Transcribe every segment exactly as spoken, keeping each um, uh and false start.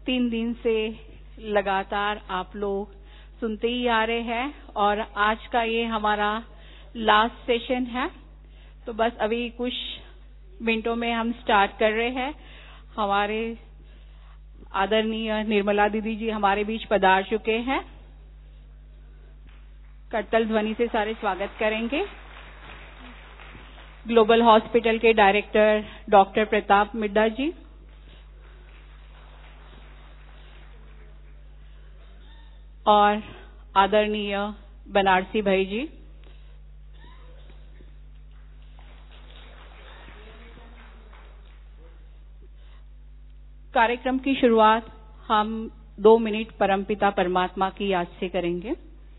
तीन दिन से लगातार आप लोग सुनते ही आ रहे हैं और आज का ये हमारा लास्ट सेशन है। तो बस अभी कुछ मिनटों में हम स्टार्ट कर रहे हैं। हमारे आदरणीय निर्मला दीदी जी हमारे बीच पधार चुके हैं। करतल ध्वनि से सारे स्वागत करेंगे। ग्लोबल हॉस्पिटल के डायरेक्टर डॉक्टर प्रताप मिड्डा जी, और आदरणीय बनारसी भाई जी। कार्यक्रम की शुरुआत हम दो मिनट परमपिता परमात्मा की याद से करेंगे।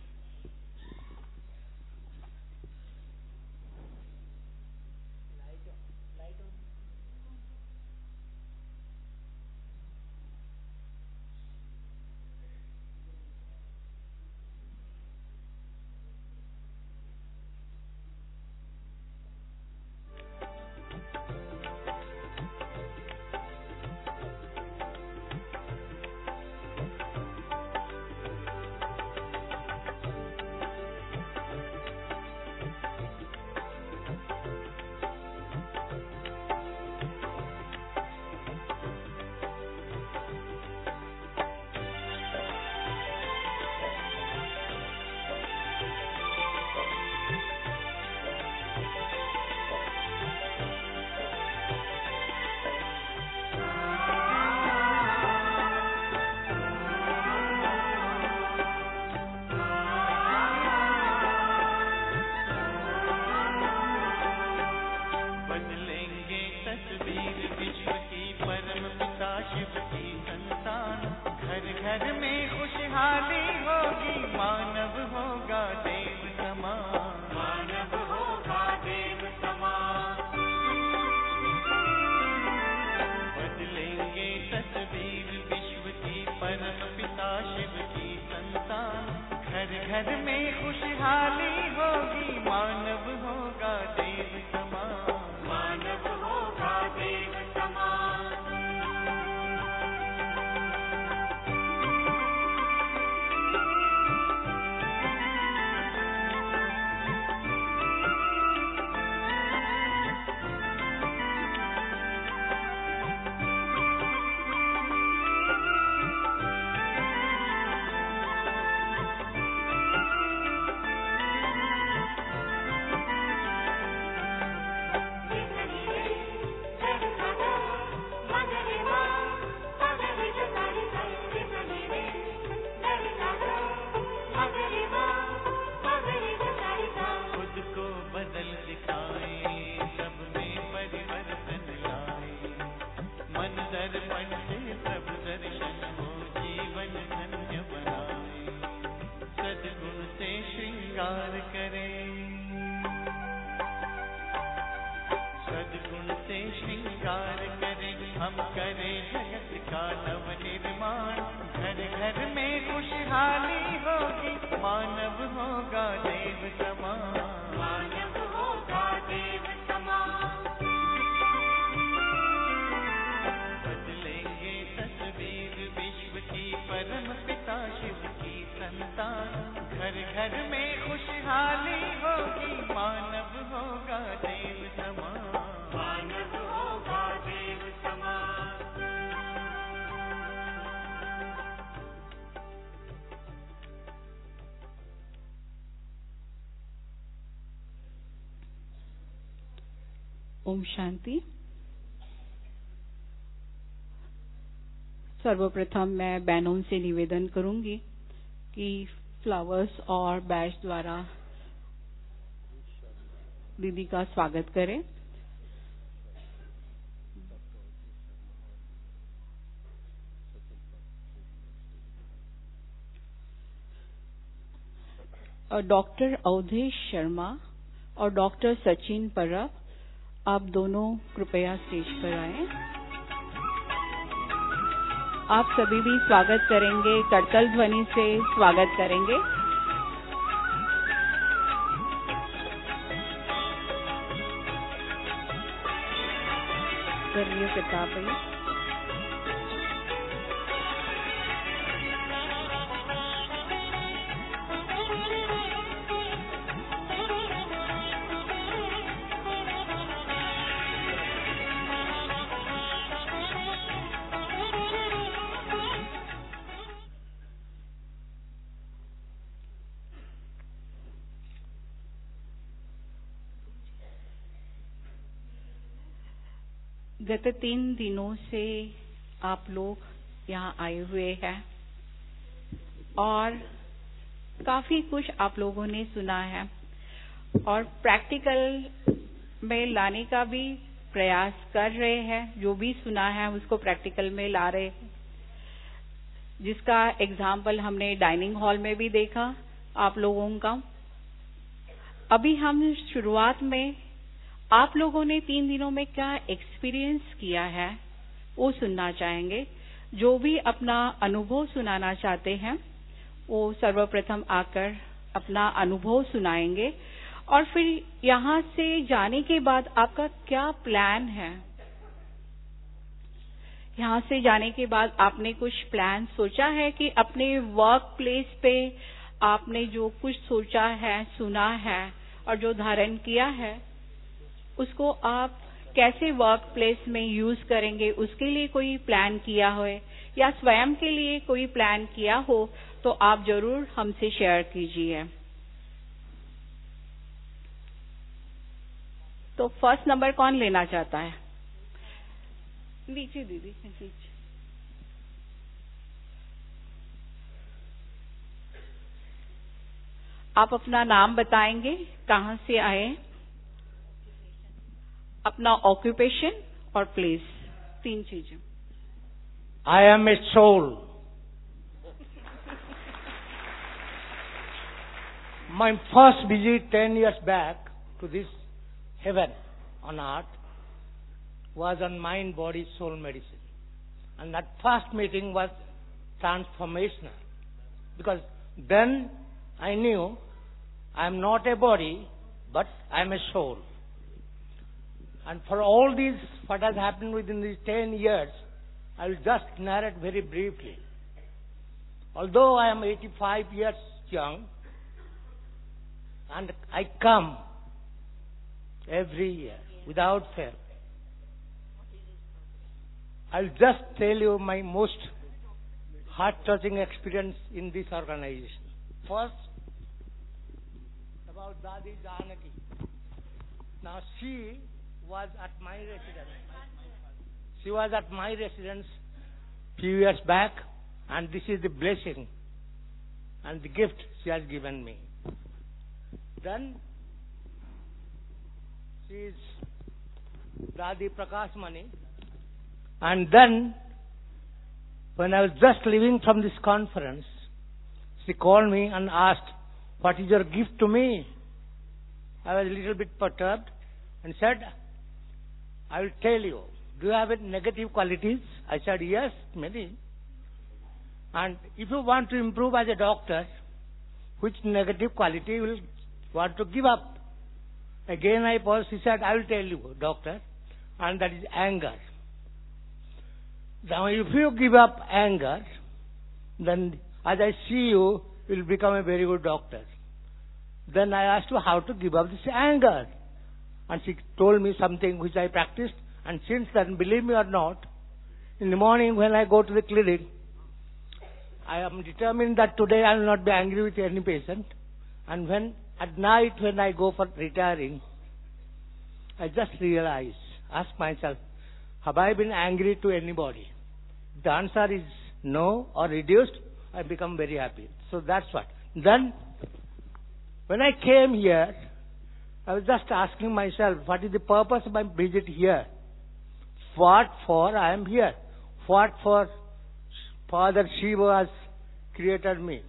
ओम शांति। सर्वप्रथम मैं बहनों से निवेदन करूंगी कि फ्लावर्स और बैच द्वारा दीदी का स्वागत करें। और डॉक्टर अवधेश शर्मा और डॉक्टर सचिन परब, आप दोनों कृपया स्टेज पर आएं। आप सभी भी स्वागत करेंगे, करतल ध्वनि से स्वागत करेंगे। करिए प्रताप भाई। गत तीन दिनों से आप लोग यहाँ आए हुए हैं और काफी कुछ आप लोगों ने सुना है और प्रैक्टिकल में लाने का भी प्रयास कर रहे हैं। जो भी सुना है उसको प्रैक्टिकल में ला रहे हैं, जिसका एग्जाम्पल हमने डाइनिंग हॉल में भी देखा आप लोगों का। अभी हम शुरुआत में आप लोगों ने तीन दिनों में क्या एक्सपीरियंस किया है वो सुनना चाहेंगे। जो भी अपना अनुभव सुनाना चाहते हैं वो सर्वप्रथम आकर अपना अनुभव सुनाएंगे और फिर यहाँ से जाने के बाद आपका क्या प्लान है। यहाँ से जाने के बाद आपने कुछ प्लान सोचा है कि अपने वर्क प्लेस पे आपने जो कुछ सोचा है, सुना है और जो धारण किया है उसको आप कैसे वर्क प्लेस में यूज करेंगे, उसके लिए कोई प्लान किया हो या स्वयं के लिए कोई प्लान किया हो तो आप जरूर हमसे शेयर कीजिए। तो फर्स्ट नंबर कौन लेना चाहता है? नीचे दीदी, नीचे। आप अपना नाम बताएंगे, कहाँ से आए, अपना ऑक्यूपेशन और प्लेस, तीन चीजें। I am a soul. My first visit ten years back to this heaven on earth was on mind, body, soul medicine. And that first meeting was transformational. Because then I knew I am not a body, but I am a soul. And for all these, what has happened within these ten years, I will just narrate very briefly. Although I am eighty-five years young, and I come every year without fail, I will just tell you my most heart-touching experience in this organization. First, about Dadi Janaki. Now she was at my residence. She was at my residence few years back, and this is the blessing and the gift she has given me. Then she is Dadi Prakash Mani, and then when I was just leaving from this conference, she called me and asked, "What is your gift to me?" I was a little bit perturbed and said, "I will tell you. Do you have any negative qualities?" I said, "Yes, many. And if you want to improve as a doctor, which negative quality you will want to give up?" Again I paused. She said, "I will tell you, doctor, and that is anger. Now if you give up anger, then as I see you, you will become a very good doctor." Then I asked her how to give up this anger. And she told me something which I practiced. And since then, believe me or not, in the morning when I go to the clinic, I am determined that today I will not be angry with any patient. And when at night when I go for retiring, I just realize, ask myself, have I been angry to anybody? If the answer is no or reduced, I become very happy. So that's what. Then, when I came here, I was just asking myself, what is the purpose of my visit here? What for I am here? What for Father Shiva has created me?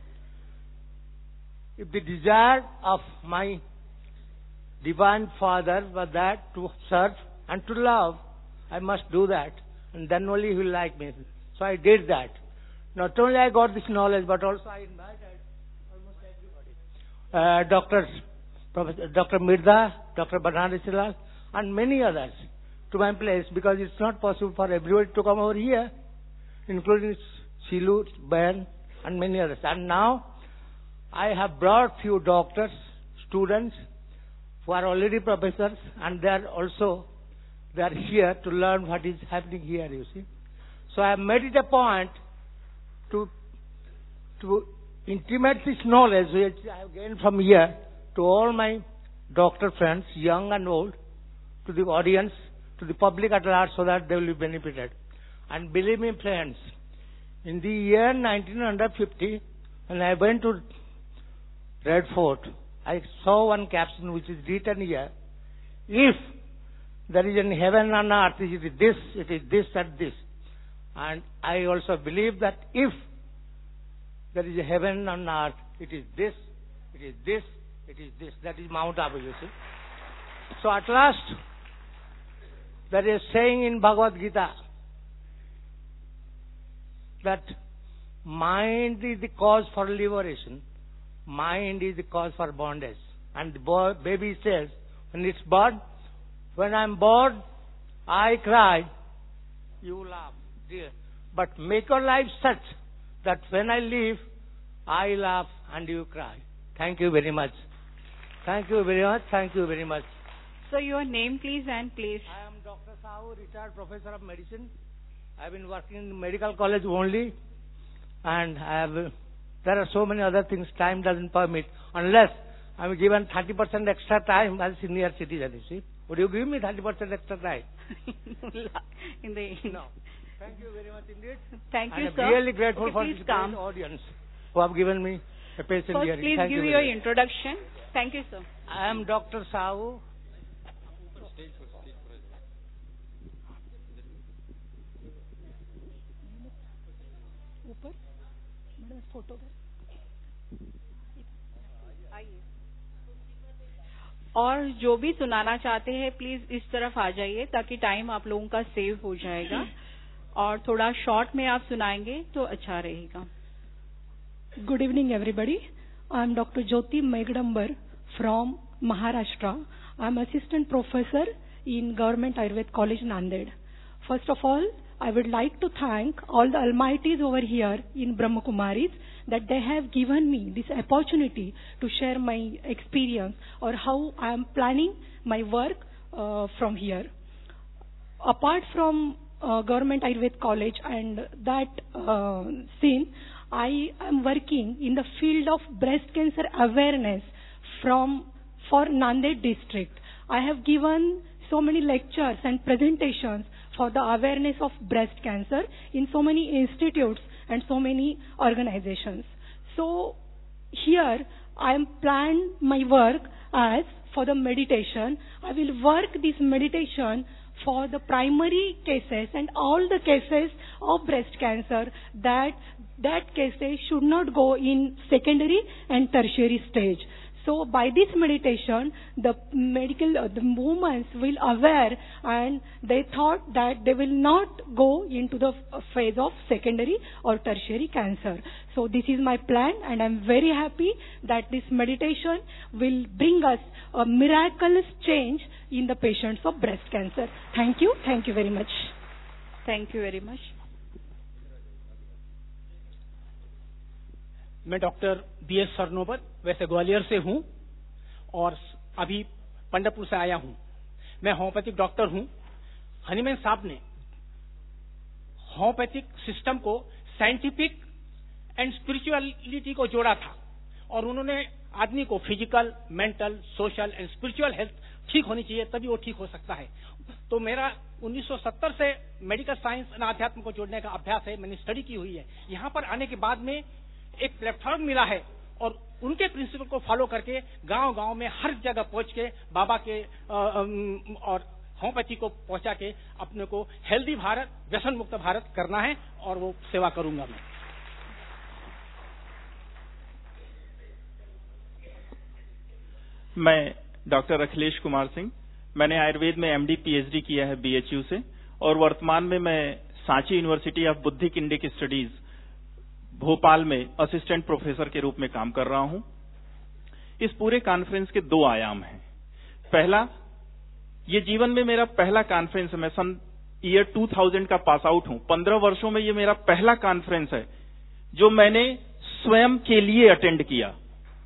If the desire of my Divine Father was that to serve and to love, I must do that, and then only He will like me. So I did that. Not only I got this knowledge, but also I invited almost everybody. Uh, Doctor Professor, Doctor Mirza, Doctor Banaras Lal, and many others to my place, because it's not possible for everybody to come over here, including Shilu, Ben, and many others. And now I have brought few doctors, students who are already professors, and they are also they are here to learn what is happening here. You see, so I have made it a point to to intimate this knowledge which I have gained from here to all my doctor friends, young and old, to the audience, to the public at large so that they will be benefited. And believe me, friends, in the year nineteen fifty, when I went to Red Fort, I saw one caption which is written here, if there is in heaven and earth, it is this, it is this and this. And I also believe that if there is a heaven and earth, it is this, it is this, it is this. That is Mount Abu, you see. So at last, there is a saying in Bhagavad Gita that mind is the cause for liberation, mind is the cause for bondage. And the boy, baby says, when it's born, when I'm bored, I cry, you laugh, dear. But make your life such that when I leave, I laugh and you cry. Thank you very much. Thank you very much. Thank you very much. So your name, please, and place. I am Doctor Sahu, retired professor of medicine. I have been working in medical college only, and I have. Uh, there are so many other things. Time doesn't permit, unless I am given thirty percent extra time as senior citizen. You see, would you give me thirty percent extra time? in the no. Thank you very much indeed. Thank you, and sir. I'm really grateful okay, for please this come. great audience who have given me a patient First, hearing. please Thank give you your much. introduction. Thank you, sir. I am Doctor Sahu. और जो भी सुनाना चाहते हैं please इस तरफ आ जाइए ताकि टाइम आप लोगों का सेव हो जाएगा और थोड़ा शॉर्ट में आप सुनाएंगे तो अच्छा रहेगा. Good evening, everybody. I am Doctor Jyoti Megdambar from Maharashtra. I am assistant professor in Government Ayurved College, Nanded. First of all, I would like to thank all the almighties over here in Brahma Kumaris that they have given me this opportunity to share my experience or how I am planning my work uh, from here. Apart from uh, Government Ayurved College and that uh, scene, I am working in the field of breast cancer awareness from for Nanded district. I have given so many lectures and presentations for the awareness of breast cancer in so many institutes and so many organizations. So here I am planned my work as for the meditation. I will work this meditation for the primary cases and all the cases of breast cancer that that cases should not go in secondary and tertiary stage. So by this meditation, the medical, uh, the women will aware and they thought that they will not go into the phase of secondary or tertiary cancer. So this is my plan and I'm very happy that this meditation will bring us a miraculous change in the patients of breast cancer. Thank you. Thank you very much. Thank you very much. मैं doctor B S Sarnobat वैसे ग्वालियर से हूं और अभी पंढरपुर से आया हूं. मैं होम्योपैथिक डॉक्टर हूं. हनीमैन साहब ने होम्योपैथिक सिस्टम को साइंटिफिक एंड स्पिरिचुअलिटी को जोड़ा था और उन्होंने आदमी को physical, mental, social and spiritual health ठीक होनी चाहिए तभी वो ठीक हो सकता है. तो मेरा उन्नीस सौ सत्तर से मेडिकल साइंस और अध्यात्म को जोड़ने का अभ्यास है. मैंने स्टडी की हुई है. यहाँ पर आने के बाद में एक प्लेटफॉर्म मिला है और उनके प्रिंसिपल को फॉलो करके गांव-गांव में हर जगह पहुंच के बाबा के और होम्योपैथी को पहुंचा के अपने को हेल्दी भारत, व्यसन मुक्त भारत करना है और वो सेवा करूंगा मैं. मैं डॉक्टर अखिलेश कुमार सिंह. मैंने आयुर्वेद में एमडी पीएचडी किया है बीएचयू से और वर्तमान में मैं Sanchi university of Buddhic Indic studies Bhopal में असिस्टेंट प्रोफेसर के रूप में काम कर रहा हूं. इस पूरे कॉन्फ्रेंस के दो आयाम हैं. पहला, ये जीवन में मेरा पहला कॉन्फ्रेंस है. मैं सन ईयर दो हज़ार का पास आउट हूं. पंद्रह वर्षों में ये मेरा पहला कॉन्फ्रेंस है जो मैंने स्वयं के लिए अटेंड किया.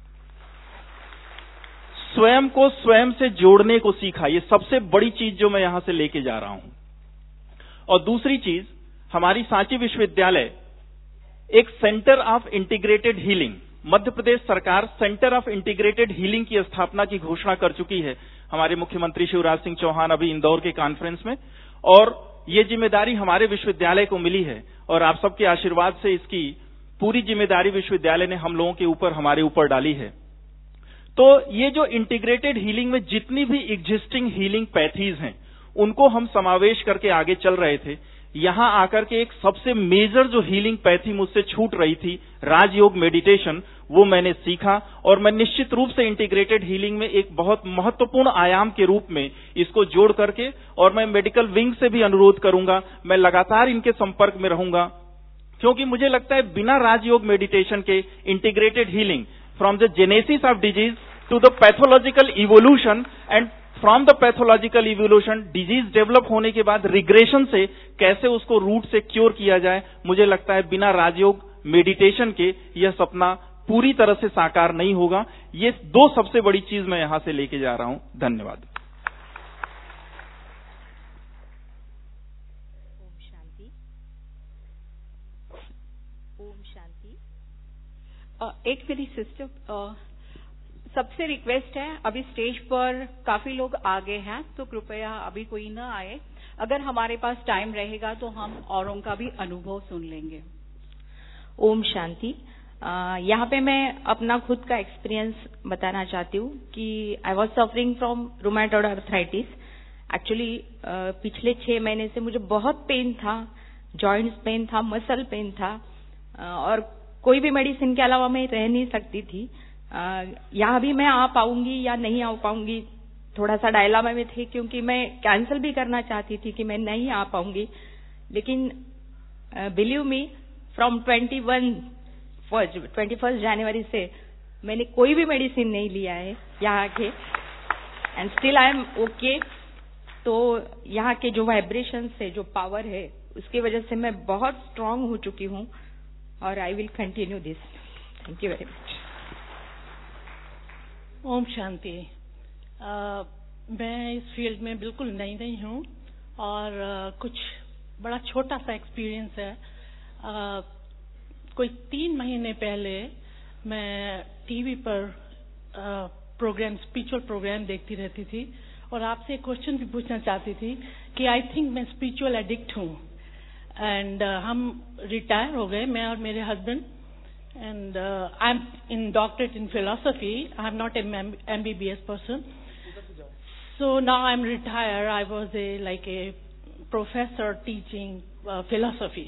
स्वयं को स्वयं से जोड़ने को सीखा. ये सबसे बड़ी चीज जो मैं यहां से लेके जा रहा हूं. और दूसरी चीज, हमारी सांची विश्वविद्यालय एक centre of integrated healing, Madhya Pradesh सरकार सेंटर ऑफ इंटीग्रेटेड हीलिंग की स्थापना की घोषणा कर चुकी है. हमारे मुख्यमंत्री शिवराज सिंह चौहान अभी इंदौर के कॉन्फ्रेंस में, और ये जिम्मेदारी हमारे विश्वविद्यालय को मिली है और आप सबके आशीर्वाद से इसकी पूरी जिम्मेदारी विश्वविद्यालय ने हम लोगों के ऊपर हमारे ऊपर डाली है। तो ये जो इंटीग्रेटेड हीलिंग में जितनी भी एग्जिस्टिंग हीलिंग पैथीज हैं उनको हम समावेश करके आगे चल रहे थे। यहां आकर के एक सबसे मेजर जो हीलिंग पैथी मुझसे छूट रही थी, राजयोग मेडिटेशन, वो मैंने सीखा और मैं निश्चित रूप से इंटीग्रेटेड हीलिंग में एक बहुत महत्वपूर्ण आयाम के रूप में इसको जोड़ करके, और मैं मेडिकल विंग से भी अनुरोध करूंगा, मैं लगातार इनके संपर्क में रहूंगा, क्योंकि मुझे लगता है बिना राजयोग मेडिटेशन के integrated healing from the genesis of disease to the pathological evolution and from the pathological evolution disease develop होने के बाद रिग्रेशन से कैसे उसको रूट से क्योर किया जाए, मुझे लगता है बिना राजयोग मेडिटेशन के यह सपना पूरी तरह से साकार नहीं होगा। ये दो सबसे बड़ी चीज मैं यहां से लेके जा रहा हूं। धन्यवाद। ओम शांति। ओम शांति। एक मेरी सिस्टर, सबसे रिक्वेस्ट है, अभी स्टेज पर काफी लोग आगे हैं तो कृपया अभी कोई न आए। अगर हमारे पास टाइम रहेगा तो हम औरों का भी अनुभव सुन लेंगे। ओम शांति। यहाँ पे मैं अपना खुद का एक्सपीरियंस बताना चाहती हूँ कि I was suffering from rheumatoid arthritis. Actually पिछले छह महीने से मुझे बहुत पेन था, जॉइंट्स पेन था, मसल पेन था, और कोई भी मेडिसिन के अलावा मैं रह नहीं सकती थी। यहाँ भी मैं आ पाऊंगी या नहीं आ पाऊंगी, थोड़ा सा डायलामा में थे, क्योंकि मैं कैंसिल भी करना चाहती थी कि मैं नहीं आ पाऊंगी। लेकिन believe me, from twenty one twenty first जनवरी से मैंने कोई भी मेडिसिन नहीं लिया है यहाँ के, and still I am okay. तो यहाँ के जो वाइब्रेशन से जो पावर है उसकी वजह से मैं बहुत स्ट्रांग हो चुकी हूँ, और I will continue this. Thank you very much. ओम शांति। आ, मैं इस फील्ड में बिल्कुल नई नहीं हूँ, और आ, कुछ बड़ा छोटा सा एक्सपीरियंस है। आ, कोई तीन महीने पहले मैं टीवी पर आ, प्रोग्राम, स्पिरिचुअल प्रोग्राम देखती रहती थी, और आपसे एक क्वेश्चन भी पूछना चाहती थी कि आई थिंक मैं स्पिरिचुअल एडिक्ट हूँ। एंड uh, हम रिटायर हो गए, मैं और मेरे husband, and I am in doctorate in philosophy. I am not M B B S person, so now I'm retired. I was a like a professor teaching uh, philosophy,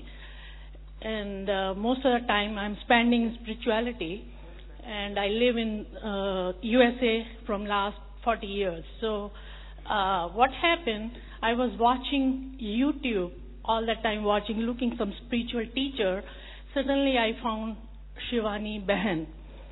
and uh, most of the time I'm spending in spirituality, and I live in uh, U S A from last forty years. So uh, what happened, I was watching YouTube all the time, watching, looking some spiritual teacher. Suddenly I found Shivani Behan,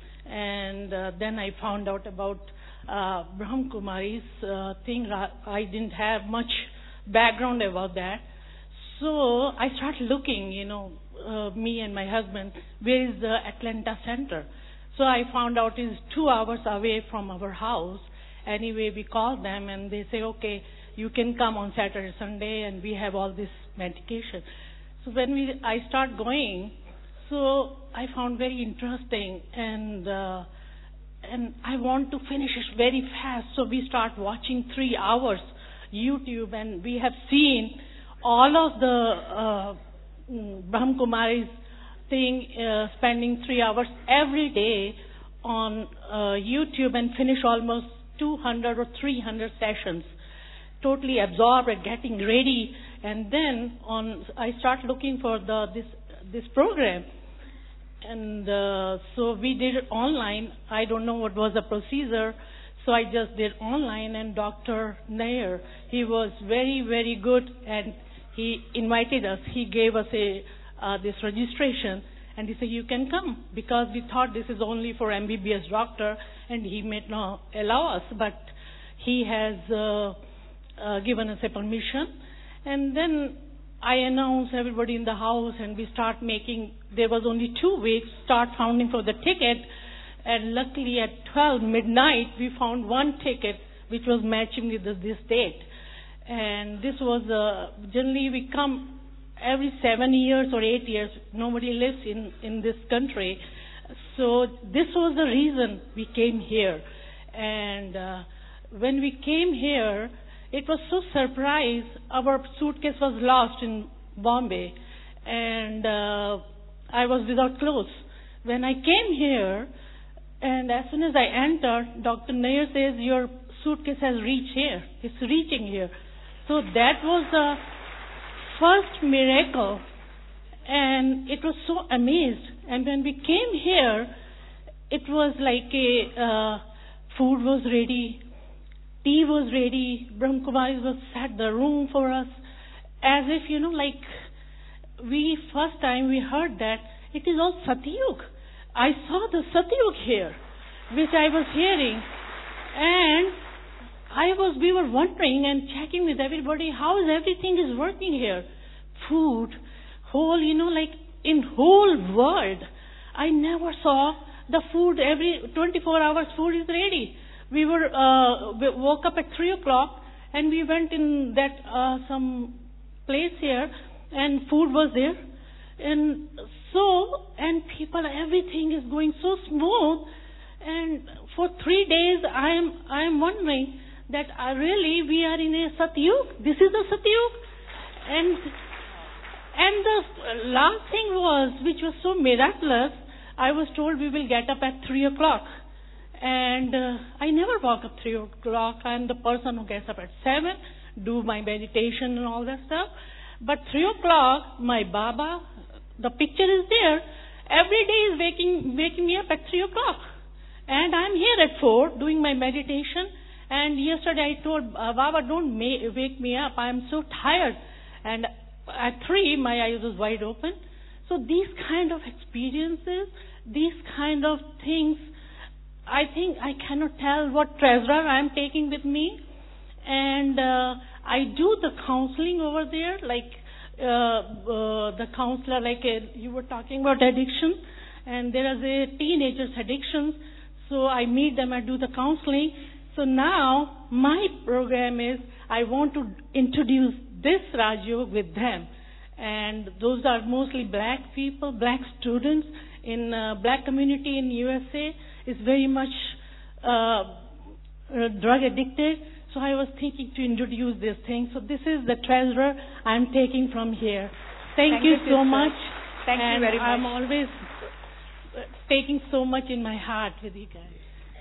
and uh, then I found out about Uh, Brahma Kumari's uh, thing. I didn't have much background about that. So I started looking, you know, uh, me and my husband, where is the Atlanta Center? So I found out it's two hours away from our house. Anyway, we called them and they say, okay, you can come on Saturday, Sunday, and we have all this medication. So when we, I start going, so I found very interesting, and uh, and I want to finish it very fast. So we start watching three hours YouTube, and we have seen all of the uh, Brahma Kumari's thing, uh, spending three hours every day on uh, YouTube, and finish almost two hundred or three hundred sessions, totally absorbed and getting ready. And then on, I start looking for the this this program. And uh, so we did it online. I don't know what was the procedure, so I just did online. And Doctor Nair, he was very, very good, and he invited us. He gave us a uh, this registration, and he said, you can come, because we thought this is only for M B B S doctor, and he may not allow us, but he has uh, uh, given us a permission. And then I announced everybody in the house, and we start making, there was only two weeks, start founding for the ticket, and luckily at twelve midnight, we found one ticket which was matching with this, this date. And this was, uh, generally we come every seven years or eight years, nobody lives in, in this country. So this was the reason we came here. And uh, when we came here, it was so surprised. Our suitcase was lost in Bombay, and uh, I was without clothes. When I came here, and as soon as I entered, Doctor Nair says, your suitcase has reached here. It's reaching here. So that was the first miracle, and it was so amazed. And when we came here, it was like a uh, food was ready, tea was ready, Brahma Kumaris was set the room for us, as if, you know, like we first time we heard that it is all Satyug. I saw the Satyug here, which I was hearing, and I was, we were wondering and checking with everybody, how is everything is working here? Food, whole, you know, like in whole world, I never saw the food every twenty-four hours food is ready. We were, uh, we woke up at three o'clock and we went in that, uh, some place here and food was there. And so, and people, everything is going so smooth. And for three days, I am, I am wondering that uh, really we are in a Satyug. This is a Satyug. And, and the last thing was, which was so miraculous, I was told we will get up at three o'clock. And uh, I never walk up three o'clock. I'm the person who gets up at seven, do my meditation and all that stuff. But three o'clock, my Baba, the picture is there. Every day is waking, waking me up at three o'clock. And I'm here at four doing my meditation. And yesterday I told uh, Baba, don't ma- wake me up. I'm so tired. And at three, my eyes was wide open. So these kind of experiences, these kind of things, I think I cannot tell what treasure I'm taking with me. And uh, I do the counseling over there, like uh, uh, the counselor, like uh, you were talking about addiction. And there is a teenager's addictions. So I meet them, I do the counseling. So now my program is I want to introduce this Raj Yoga with them. And those are mostly black people, black students in uh, black community in U S A is very much uh, uh, drug addicted. So I was thinking to introduce this thing. So this is the treasure I'm taking from here. Thank, Thank you, you, so sister. much. Thank and you very much. I'm always taking so much in my heart with you guys.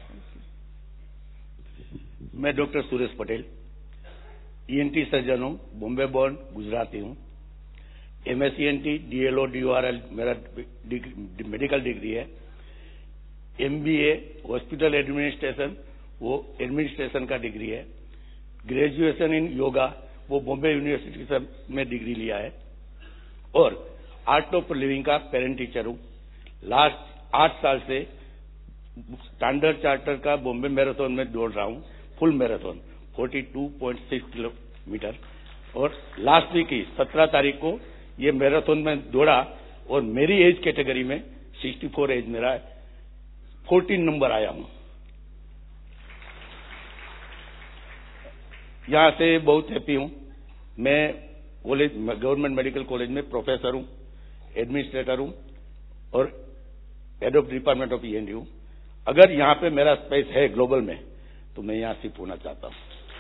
मैं doctor Suresh Patel ENT surgeon हूँ, Bombay born, Gujarati हूँ। MS ENT, DLO, DORL मेरा medical degree है। MBA hospital administration, वो administration का degree है। Graduation in yoga, वो Bombay university से में डिग्री लिया है। और आर्ट ऑफ लिविंग का पेरेंट टीचर हूँ। लास्ट आठ साल से स्टैंडर्ड चार्टर का बॉम्बे मैराथन में दौड़ रहा हूँ, फुल मैराथन बयालीस पॉइंट छह किलोमीटर। और लास्ट वीक की सत्रह तारीख को ये मैराथन में दौड़ा और मेरी एज कैटेगरी में चौंसठ एज मेरा है, चौदह नंबर आया हूँ। यहाँ से बहुत हैप्पी हूँ। मैं कॉलेज गवर्नमेंट मेडिकल कॉलेज में प्रोफेसर हूँ, एडमिनिस्ट्रेटर हूँ और head of department of ENT हूँ। अगर यहाँ पे मेरा स्पेस है ग्लोबल में तो मैं यहाँ शिफ्ट होना चाहता हूँ।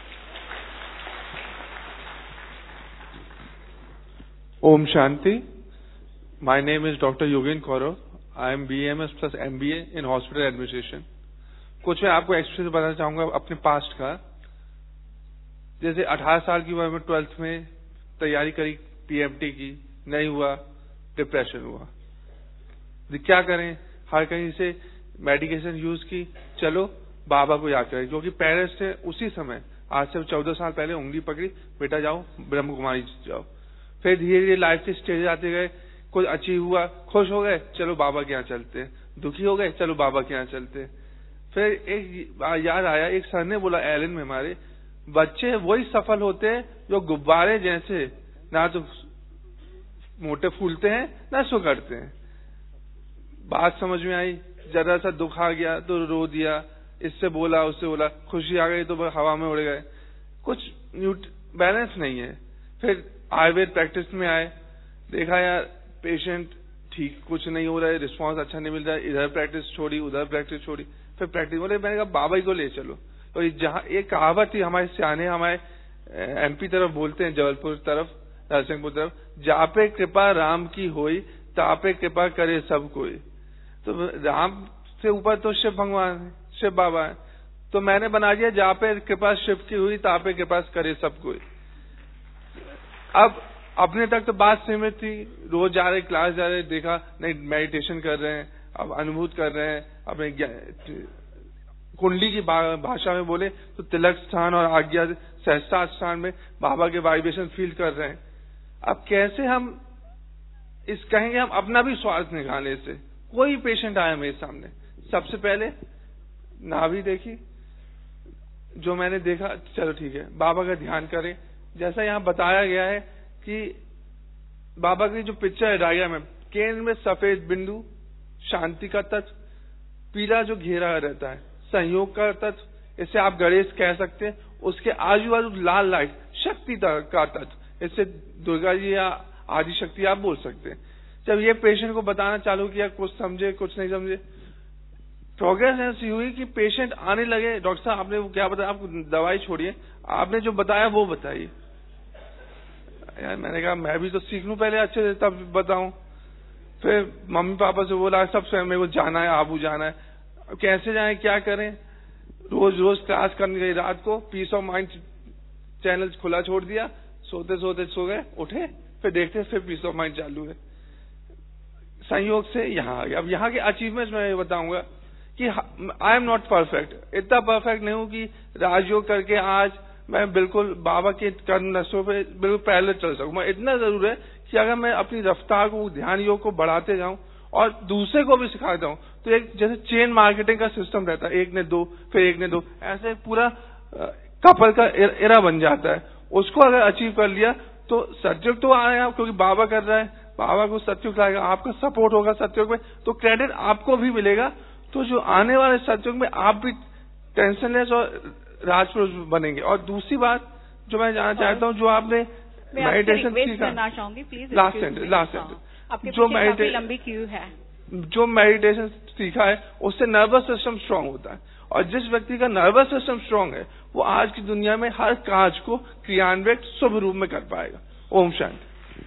Om Shanti. My name is Doctor Yogen Kaurav. I am B M S plus M B A in Hospital Administration. कुछ मैं आपको एक्सपीरियंस बताना चाहूंगा अपने पास्ट का। जैसे अठारह साल की उम्र में ट्वेल्थ में तैयारी करी पीएमटी की, नहीं हुआ, डिप्रेशन हुआ। क्या करें, हर कहीं से मेडिकेशन यूज की, चलो बाबा को याद करें, क्योंकि पेरेंट्स ने उसी समय आज से चौदह साल पहले उंगली पकड़ी, बेटा जाओ ब्रह्म कुमारी जाओ। फिर धीरे धीरे लाइफ के स्टेज आते गए, कुछ अचीव हुआ, खुश हो गए, चलो बाबा के यहाँ चलते, दुखी हो गए, चलो बाबा के यहाँ चलते। फिर एक याद आया, एक सर ने बोला एलन में हमारे, बच्चे वही सफल होते हैं जो गुब्बारे जैसे ना तो मोटे फूलते हैं ना सुखड़ते हैं। बात समझ में आई, जरा सा दुख आ गया तो रो दिया, इससे बोला उससे बोला, खुशी आ गई तो हवा में उड़ गए, कुछ बैलेंस नहीं है। फिर आयुर्वेद प्रैक्टिस में आए, देखा यार पेशेंट ठीक कुछ नहीं हो रहा है, रिस्पांस अच्छा नहीं मिल रहा है, इधर प्रैक्टिस छोड़ी उधर प्रैक्टिस छोड़ी, फिर प्रैक्टिस बोले, मैंने कहा बाबा ही को ले चलो, और जहाँ एक कहावत थी हमारे सियाने, हमारे एमपी तरफ बोलते हैं, जबलपुर तरफ, नरसिंहपुर तरफ, जा पे कृपा राम की होई, तापे कृपा करे सब कोई। तो राम से ऊपर तो शिव भगवान है, शिव बाबा है, तो मैंने बना दिया जा पे कृपा शिव की हुई, तापे कृपा करे सब कोई। अब अपने तक तो बात सीमित थी, रोज जा रहे, क्लास जा रहे, देखा नहीं मेडिटेशन कर रहे हैं, अब अनुभूत कर रहे हैं, अपने कुंडली की भाषा में बोले तो तिलक स्थान और आज्ञा सहस्त्र स्थान में बाबा के वाइब्रेशन फील कर रहे हैं। अब कैसे हम इस कहेंगे हम अपना भी स्वार्थ निकाले इससे। कोई पेशेंट आया मेरे सामने, सबसे पहले नाभि देखी, जो मैंने देखा चलो ठीक है बाबा का ध्यान करें। जैसा यहाँ बताया गया है कि बाबा की जो पिक्चर है डायग्राम में, केंद्र में सफेद बिंदु शांति का तत्व, पीला जो घेरा रहता है संयोग का तत्व, इससे आप गणेश कह सकते हैं, उसके आजू बाजू लाल लाइट शक्ति का तत्व, इससे दुर्गा जी या आदि शक्ति आप बोल सकते हैं। जब ये पेशेंट को बताना चालू किया, कुछ समझे कुछ नहीं समझे, प्रोग्रेस ऐसी हुई कि पेशेंट आने लगे, डॉक्टर साहब आपने वो क्या बताया, आपको दवाई छोड़िए, आपने जो बताया वो बताइए। यार मैंने कहा मैं भी तो सीख लूं पहले अच्छे से तब बताऊं। फिर मम्मी पापा से बोला सब मेरे को जाना है, आबू जाना है, कैसे जाए क्या करें। रोज रोज क्लास करने गई, रात को पीस ऑफ माइंड चैनल खुला छोड़ दिया, सोते सोते सो गए, उठे फिर देखते फिर पीस ऑफ माइंड चालू है। संयोग से यहाँ आ गया। अब यहाँ के अचीवमेंट्स मैं ये बताऊंगा कि आई एम नॉट परफेक्ट, इतना परफेक्ट नहीं हूं कि राजयोग करके आज मैं बिल्कुल बाबा के कर्म नशों पे बिल्कुल पहले चल सकूं। मैं इतना जरूर है कि अगर मैं अपनी रफ्तार को, ध्यान योग को बढ़ाते जाऊं और दूसरे को भी सिखाता हूं, तो एक जैसे चेन मार्केटिंग का सिस्टम रहता है, एक ने दो फिर एक ने दो, ऐसे पूरा कपल का एरा बन जाता है। उसको अगर अचीव कर लिया तो सत्युग तो आएगा क्योंकि बाबा कर रहा है, बाबा को सत्युग लाएगा, आपका सपोर्ट होगा सत्युग में, तो क्रेडिट आपको भी मिलेगा। तो जो आने वाले सत्युग में आप भी टेंशनलेस और राजपुरुष बनेंगे। और दूसरी बात जो मैं जानना चाहता हूँ, जो आपने मेडिटेशन सीखा, लास्ट सेंटेंस लास्ट सेंटेंस जो मेडिटेशन लंबी क्यू है, जो मेडिटेशन सीखा है उससे नर्वस सिस्टम स्ट्रांग होता है, और जिस व्यक्ति का नर्वस सिस्टम स्ट्रांग है वो आज की दुनिया में हर कार्य को क्रियान्वित शुभ रूप में कर पाएगा। ओम शांति।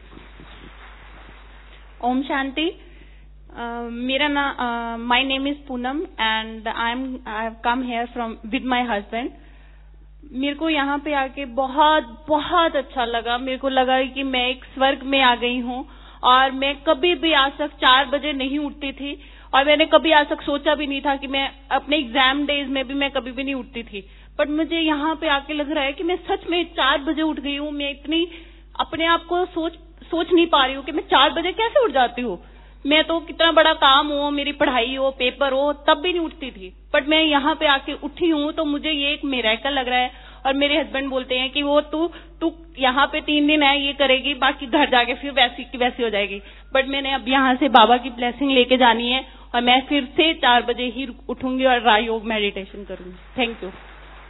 ओम शांति। मेरा नाम, my name is Poonam and I am I have come here from with my husband. मेरे को यहाँ पे आके बहुत बहुत अच्छा लगा। मेरे को लगा कि मैं एक स्वर्ग में आ गई हूँ, और मैं कभी भी आज तक चार बजे नहीं उठती थी, और मैंने कभी आज तक सोचा भी नहीं था कि मैं अपने एग्जाम डेज में भी मैं कभी भी नहीं उठती थी। बट मुझे यहाँ पे आके लग रहा है कि मैं सच में चार बजे उठ गई हूँ। मैं इतनी अपने आप को सोच सोच नहीं पा रही हूँ कि मैं चार बजे कैसे उठ जाती हूँ। मैं तो कितना बड़ा काम हो, मेरी पढ़ाई हो, पेपर हो, तब भी नहीं उठती थी, बट मैं यहाँ पे आके उठी हूँ, तो मुझे ये एक मिरेकल लग रहा है। और मेरे हस्बैंड बोलते हैं कि वो तू तू यहाँ पे तीन दिन है, ये करेगी, बाकी घर जाके फिर वैसी की वैसी हो जाएगी। बट मैंने अब यहाँ से बाबा की ब्लेसिंग लेके जानी है, और मैं फिर से चार बजे ही उठूंगी और राजयोग मेडिटेशन करूंगी। Thank you.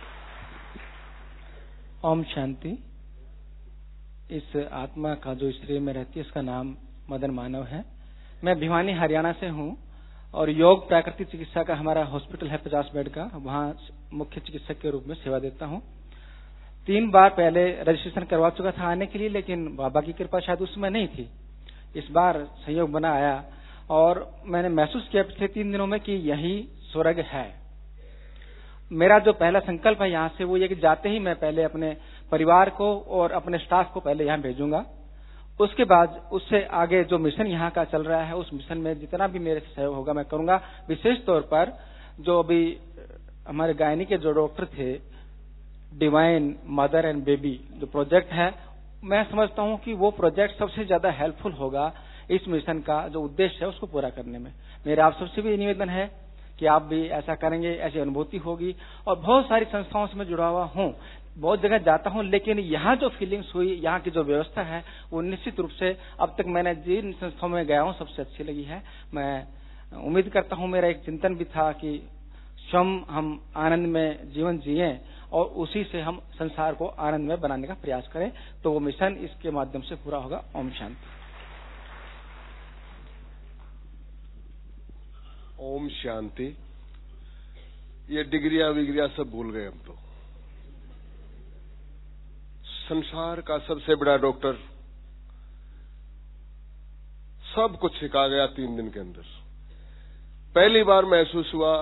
ओम शांति। इस आत्मा का जो शरीर में रहती है इसका नाम मदन मानव है। मैं भिवानी हरियाणा से हूँ, और योग प्राकृतिक चिकित्सा का हमारा हॉस्पिटल है पचास बेड का, वहाँ मुख्य चिकित्सक के रूप में सेवा देता हूँ। तीन बार पहले रजिस्ट्रेशन करवा चुका था आने के लिए, लेकिन बाबा की कृपा शायद उस समय नहीं थी। इस बार संयोग बना आया, और मैंने महसूस किया पिछले तीन दिनों में कि यही स्वर्ग है। मेरा जो पहला संकल्प है यहाँ से वो ये कि जाते ही मैं पहले अपने परिवार को और अपने स्टाफ को पहले यहाँ भेजूंगा। उसके बाद उससे आगे जो मिशन यहाँ का चल रहा है उस मिशन में जितना भी मेरे से सहयोग होगा मैं करूंगा। विशेष तौर पर जो अभी हमारे गायनी के जो डॉक्टर थे, डिवाइन मदर एंड बेबी जो प्रोजेक्ट है, मैं समझता हूँ कि वो प्रोजेक्ट सबसे ज्यादा हेल्पफुल होगा इस मिशन का जो उद्देश्य है उसको पूरा करने में। मेरा आप सबसे भी निवेदन है कि आप भी ऐसा करेंगे, ऐसी अनुभूति होगी। और बहुत सारी संस्थाओं से मैं जुड़ा हुआ हूँ, बहुत जगह जाता हूँ, लेकिन यहाँ जो फीलिंग्स हुई, यहाँ की जो व्यवस्था है वो निश्चित रूप से अब तक मैंने जिन संस्थाओं में गया हूँ सबसे अच्छी लगी है। मैं उम्मीद करता हूँ, मेरा एक चिंतन भी था कि स्वयं हम आनंद में जीवन जिए और उसी से हम संसार को आनंद में बनाने का प्रयास करें, तो वो मिशन इसके माध्यम से पूरा होगा। ओम शांति। ओम शांति। ये डिग्रियां विग्रियां सब भूल गए हम तो। संसार का सबसे बड़ा डॉक्टर सब कुछ सिखा गया तीन दिन के अंदर। पहली बार महसूस हुआ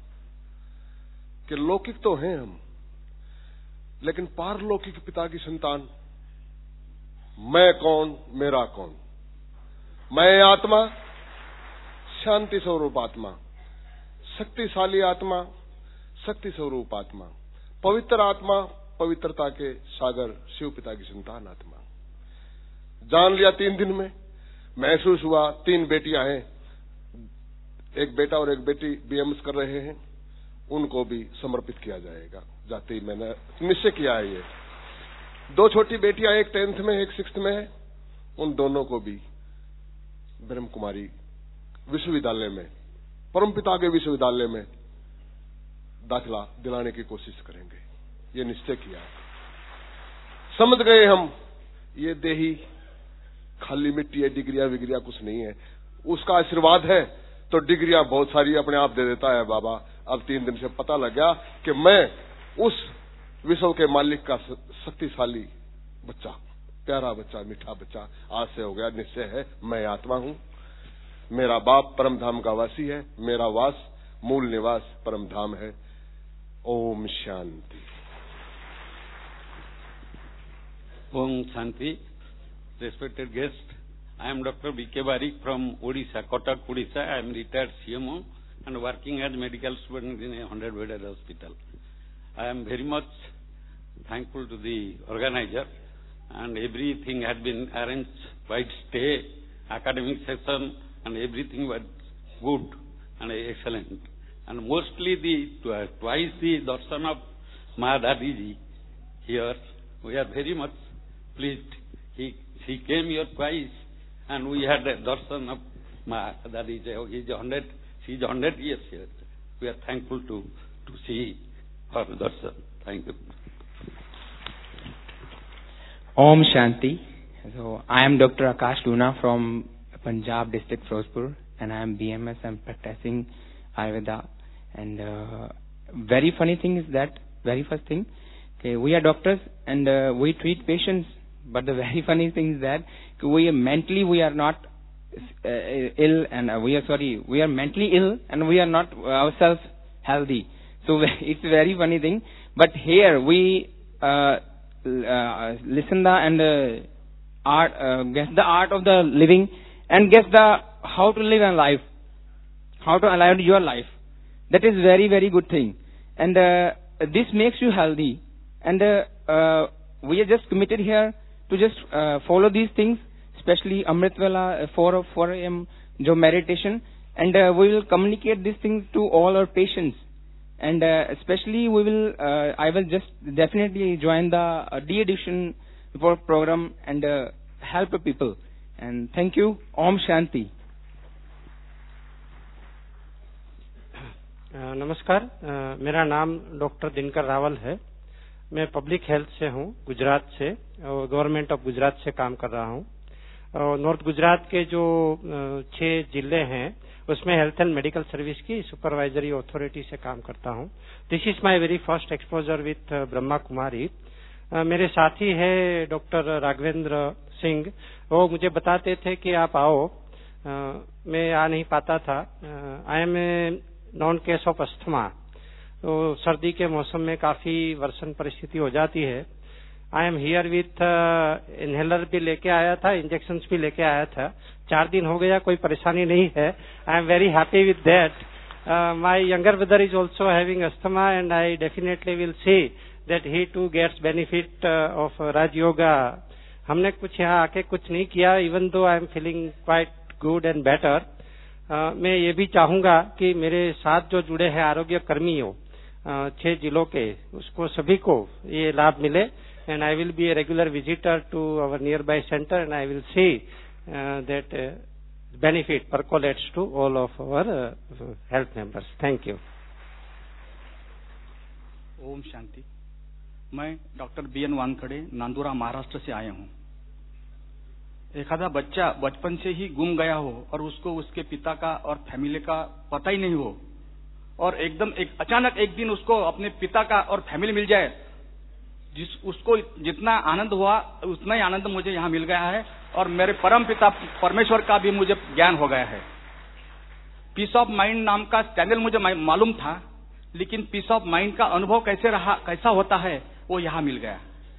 कि लौकिक तो हैं हम, लेकिन पारलौकिक पिता की संतान। मैं कौन, मेरा कौन? मैं आत्मा, शांति स्वरूप आत्मा, शक्तिशाली आत्मा, शक्ति स्वरूप आत्मा, पवित्र आत्मा, पवित्रता के सागर शिव पिता की संतान आत्मा। जान लिया तीन दिन में। महसूस हुआ तीन बेटियां हैं, एक बेटा और एक बेटी बीएमएस कर रहे हैं, उनको भी समर्पित किया जाएगा। जाते ही मैंने निश्चय किया है। ये दो छोटी बेटियां, एक टेंथ में एक सिक्स्थ में है, उन दोनों को भी ब्रह्म कुमारी विश्वविद्यालय में, परमपिता के विश्वविद्यालय में दाखिला दिलाने की कोशिश करेंगे। ये निश्चय किया। समझ गए हम ये देही खाली मिट्टी है, डिग्रियां विग्रियां कुछ नहीं है। उसका आशीर्वाद है तो डिग्रियां बहुत सारी अपने आप दे देता है बाबा। अब तीन दिन से पता लग गया कि मैं उस विश्व के मालिक का शक्तिशाली बच्चा, प्यारा बच्चा, मीठा बच्चा आज से हो गया। निश्चय है मैं आत्मा हूं, मेरा बाप परम धाम का वासी है, मेरा वास मूल निवास परम धाम है। ओम शांति। ओम शांति। Respected guest, I am Doctor B K Barik from Odisha, Kotak, Odisha. I am retired C M O and working as medical student in a hundred-bedded hospital. I am very much thankful to the organizer, and everything had been arranged by stay, academic session, and everything was good and excellent. And mostly the twice the darshan of Ma Dadiji here, we are very much pleased. He She came here twice, and we had a darshan of Ma Dadi. He's a hundred, she's a hundred years here. We are thankful to to see her darshan. Thank you. Om Shanti. So I am Doctor Akash Luna from Punjab district Firozpur, and I am B M S. I'm practicing Ayurveda. And uh, very funny thing is that very first thing, okay, we are doctors and uh, we treat patients. But the very funny thing is that we are mentally we are not uh, ill, and uh, we are sorry we are mentally ill, and we are not ourselves healthy. So it's a very funny thing. But here we uh, uh, listen the and uh, art uh, guess the art of the living, and guess the how to live a life, how to live your life. That is very very good thing, and uh, this makes you healthy. And uh, uh, we are just committed here to just uh, follow these things, especially Amritwala four four a m jo meditation, and uh, we will communicate these things to all our patients, and uh, especially we will uh, I will just definitely join the uh, de-addiction program and uh, help people. And thank you. Om Shanti. नमस्कार, मेरा नाम doctor Dinkar Rawal है। मैं public health से हूँ, गुजरात से, और government of Gujarat से काम कर रहा हूँ। और नॉर्थ गुजरात के जो छह जिले हैं उसमें हेल्थ एंड मेडिकल सर्विस की सुपरवाइजरी अथॉरिटी से काम करता हूँ। This is my very first exposure with Brahma Kumari. मेरे साथी है डॉक्टर राघवेंद्र सिंह, वो मुझे बताते थे कि आप आओ, आ, मैं आ नहीं पाता था। I am a non case of asthma, तो सर्दी के मौसम में काफी वर्षण परिस्थिति हो जाती है। I am here with inhaler भी लेके आया था, इंजेक्शन भी लेके आया था। चार दिन हो गया, कोई परेशानी नहीं है। I am very happy with that. My younger brother is also having asthma, and I definitely will see that he too gets benefit of Raj yoga. हमने कुछ यहाँ आके कुछ नहीं किया, even though I am feeling quite good and better. मैं ये भी चाहूंगा कि मेरे साथ जो जुड़े हैं आरोग्य कर्मी हो छह जिलों के, उसको सभी को ये लाभ मिले। And I will be a regular visitor to our nearby centre, and I will see that benefit percolates to all of our health members. Thank you. ओम शांति। मैं doctor B N Wankhede, Nandura, Maharashtra से आया हूँ। एखादा बच्चा बचपन से ही गुम गया हो और उसको उसके पिता का और फैमिली का पता ही नहीं हो, और एकदम एक अचानक एक दिन उसको अपने पिता का और फैमिली मिल जाए, जिस उसको जितना आनंद हुआ उतना ही आनंद मुझे यहाँ मिल गया है, और मेरे परम पिता परमेश्वर का भी मुझे ज्ञान हो गया है। पीस ऑफ माइंड नाम का चैनल मुझे मालूम था, लेकिन पीस ऑफ माइंड का अनुभव कैसे रहा, कैसा होता है, वो यहाँ मिल गया।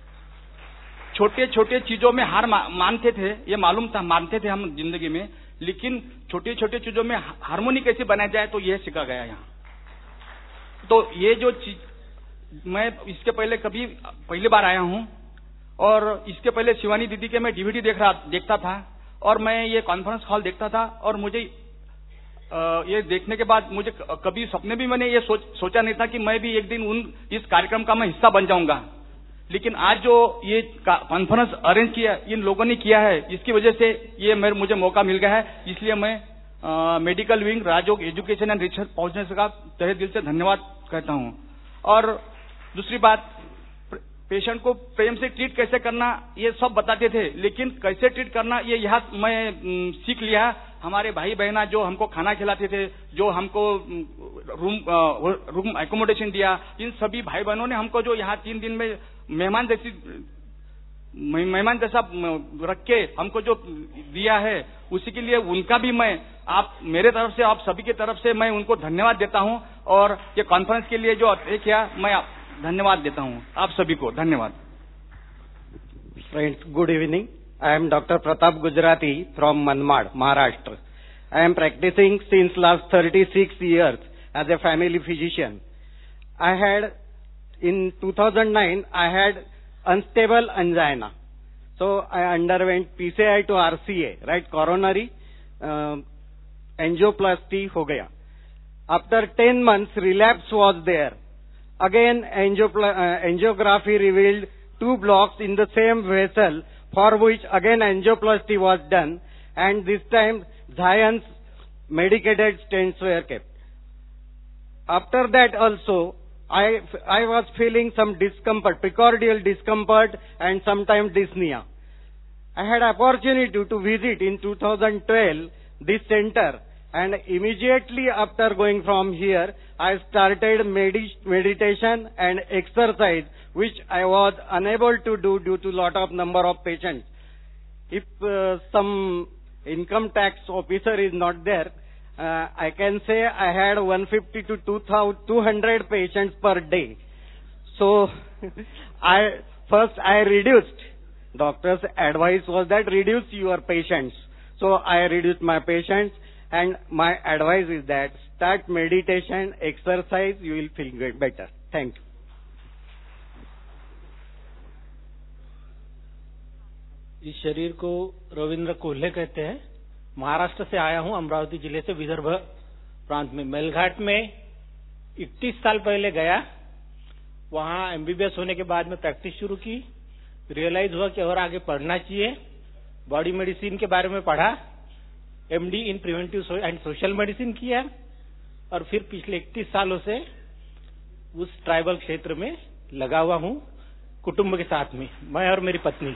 छोटे छोटे चीजों में हार मा, मानते थे, ये मालूम था, मानते थे हम जिंदगी में, लेकिन छोटे छोटे चीजों में हारमोनी कैसे बनाया जाए, तो ये सीखा गया यहाँ। तो ये जो चीज मैं इसके पहले कभी पहली बार आया हूँ, और इसके पहले शिवानी दीदी के मैं डीवीडी देख रहा देखता था, और मैं ये कॉन्फ्रेंस हॉल देखता था, और मुझे आ, ये देखने के बाद मुझे कभी सपने भी मैंने ये सोच, सोचा नहीं था कि मैं भी एक दिन उन इस कार्यक्रम का मैं हिस्सा बन जाऊंगा। लेकिन आज जो ये कॉन्फ्रेंस अरेंज किया इन लोगों ने किया है, इसकी वजह से ये मेरे मुझे मौका मिल गया है। इसलिए मैं आ, medical wing Rajyoga education and research पहुंचने का तहे दिल से धन्यवाद कहता हूं। और दूसरी बात, पेशेंट को प्रेम से ट्रीट कैसे करना ये सब बताते थे, लेकिन कैसे ट्रीट करना ये यहाँ मैं सीख लिया। हमारे भाई बहना जो हमको खाना खिलाते थे, जो हमको रूम रूम एकोमोडेशन दिया, इन सभी भाई बहनों ने हमको जो यहाँ तीन दिन में मेहमान जैसी मेहमान जैसा रख के हमको जो दिया है, उसी के लिए उनका भी मैं आप मेरे तरफ से आप सभी की तरफ से मैं उनको धन्यवाद देता हूँ। और ये कॉन्फ्रेंस के लिए जो अटेंड किया, मैं धन्यवाद देता हूँ आप सभी को। धन्यवाद। Friends, good evening. I am Doctor Pratap Gujarati from Manmad, Maharashtra. I am practicing since last thirty-six years as a family physician. I had, in two thousand nine, I had unstable angina. So I underwent P C I to R C A, right, coronary uh, angioplasty ho gaya. After ten months, relapse was there. Again, angiopla uh, angiography revealed two blocks in the same vessel, for which again angioplasty was done, and this time Zions medicated stents were kept. After that also, I, I was feeling some discomfort, precordial discomfort, and sometimes dyspnea. I had opportunity to, to visit in two thousand twelve this center, and immediately after going from here, I started medi meditation and exercise, which I was unable to do due to lot of number of patients. If uh, some income tax officer is not there, uh, I can say I had one hundred fifty to two hundred patients per day. So I first I reduced. Doctor's advice was that reduce your patients. So I reduced my patients, and my advice is that start meditation, exercise, you will feel good, better. Thank you. इस शरीर को रविंद्र कोल्हे कहते हैं। महाराष्ट्र से आया हूं, अमरावती जिले से, विदर्भ प्रांत में। मेलघाट में इकतीस साल पहले गया, वहां एमबीबीएस होने के बाद में प्रैक्टिस शुरू की। रियलाइज हुआ कि और आगे पढ़ना चाहिए। बॉडी मेडिसिन के बारे में पढ़ा, MD in preventive and social medicine किया, और फिर पिछले इकतीस सालों से उस ट्राइबल क्षेत्र में लगा हुआ हूं कुटुंब के साथ में, मैं और मेरी पत्नी।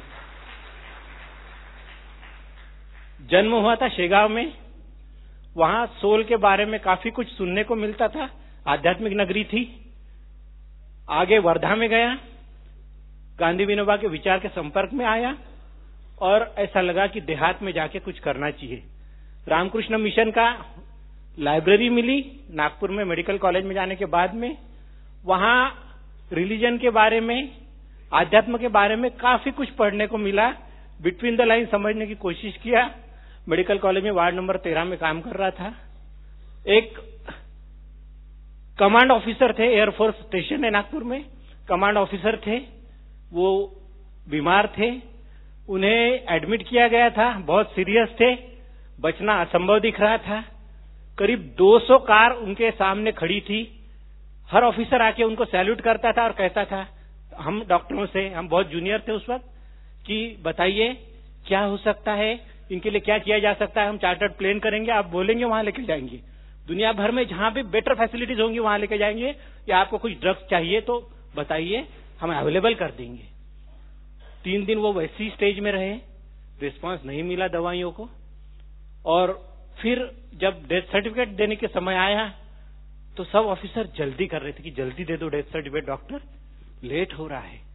जन्म हुआ था शेगांव में। वहां सोल के बारे में काफी कुछ सुनने को मिलता था, आध्यात्मिक नगरी थी। आगे वर्धा में गया, गांधी विनोबा के विचार के संपर्क में आया, और ऐसा लगा कि देहात में जाके कुछ करना चाहिए। रामकृष्ण मिशन का लाइब्रेरी मिली नागपुर में, मेडिकल कॉलेज में जाने के बाद में। वहां रिलीजन के बारे में, आध्यात्म के बारे में काफी कुछ पढ़ने को मिला। बिटवीन द लाइन समझने की कोशिश किया। मेडिकल कॉलेज में वार्ड नंबर तेरह में काम कर रहा था। एक कमांड ऑफिसर थे, एयरफोर्स स्टेशन है नागपुर में, कमांड ऑफिसर थे, वो बीमार थे। उन्हें एडमिट किया गया था, बहुत सीरियस थे, बचना असंभव दिख रहा था। करीब दो सौ कार उनके सामने खड़ी थी। हर ऑफिसर आके उनको सैल्यूट करता था और कहता था, हम डॉक्टरों से, हम बहुत जूनियर थे उस वक्त, कि बताइए क्या हो सकता है, इनके लिए क्या किया जा सकता है, हम चार्टर्ड प्लेन करेंगे, आप बोलेंगे वहां लेके जाएंगे। दुनिया भर में जहां भी बेटर फैसिलिटीज होंगी वहां लेके जाएंगे, या आपको कुछ ड्रग्स चाहिए तो बताइए, हम अवेलेबल कर देंगे। तीन दिन वो वैसी स्टेज में रहे, रिस्पांस नहीं मिला दवाइयों को। और फिर जब डेथ सर्टिफिकेट देने के समय आया तो सब ऑफिसर जल्दी कर रहे थे कि जल्दी दे दो डेथ सर्टिफिकेट डॉक्टर, लेट हो रहा है।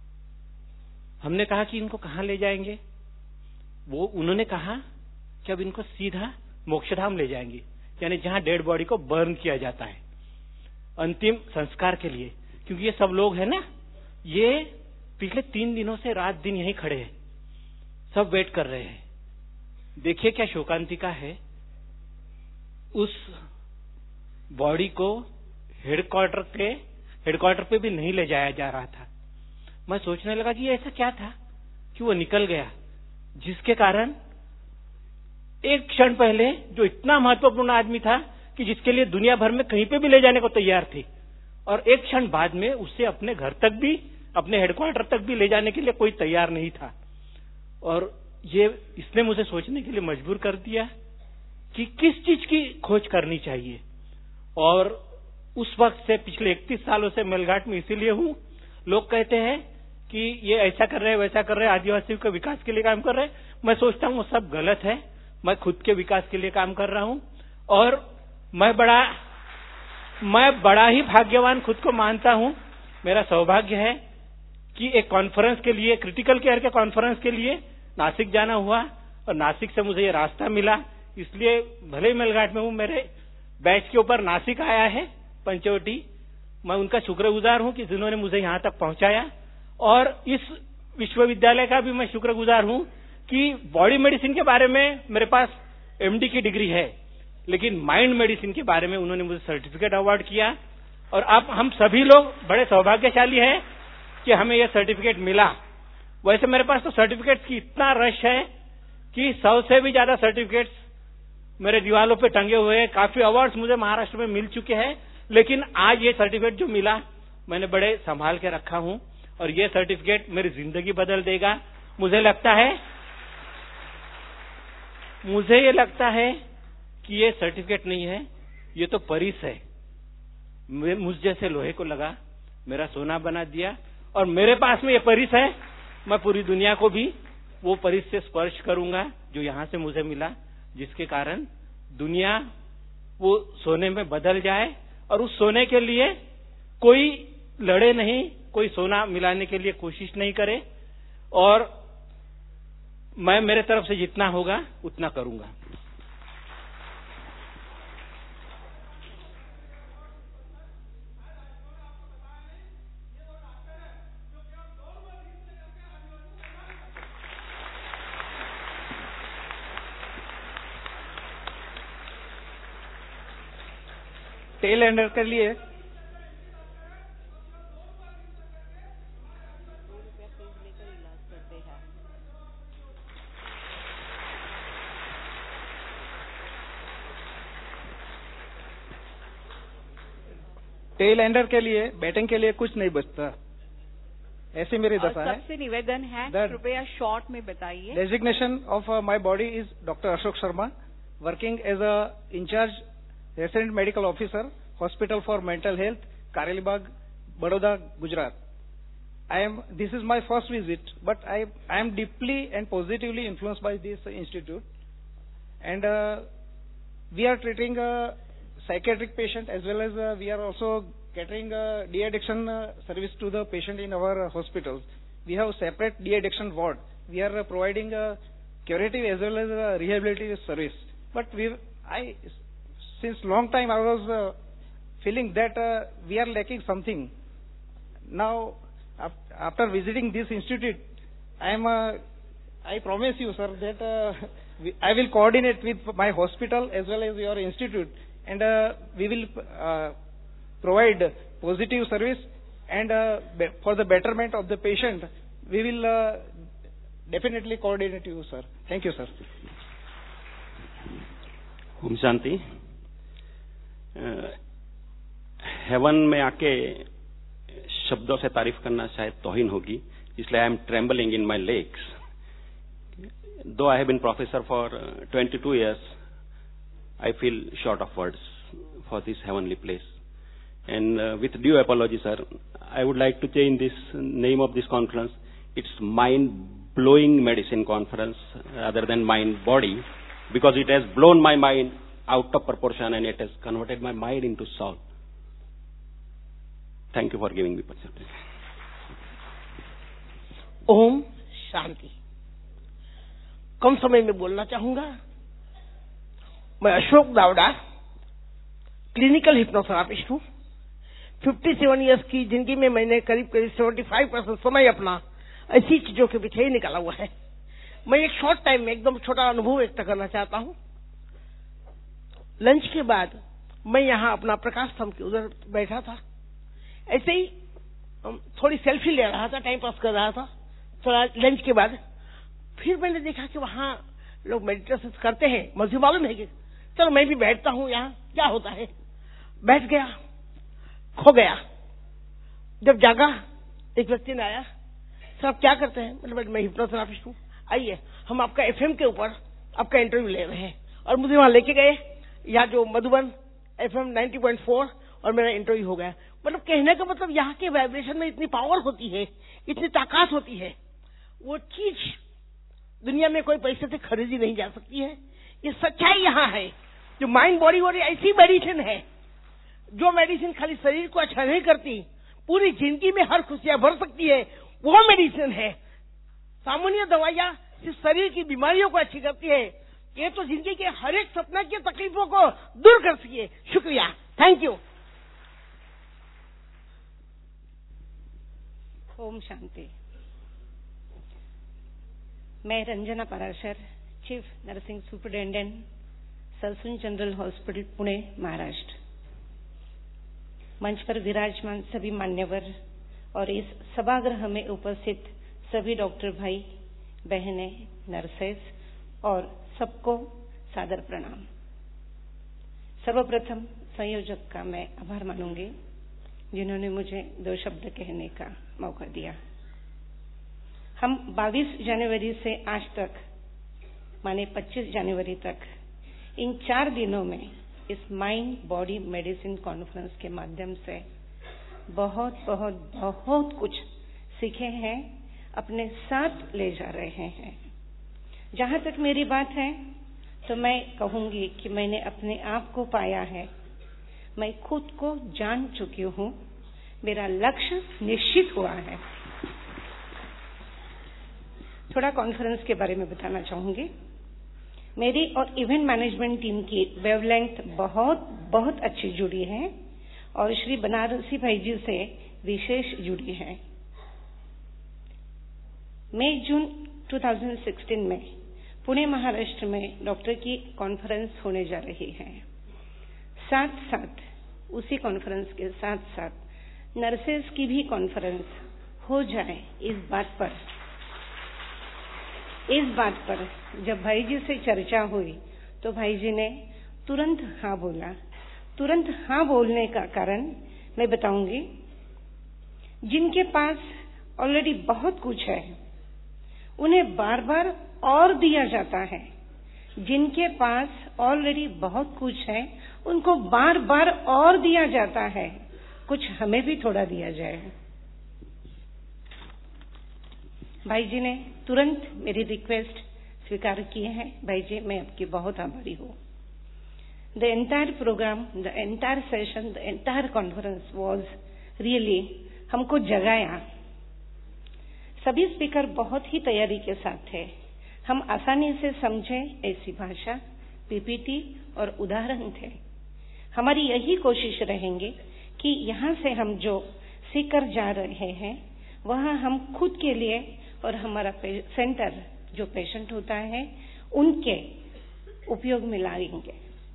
हमने कहा कि इनको कहाँ ले जाएंगे? वो उन्होंने कहा कि अब इनको सीधा मोक्षधाम ले जाएंगे, यानी जहां डेड बॉडी को बर्न किया जाता है अंतिम संस्कार के लिए। क्योंकि ये सब लोग हैं ना, ये पिछले तीन दिनों से रात दिन यहीं खड़े हैं, सब वेट कर रहे हैं। देखिए क्या शोकांतिका है, उस बॉडी को हेडक्वार्टर के हेडक्वार्टर पे भी नहीं ले जाया जा रहा था। मैं सोचने लगा कि ऐसा क्या था कि वो निकल गया, जिसके कारण एक क्षण पहले जो इतना महत्वपूर्ण आदमी था कि जिसके लिए दुनिया भर में कहीं पे भी ले जाने को तैयार थी, और एक क्षण बाद में उससे अपने घर तक भी, अपने हेडक्वार्टर तक भी ले जाने के लिए कोई तैयार नहीं था। और ये इसने मुझे सोचने के लिए मजबूर कर दिया कि किस चीज की खोज करनी चाहिए। और उस वक्त से पिछले इकतीस सालों से मेलघाट में इसीलिए हूं। लोग कहते हैं कि ये ऐसा कर रहे हैं, वैसा कर रहे हैं, आदिवासियों के विकास के लिए काम कर रहे हैं। मैं सोचता हूं वो सब गलत है। मैं खुद के विकास के लिए काम कर रहा हूं, और मैं बड़ा मैं बड़ा ही भाग्यवान खुद को मानता हूं। मेरा सौभाग्य है कि एक कॉन्फ्रेंस के लिए, क्रिटिकल केयर के कॉन्फ्रेंस के लिए नासिक जाना हुआ, और नासिक से मुझे ये रास्ता मिला। इसलिए भले ही मेलघाट में हूं, मेरे बैच के ऊपर नासिक आया है, पंचवटी। मैं उनका शुक्रगुजार हूं कि जिन्होंने मुझे यहां तक पहुंचाया। और इस विश्वविद्यालय का भी मैं शुक्रगुजार हूं कि बॉडी मेडिसिन के बारे में मेरे पास एमडी की डिग्री है, लेकिन माइंड मेडिसिन के बारे में उन्होंने मुझे सर्टिफिकेट अवार्ड किया। और अब हम सभी लोग बड़े सौभाग्यशाली हैं कि हमें यह सर्टिफिकेट मिला। वैसे मेरे पास तो सर्टिफिकेट्स की इतना रश है कि सौ से भी ज्यादा सर्टिफिकेट्स मेरे दीवालों पे टंगे हुए हैं। काफी अवार्ड्स मुझे महाराष्ट्र में मिल चुके हैं, लेकिन आज ये सर्टिफिकेट जो मिला मैंने बड़े संभाल के रखा हूं, और ये सर्टिफिकेट मेरी जिंदगी बदल देगा। मुझे लगता है मुझे ये लगता है कि ये सर्टिफिकेट नहीं है, ये तो परिस है। मुझ जैसे लोहे को लगा, मेरा सोना बना दिया, और मेरे पास में ये परिस है। मैं पूरी दुनिया को भी वो परिस से स्पर्श करूंगा जो यहां से मुझे मिला, जिसके कारण दुनिया वो सोने में बदल जाए। और उस सोने के लिए कोई लड़े नहीं, कोई सोना मिलाने के लिए कोशिश नहीं करे, और मैं मेरे तरफ से जितना होगा उतना करूंगा। टेल एंडर के लिए टेल एंडर के लिए बैटिंग के लिए कुछ नहीं बचता, ऐसी मेरी दशा है। सबसे निवेदन है कृपया शॉर्ट में बताइए। Designation of my body is doctor Ashok Sharma, working as a incharge resident medical officer, hospital for mental health, Karelibaug, Baroda, Gujarat. I am. This is my first visit, but I, I am deeply and positively influenced by this institute, and uh, we are treating a psychiatric patient as well as uh, we are also catering uh, de-addiction uh, service to the patient in our uh, hospitals. We have separate de-addiction ward. We are uh, providing uh, curative as well as uh, rehabilitative service. But we, I, since long time I was uh, feeling that uh, we are lacking something. Now, after visiting this institute, I am. Uh, I promise you, sir, that uh, we, I will coordinate with my hospital as well as your institute, and uh, we will uh, provide positive service, and uh, for the betterment of the patient, we will uh, definitely coordinate you, sir. Thank you, sir. ओम शांति. Heaven में आके शब्दों से तारीफ करना शायद तौहीन होगी, इसलिए I am trembling in my legs. Though I have been professor for twenty-two years, I feel short of words for this heavenly place. And uh, with due apology, sir, I would like to change this name of this conference. It's mind-blowing medicine conference rather than mind-body, because it has blown my mind out of proportion and it has converted my mind into soul. Thank you for giving me opportunity. ओम शांति। कम समय में बोलना चाहूंगा। मैं Ashok Dawda, clinical hypnotherapist हूं। सत्तावन इयर्स की जिंदगी में मैंने करीब करीब पचहत्तर परसेंट समय अपना ऐसी चीजों के पीछे ही निकाला हुआ है। मैं एक शॉर्ट टाइम में एकदम छोटा अनुभव व्यक्त करना चाहता हूं। लंच के बाद मैं यहाँ अपना प्रकाश स्तंभ के उधर बैठा था, ऐसे ही थोड़ी सेल्फी ले रहा था, टाइम पास कर रहा था थोड़ा लंच के बाद। फिर मैंने देखा कि वहां लोग मेडिटेशन करते हैं, मुझे मालूम है कि चलो मैं भी बैठता हूं, यहाँ क्या होता है। बैठ गया, खो गया। जब जागा एक व्यक्ति ने आया, सर आप क्या करते हैं? मतलब मैं हिप्नोथेरापिस्ट हूँ, आइए हम आपका एफएम के ऊपर आपका इंटरव्यू ले रहे हैं। और मुझे वहां लेके गए, यहाँ जो मधुबन एफएम नब्बे पॉइंट चार, और मेरा इंटरव्यू हो गया। मतलब कहने का मतलब यहाँ के वाइब्रेशन में इतनी पावर होती है, इतनी ताकत होती है, वो चीज दुनिया में कोई पैसे से खरीदी नहीं जा सकती है। ये सच्चाई यहाँ है। जो माइंड बॉडी बॉडी ऐसी मेडिसिन है, जो मेडिसिन खाली शरीर को अच्छा नहीं करती, पूरी जिंदगी में हर खुशियां भर सकती है, वो मेडिसिन है। सामान्य दवाइयां सिर्फ शरीर की बीमारियों को अच्छी करती है, ये तो जिंदगी के हर एक सपना की तकलीफों को दूर कर सकती है। शुक्रिया, थैंक यू। ओम शांति। मैं Ranjana Parashar, chief nursing superintendent, Sassoon general hospital, Pune, Maharashtra. मंच पर विराजमान सभी मान्यवर और इस सभागृह में उपस्थित सभी डॉक्टर भाई बहनें, नर्सेस और सबको सादर प्रणाम। सर्वप्रथम संयोजक का मैं आभार मानूंगी जिन्होंने मुझे दो शब्द कहने का मौका दिया। हम बाईस जनवरी से आज तक माने पच्चीस जनवरी तक इन चार दिनों में इस माइंड बॉडी मेडिसिन कॉन्फ्रेंस के माध्यम से बहुत बहुत बहुत कुछ सीखे हैं, अपने साथ ले जा रहे हैं। जहां तक मेरी बात है तो मैं कहूंगी कि मैंने अपने आप को पाया है, मैं खुद को जान चुकी हूं, मेरा लक्ष्य निश्चित हुआ है। थोड़ा कॉन्फ्रेंस के बारे में बताना चाहूंगी। मेरी और इवेंट मैनेजमेंट टीम की वेवलेंथ बहुत बहुत अच्छी जुड़ी है और श्री बनारसी भाई जी से विशेष जुड़ी है। मई जून दो हज़ार सोलह में पुणे महाराष्ट्र में डॉक्टर की कॉन्फ्रेंस होने जा रही है। साथ साथ उसी कॉन्फ्रेंस के साथ साथ नर्सेस की भी कॉन्फ्रेंस हो जाए, इस बात पर इस बात पर जब भाई जी से चर्चा हुई तो भाई जी ने तुरंत हाँ बोला। तुरंत हाँ बोलने का कारण मैं बताऊंगी। जिनके पास ऑलरेडी बहुत कुछ है उन्हें बार बार और दिया जाता है, जिनके पास ऑलरेडी बहुत कुछ है उनको बार बार और दिया जाता है। कुछ हमें भी थोड़ा दिया जाए। भाई जी ने तुरंत मेरी रिक्वेस्ट स्वीकार किए हैं। भाई जी, मैं आपकी बहुत आभारी हूँ। The entire programme, the entire session, the entire conference was really हमको जगाया। सभी स्पीकर बहुत ही तैयारी के साथ थे। हम आसानी से समझे ऐसी भाषा, पीपीटी और उदाहरण थे। हमारी यही कोशिश रहेंगे कि यहाँ से हम जो सीखकर जा रहे हैं वह हम खुद के लिए और हमारा सेंटर जो पेशेंट होता है उनके उपयोग में लाएंगे।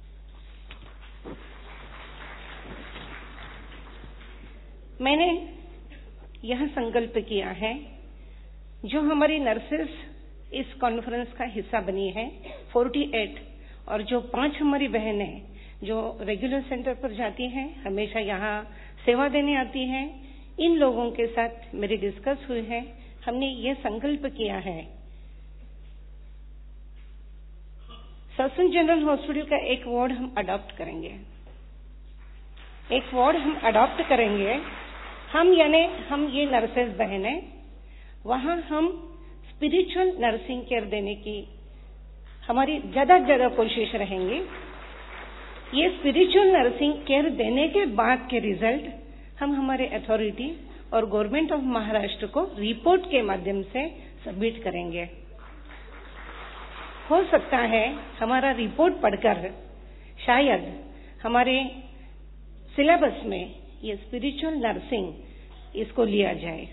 मैंने यह संकल्प किया है, जो हमारी नर्सेस इस कॉन्फ्रेंस का हिस्सा बनी है अड़तालीस, और जो पांच हमारी बहनें जो रेगुलर सेंटर पर जाती हैं, हमेशा यहाँ सेवा देने आती हैं, इन लोगों के साथ मेरी डिस्कस हुई है। हमने ये संकल्प किया है, सरसुन जनरल हॉस्पिटल का एक वार्ड हम अडॉप्ट करेंगे। एक वार्ड हम अडॉप्ट करेंगे। हम यानी हम ये नर्सेस बहनें वहां हम स्पिरिचुअल नर्सिंग केयर देने की हमारी ज्यादा ज्यादा कोशिश रहेंगी। ये स्पिरिचुअल नर्सिंग केयर देने के बाद के रिजल्ट हम हमारे अथॉरिटी और गवर्नमेंट ऑफ महाराष्ट्र को रिपोर्ट के माध्यम से सबमिट करेंगे। हो सकता है हमारा रिपोर्ट पढ़कर शायद हमारे सिलेबस में ये स्पिरिचुअल नर्सिंग इसको लिया जाए।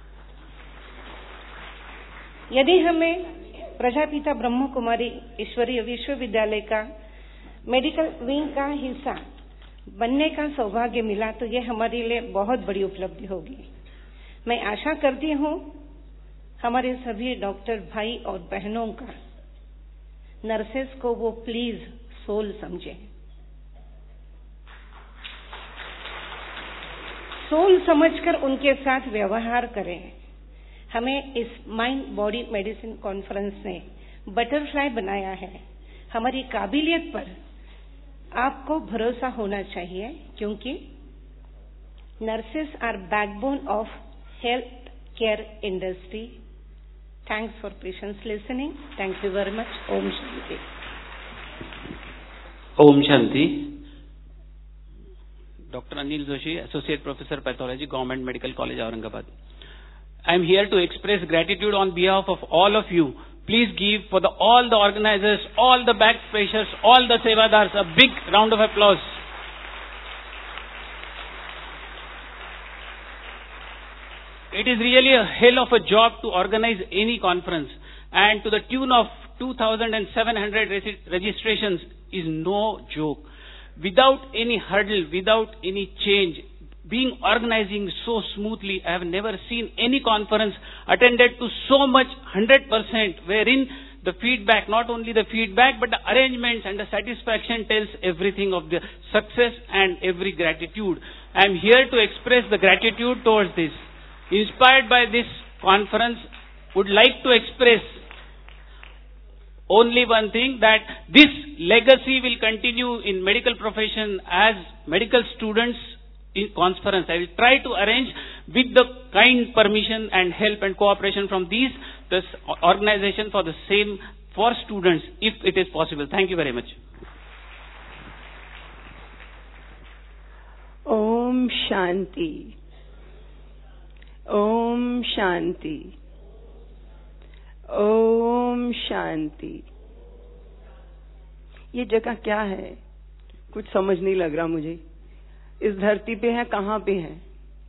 यदि हमें प्रजापिता ब्रह्म कुमारी ईश्वरीय विश्वविद्यालय का मेडिकल विंग का हिस्सा बनने का सौभाग्य मिला तो ये हमारे लिए बहुत बड़ी उपलब्धि होगी। मैं आशा करती हूँ हमारे सभी डॉक्टर भाई और बहनों का नर्सेस को वो प्लीज सोल समझे, सोल समझकर उनके साथ व्यवहार करें। हमें इस माइंड बॉडी मेडिसिन कॉन्फ्रेंस ने बटरफ्लाई बनाया है। हमारी काबिलियत पर आपको भरोसा होना चाहिए क्योंकि nurses are backbone of health care industry. Thanks for patience listening. Thank you very much. ओम शांति। ओम शांति। Doctor Anil Joshi, Associate Professor Pathology, Government Medical College, Aurangabad. I am here to express gratitude on behalf of all of you. Please give for the, all the organizers, all the back pressures, all the sevadars a big round of applause. It is really a hell of a job to organize any conference, and to the tune of two thousand seven hundred registrations is no joke. Without any hurdle, without any change, being organizing so smoothly, I have never seen any conference attended to so much one hundred percent, wherein the feedback, not only the feedback, but the arrangements and the satisfaction tells everything of the success and every gratitude. I am here to express the gratitude towards this. Inspired by this conference, would like to express only one thing, that this legacy will continue in medical profession as medical students in conference. I will try to arrange with the kind permission and help and cooperation from these this organization for the same for students if it is possible. Thank you very much. Om Shanti. Om Shanti. ओम शांति। ये जगह क्या है कुछ समझ नहीं लग रहा मुझे। इस धरती पे है कहाँ पे है?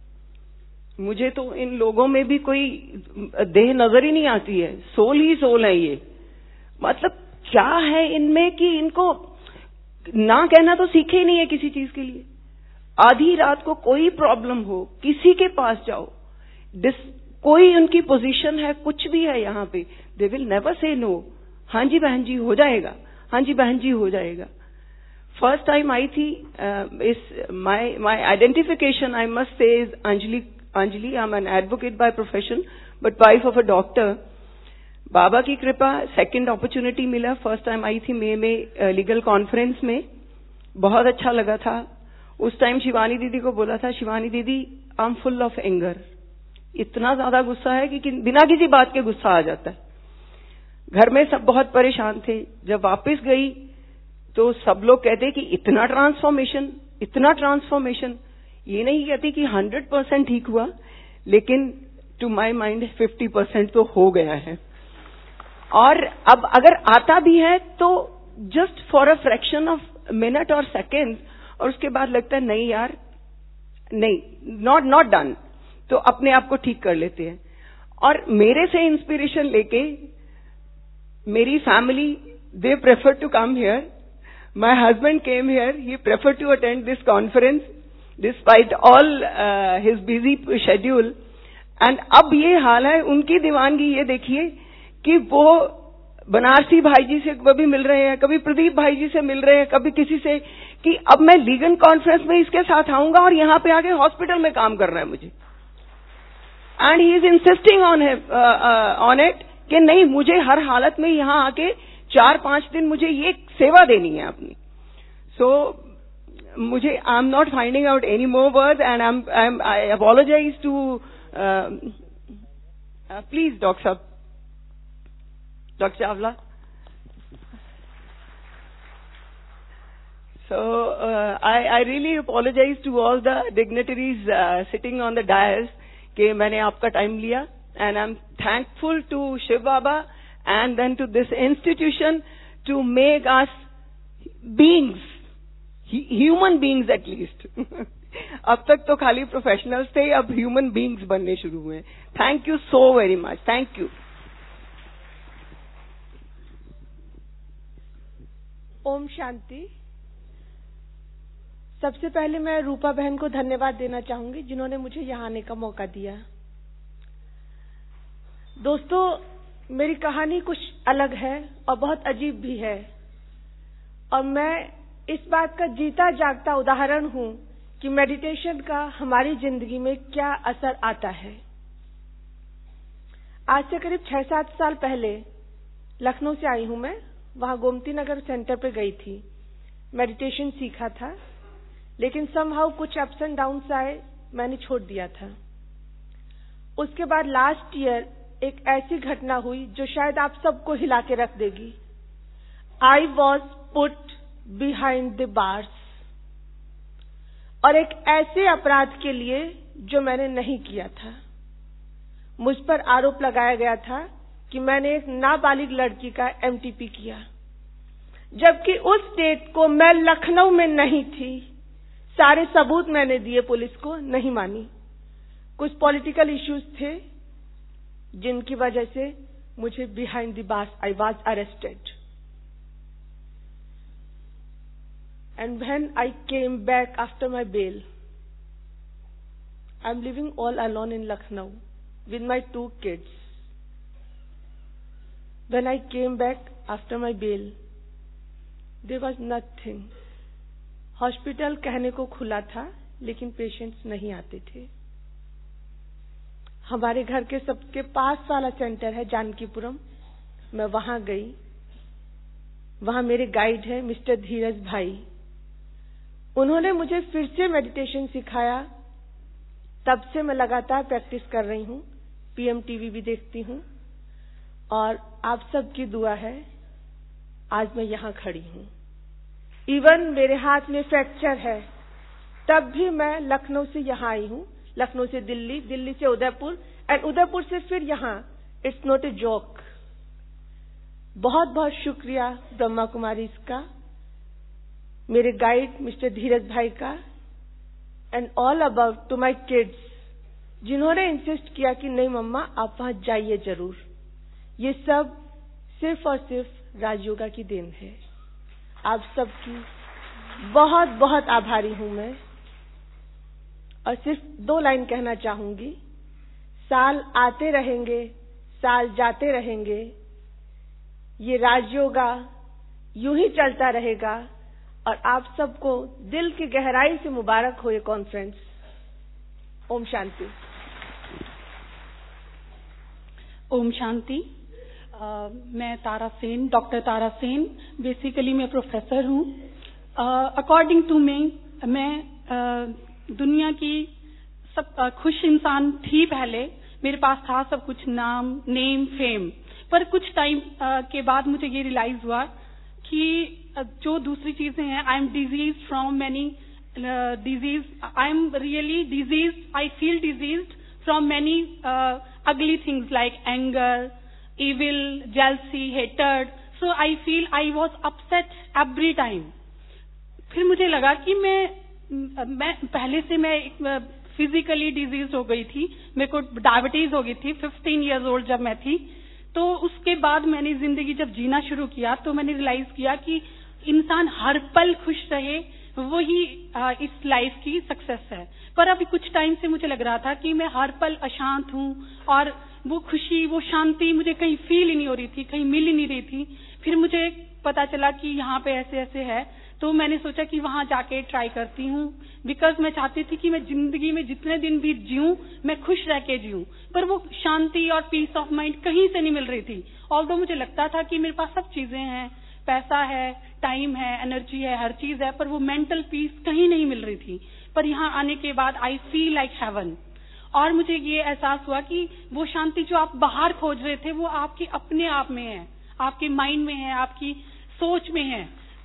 मुझे तो इन लोगों में भी कोई देह नजर ही नहीं आती है। सोल ही सोल है ये। मतलब क्या है इनमें कि इनको ना कहना तो सीखे ही नहीं है किसी चीज के लिए। आधी रात को कोई प्रॉब्लम हो किसी के पास जाओ, डिस कोई उनकी पोजीशन है कुछ भी है यहाँ पे, they will never say no. हाँ जी बहन जी हो जाएगा, हाँ जी बहन जी हो जाएगा। फर्स्ट टाइम आई थी इस my my identification I must say is Anjali Anjali I am an advocate by profession but wife of a doctor. बाबा की कृपा सेकंड अपॉर्चुनिटी मिला। फर्स्ट टाइम आई थी मई में लीगल कॉन्फ्रेंस में, बहुत अच्छा लगा था। उस टाइम शिवानी दीदी को बोला था, शिवानी दीदी I am full of anger. इतना ज्यादा गुस्सा है कि, कि बिना किसी बात के गुस्सा आ जाता है। घर में सब बहुत परेशान थे। जब वापस गई तो सब लोग कहते कि इतना ट्रांसफॉर्मेशन, इतना ट्रांसफॉर्मेशन। ये नहीं कहती कि हंड्रेड परसेंट ठीक हुआ, लेकिन to my mind fifty percent तो हो गया है। और अब अगर आता भी है तो just for a fraction of minute और सेकेंड, और उसके बाद लगता है नहीं यार नहीं, नॉट नॉट डन, तो अपने आप को ठीक कर लेते हैं। और मेरे से इंस्पिरेशन लेके मेरी family they prefer to come here. My husband came here, he prefer to attend this conference despite all his busy schedule. And अब ये हाल है उनकी दीवानगी, ये देखिए कि वो बनारसी भाई जी से कभी मिल रहे हैं, कभी प्रदीप भाई जी से मिल रहे हैं, कभी किसी से, कि अब मैं लीगल कॉन्फ्रेंस में इसके साथ आऊंगा और यहाँ पे आके हॉस्पिटल में काम करना है मुझे। And he is insisting on on it कि नहीं, मुझे हर हालत में यहाँ आके चार पांच दिन मुझे ये सेवा देनी है अपनी। सो so, मुझे I am not finding out any more words and I am I apologise to please doctor साहब, doctor Chawla. So uh, I, I really apologize to all the dignitaries uh, sitting on the dais कि मैंने आपका time लिया, and I'm thankful to Shiv Baba and then to this institution to make us beings, human beings at least. अब तक तो खाली professionals थे, अब ह्यूमन बीइंग्स बनने शुरू हुए. Thank you so very much. Thank you. ओम शांति. सबसे पहले मैं रूपा बहन को धन्यवाद देना चाहूंगी जिन्होंने मुझे यहाँ आने का मौका दिया. दोस्तों, मेरी कहानी कुछ अलग है और बहुत अजीब भी है, और मैं इस बात का जीता जागता उदाहरण हूं कि मेडिटेशन का हमारी जिंदगी में क्या असर आता है. आज से करीब छह सात साल पहले लखनऊ से आई हूं मैं. वहां गोमती नगर सेंटर पे गई थी, मेडिटेशन सीखा था, लेकिन समहाउ कुछ अप्स एंड डाउन्स आए, मैंने छोड़ दिया था. उसके बाद लास्ट ईयर एक ऐसी घटना हुई जो शायद आप सबको हिला के रख देगी. I was put behind the bars, और एक ऐसे अपराध के लिए जो मैंने नहीं किया था. मुझ पर आरोप लगाया गया था कि मैंने एक नाबालिग लड़की का एमटीपी किया, जबकि उस डेट को मैं लखनऊ में नहीं थी. सारे सबूत मैंने दिए, पुलिस को नहीं मानी. कुछ पॉलिटिकल इश्यूज थे जिनकी वजह से मुझे behind the bars I was arrested. And when I came back after my bail, I'm living all alone in Lucknow with my two kids. When I came back after my bail, there was nothing. Hospital कहने को खुला था, लेकिन patients नहीं आते थे. हमारे घर के सबके पास वाला सेंटर है जानकीपुरम, मैं वहां गई. वहां मेरे गाइड है मिस्टर धीरज भाई. उन्होंने मुझे फिर से मेडिटेशन सिखाया. तब से मैं लगातार प्रैक्टिस कर रही हूं, पीएम टीवी भी देखती हूं, और आप सबकी दुआ है आज मैं यहां खड़ी हूं. इवन मेरे हाथ में फ्रैक्चर है, तब भी मैं लखनऊ से यहां आई हूं. लखनऊ से दिल्ली, दिल्ली से उदयपुर, एंड उदयपुर से फिर यहां. It's not a joke. बहुत बहुत शुक्रिया ब्रह्मा कुमारी इसका, मेरे गाइड मिस्टर धीरज भाई का, and all about to my kids जिन्होंने इंसिस्ट किया कि नहीं मम्मा आप वहां जाइए जरूर. ये सब सिर्फ और सिर्फ राजयोगा की देन है. आप सबकी बहुत बहुत आभारी हूं मैं. और सिर्फ दो लाइन कहना चाहूंगी. साल आते रहेंगे, साल जाते रहेंगे, ये राजयोगा यूं ही चलता रहेगा, और आप सबको दिल की गहराई से मुबारक हो ये कॉन्फ्रेंस. ओम शांति. ओम शांति. Uh, मैं तारा सेन, डॉक्टर तारा सेन. बेसिकली मैं प्रोफेसर हूँ. अकॉर्डिंग टू मी, मैं uh, दुनिया की सब uh, खुश इंसान थी पहले. मेरे पास था सब कुछ, नाम, नेम, फेम. पर कुछ टाइम uh, के बाद मुझे ये रियलाइज हुआ कि uh, जो दूसरी चीजें हैं, I am disease from many disease. I am really disease. I feel disease from many ugly things like anger, evil, jealousy, hatred. So I feel I was upset every time. फिर मुझे लगा कि मैं मैं पहले से मैं फिजिकली डिजीज हो गई थी. मेरे को डायबिटीज हो गई थी फिफ्टीन इयर्स ओल्ड जब मैं थी. तो उसके बाद मैंने जिंदगी जब जीना शुरू किया तो मैंने रियलाइज किया कि इंसान हर पल खुश रहे, वही इस लाइफ की सक्सेस है. पर अभी कुछ टाइम से मुझे लग रहा था कि मैं हर पल अशांत हूँ, और वो खुशी, वो शांति मुझे कहीं फील ही नहीं हो रही थी, कहीं मिल ही नहीं रही थी. फिर मुझे पता चला कि यहाँ पे ऐसे ऐसे है, तो मैंने सोचा कि वहां जाके ट्राई करती हूँ. बिकॉज मैं चाहती थी कि मैं जिंदगी में जितने दिन भी जीऊं, मैं खुश रह के जीऊं. पर वो शांति और पीस ऑफ माइंड कहीं से नहीं मिल रही थी. ऑल्दो मुझे लगता था कि मेरे पास सब चीजें हैं, पैसा है, टाइम है, एनर्जी है, हर चीज है, पर वो मेंटल पीस कहीं नहीं मिल रही थी. पर यहाँ आने के बाद आई फील लाइक हेवन. और मुझे ये एहसास हुआ कि वो शांति जो आप बाहर खोज रहे थे वो आपके अपने आप में है, आपके माइंड में है, आपकी सोच में है.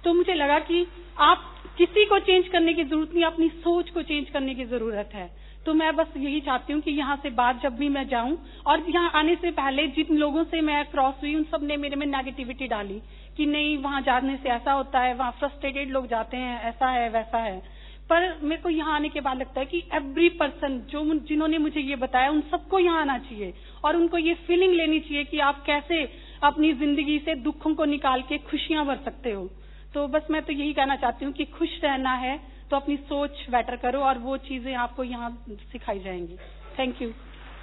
तो मुझे लगा कि आप किसी को चेंज करने की जरूरत नहीं, अपनी सोच को चेंज करने की जरूरत है। तो मैं बस यही चाहती हूँ कि यहाँ से बात जब भी मैं जाऊँ, और यहाँ आने से पहले जिन लोगों से मैं क्रॉस हुई उन सब ने मेरे में नेगेटिविटी डाली कि नहीं वहाँ जाने से ऐसा होता है, वहाँ फ्रस्ट्रेटेड लोग जाते हैं, ऐसा है वैसा है। पर मेरे को यहाँ आने के बाद लगता है कि एवरी पर्सन जो जिन्होंने मुझे ये बताया उन सबको यहाँ आना चाहिए और उनको ये फीलिंग लेनी चाहिए कि आप कैसे अपनी जिंदगी से दुखों को निकाल के खुशियां भर सकते हो। तो बस मैं तो यही कहना चाहती हूँ कि खुश रहना है तो अपनी सोच बेटर करो और वो चीजें आपको यहाँ सिखाई जाएंगी। Thank you.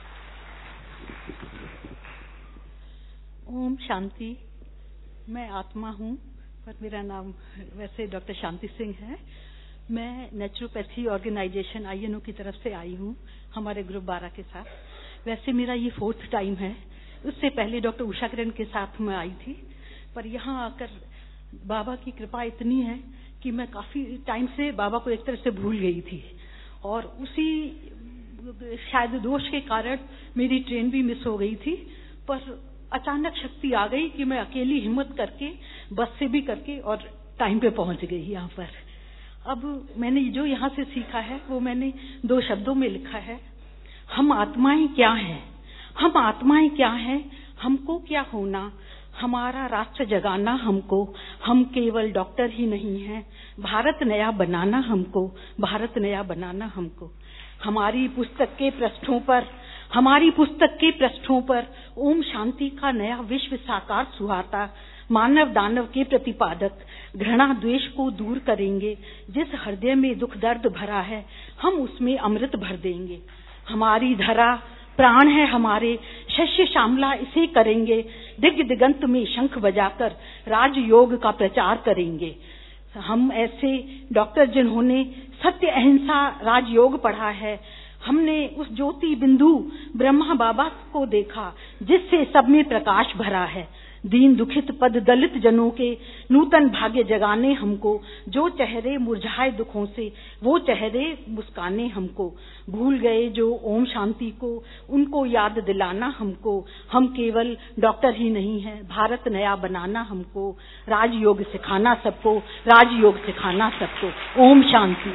ओम शांति। मैं आत्मा हूँ पर मेरा नाम वैसे डॉक्टर शांति सिंह है। मैं naturopathy organisation I N O की तरफ से आई हूँ हमारे ग्रुप बारह के साथ। वैसे मेरा ये फोर्थ टाइम है, उससे पहले डॉक्टर उषा किरण के साथ मैं आई थी, पर यहाँ आकर बाबा की कृपा इतनी है कि मैं काफी टाइम से बाबा को एक तरह से भूल गई थी और उसी शायद दोष के कारण मेरी ट्रेन भी मिस हो गई थी। पर अचानक शक्ति आ गई कि मैं अकेली हिम्मत करके बस से भी करके और टाइम पे पहुंच गई यहाँ पर। अब मैंने जो यहाँ से सीखा है वो मैंने दो शब्दों में लिखा है। हम आत्माएं क्या हैं, हम आत्माएं क्या हैं, हमको क्या होना, हमारा राष्ट्र जगाना हमको, हम केवल डॉक्टर ही नहीं हैं, भारत नया बनाना हमको, भारत नया बनाना हमको। हमारी पुस्तक के पृष्ठों पर हमारी पुस्तक के पृष्ठों पर ओम शांति का नया विश्व साकार सुहाता, मानव दानव के प्रतिपादक, घृणा द्वेष को दूर करेंगे। जिस हृदय में दुख दर्द भरा है हम उसमें अमृत भर देंगे। हमारी धरा प्राण है हमारे, शस्य श्यामला इसे करेंगे। दिग्ग दिगंत में शंख बजाकर राजयोग का प्रचार करेंगे। हम ऐसे डॉक्टर जिन्होंने सत्य अहिंसा राजयोग पढ़ा है, हमने उस ज्योति बिंदु ब्रह्मा बाबा को देखा जिससे सब में प्रकाश भरा है। दीन दुखित पद दलित जनों के नूतन भाग्य जगाने हमको, जो चेहरे मुरझाए दुखों से वो चेहरे मुस्काने हमको। भूल गए जो ओम शांति को उनको याद दिलाना हमको। हम केवल डॉक्टर ही नहीं हैं, भारत नया बनाना हमको। राजयोग सिखाना सबको, राजयोग सिखाना सबको। ओम शांति।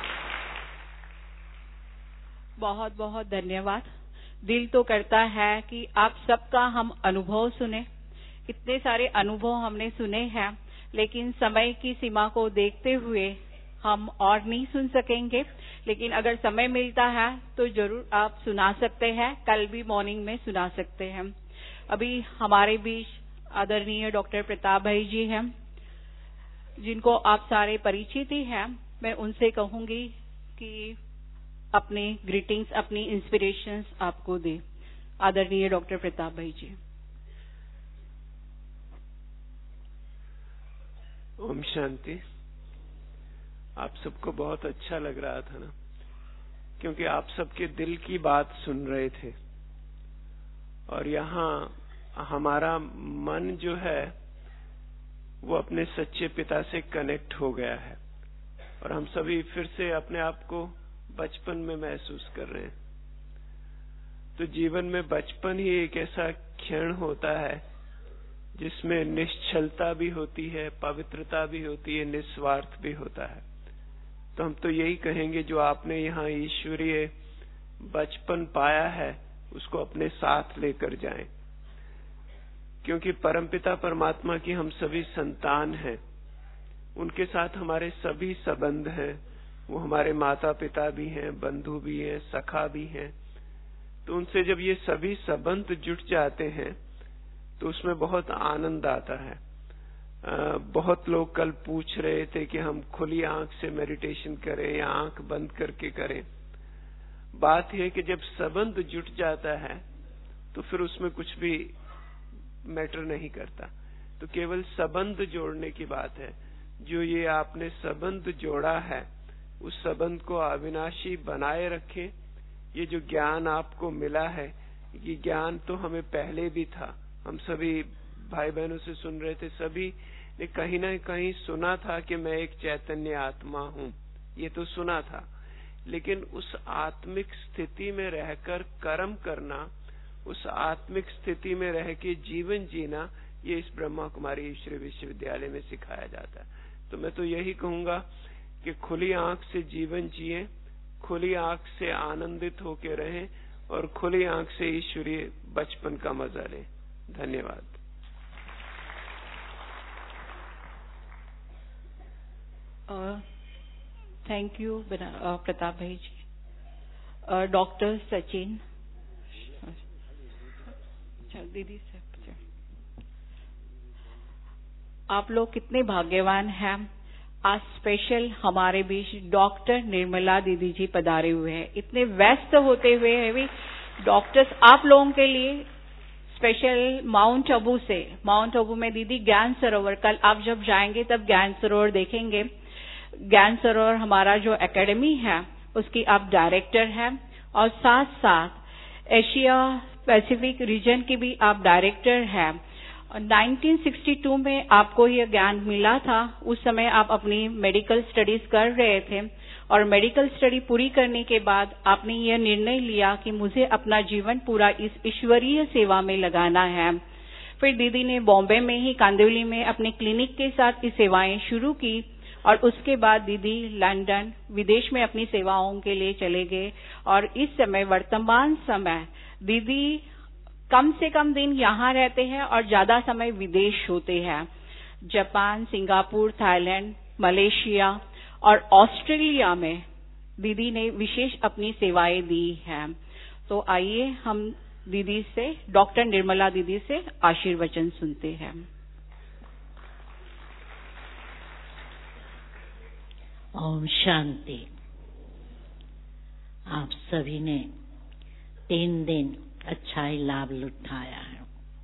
बहुत बहुत धन्यवाद। दिल तो करता है कि आप सबका हम अनुभव सुने। इतने सारे अनुभव हमने सुने हैं, लेकिन समय की सीमा को देखते हुए हम और नहीं सुन सकेंगे, लेकिन अगर समय मिलता है तो जरूर आप सुना सकते हैं, कल भी मॉर्निंग में सुना सकते हैं। अभी हमारे बीच आदरणीय डॉक्टर प्रताप भाई जी हैं, जिनको आप सारे परिचित ही हैं। मैं उनसे कहूंगी कि अपने ग्रीटिंग्स, अपनी इंस्पिरेशंस आपको दे। आदरणीय डॉक्टर प्रताप भाई जी। ओम शांति। आप सबको बहुत अच्छा लग रहा था ना, क्योंकि आप सबके दिल की बात सुन रहे थे और यहाँ हमारा मन जो है वो अपने सच्चे पिता से कनेक्ट हो गया है और हम सभी फिर से अपने आप को बचपन में महसूस कर रहे हैं। तो जीवन में बचपन ही एक ऐसा क्षण होता है जिसमें निश्चलता भी होती है, पवित्रता भी होती है, निस्वार्थ भी होता है। तो हम तो यही कहेंगे, जो आपने यहाँ ईश्वरीय बचपन पाया है उसको अपने साथ लेकर जाएं, क्योंकि परमपिता परमात्मा की हम सभी संतान हैं। उनके साथ हमारे सभी संबंध हैं। वो हमारे माता पिता भी हैं, बंधु भी हैं, सखा भी हैं। तो उनसे जब ये सभी संबंध जुट जाते हैं तो उसमें बहुत आनंद आता है। आ, बहुत लोग कल पूछ रहे थे कि हम खुली आंख से मेडिटेशन करें या आंख बंद करके करें। बात यह कि जब संबंध जुट जाता है तो फिर उसमें कुछ भी मैटर नहीं करता। तो केवल संबंध जोड़ने की बात है। जो ये आपने संबंध जोड़ा है उस संबंध को अविनाशी बनाए रखें। ये जो ज्ञान आपको मिला है, ये ज्ञान तो हमें पहले भी था। हम सभी भाई बहनों से सुन रहे थे, सभी ने कहीं ना कहीं सुना था कि मैं एक चैतन्य आत्मा हूँ, ये तो सुना था। लेकिन उस आत्मिक स्थिति में रहकर कर्म करना, उस आत्मिक स्थिति में रह के जीवन जीना, ये इस ब्रह्मा कुमारी ईश्वरीय विश्वविद्यालय में सिखाया जाता है। तो मैं तो यही कहूंगा कि खुली आंख से जीवन जिए, खुली आंख से आनंदित होके रहें और खुली आंख से ईश्वरीय बचपन का मजा लें। धन्यवाद। थैंक यू प्रताप भाई जी। डॉक्टर सचिन दीदी से, आप लोग कितने भाग्यवान हैं, आज स्पेशल हमारे बीच डॉक्टर निर्मला दीदी जी पधारे हुए हैं। इतने व्यस्त होते हुए भी डॉक्टर्स आप लोगों के लिए स्पेशल माउंट आबू से, माउंट आबू में दीदी ज्ञान सरोवर, कल आप जब जाएंगे तब ज्ञान सरोवर देखेंगे। ज्ञान सरोवर हमारा जो एकेडमी है उसकी आप डायरेक्टर हैं और साथ साथ एशिया पैसिफिक रीजन की भी आप डायरेक्टर हैं। नाइनटीन सिक्सटी टू में आपको यह ज्ञान मिला था, उस समय आप अपनी मेडिकल स्टडीज कर रहे थे और मेडिकल स्टडी पूरी करने के बाद आपने यह निर्णय लिया कि मुझे अपना जीवन पूरा इस ईश्वरीय सेवा में लगाना है। फिर दीदी ने बॉम्बे में ही कांदिवली में अपने क्लिनिक के साथ ये सेवाएं शुरू की और उसके बाद दीदी लंदन विदेश में अपनी सेवाओं के लिए चले गए और इस समय वर्तमान समय दीदी कम से कम दिन यहाँ रहते हैं और ज्यादा समय विदेश होते हैं। जापान, सिंगापुर, थाईलैंड, मलेशिया और ऑस्ट्रेलिया में दीदी ने विशेष अपनी सेवाएं दी हैं। तो आइए हम दीदी से, डॉक्टर निर्मला दीदी से आशीर्वचन सुनते हैं। ओम शांति। आप सभी ने तीन दिन अच्छा ही लाभ उठाया है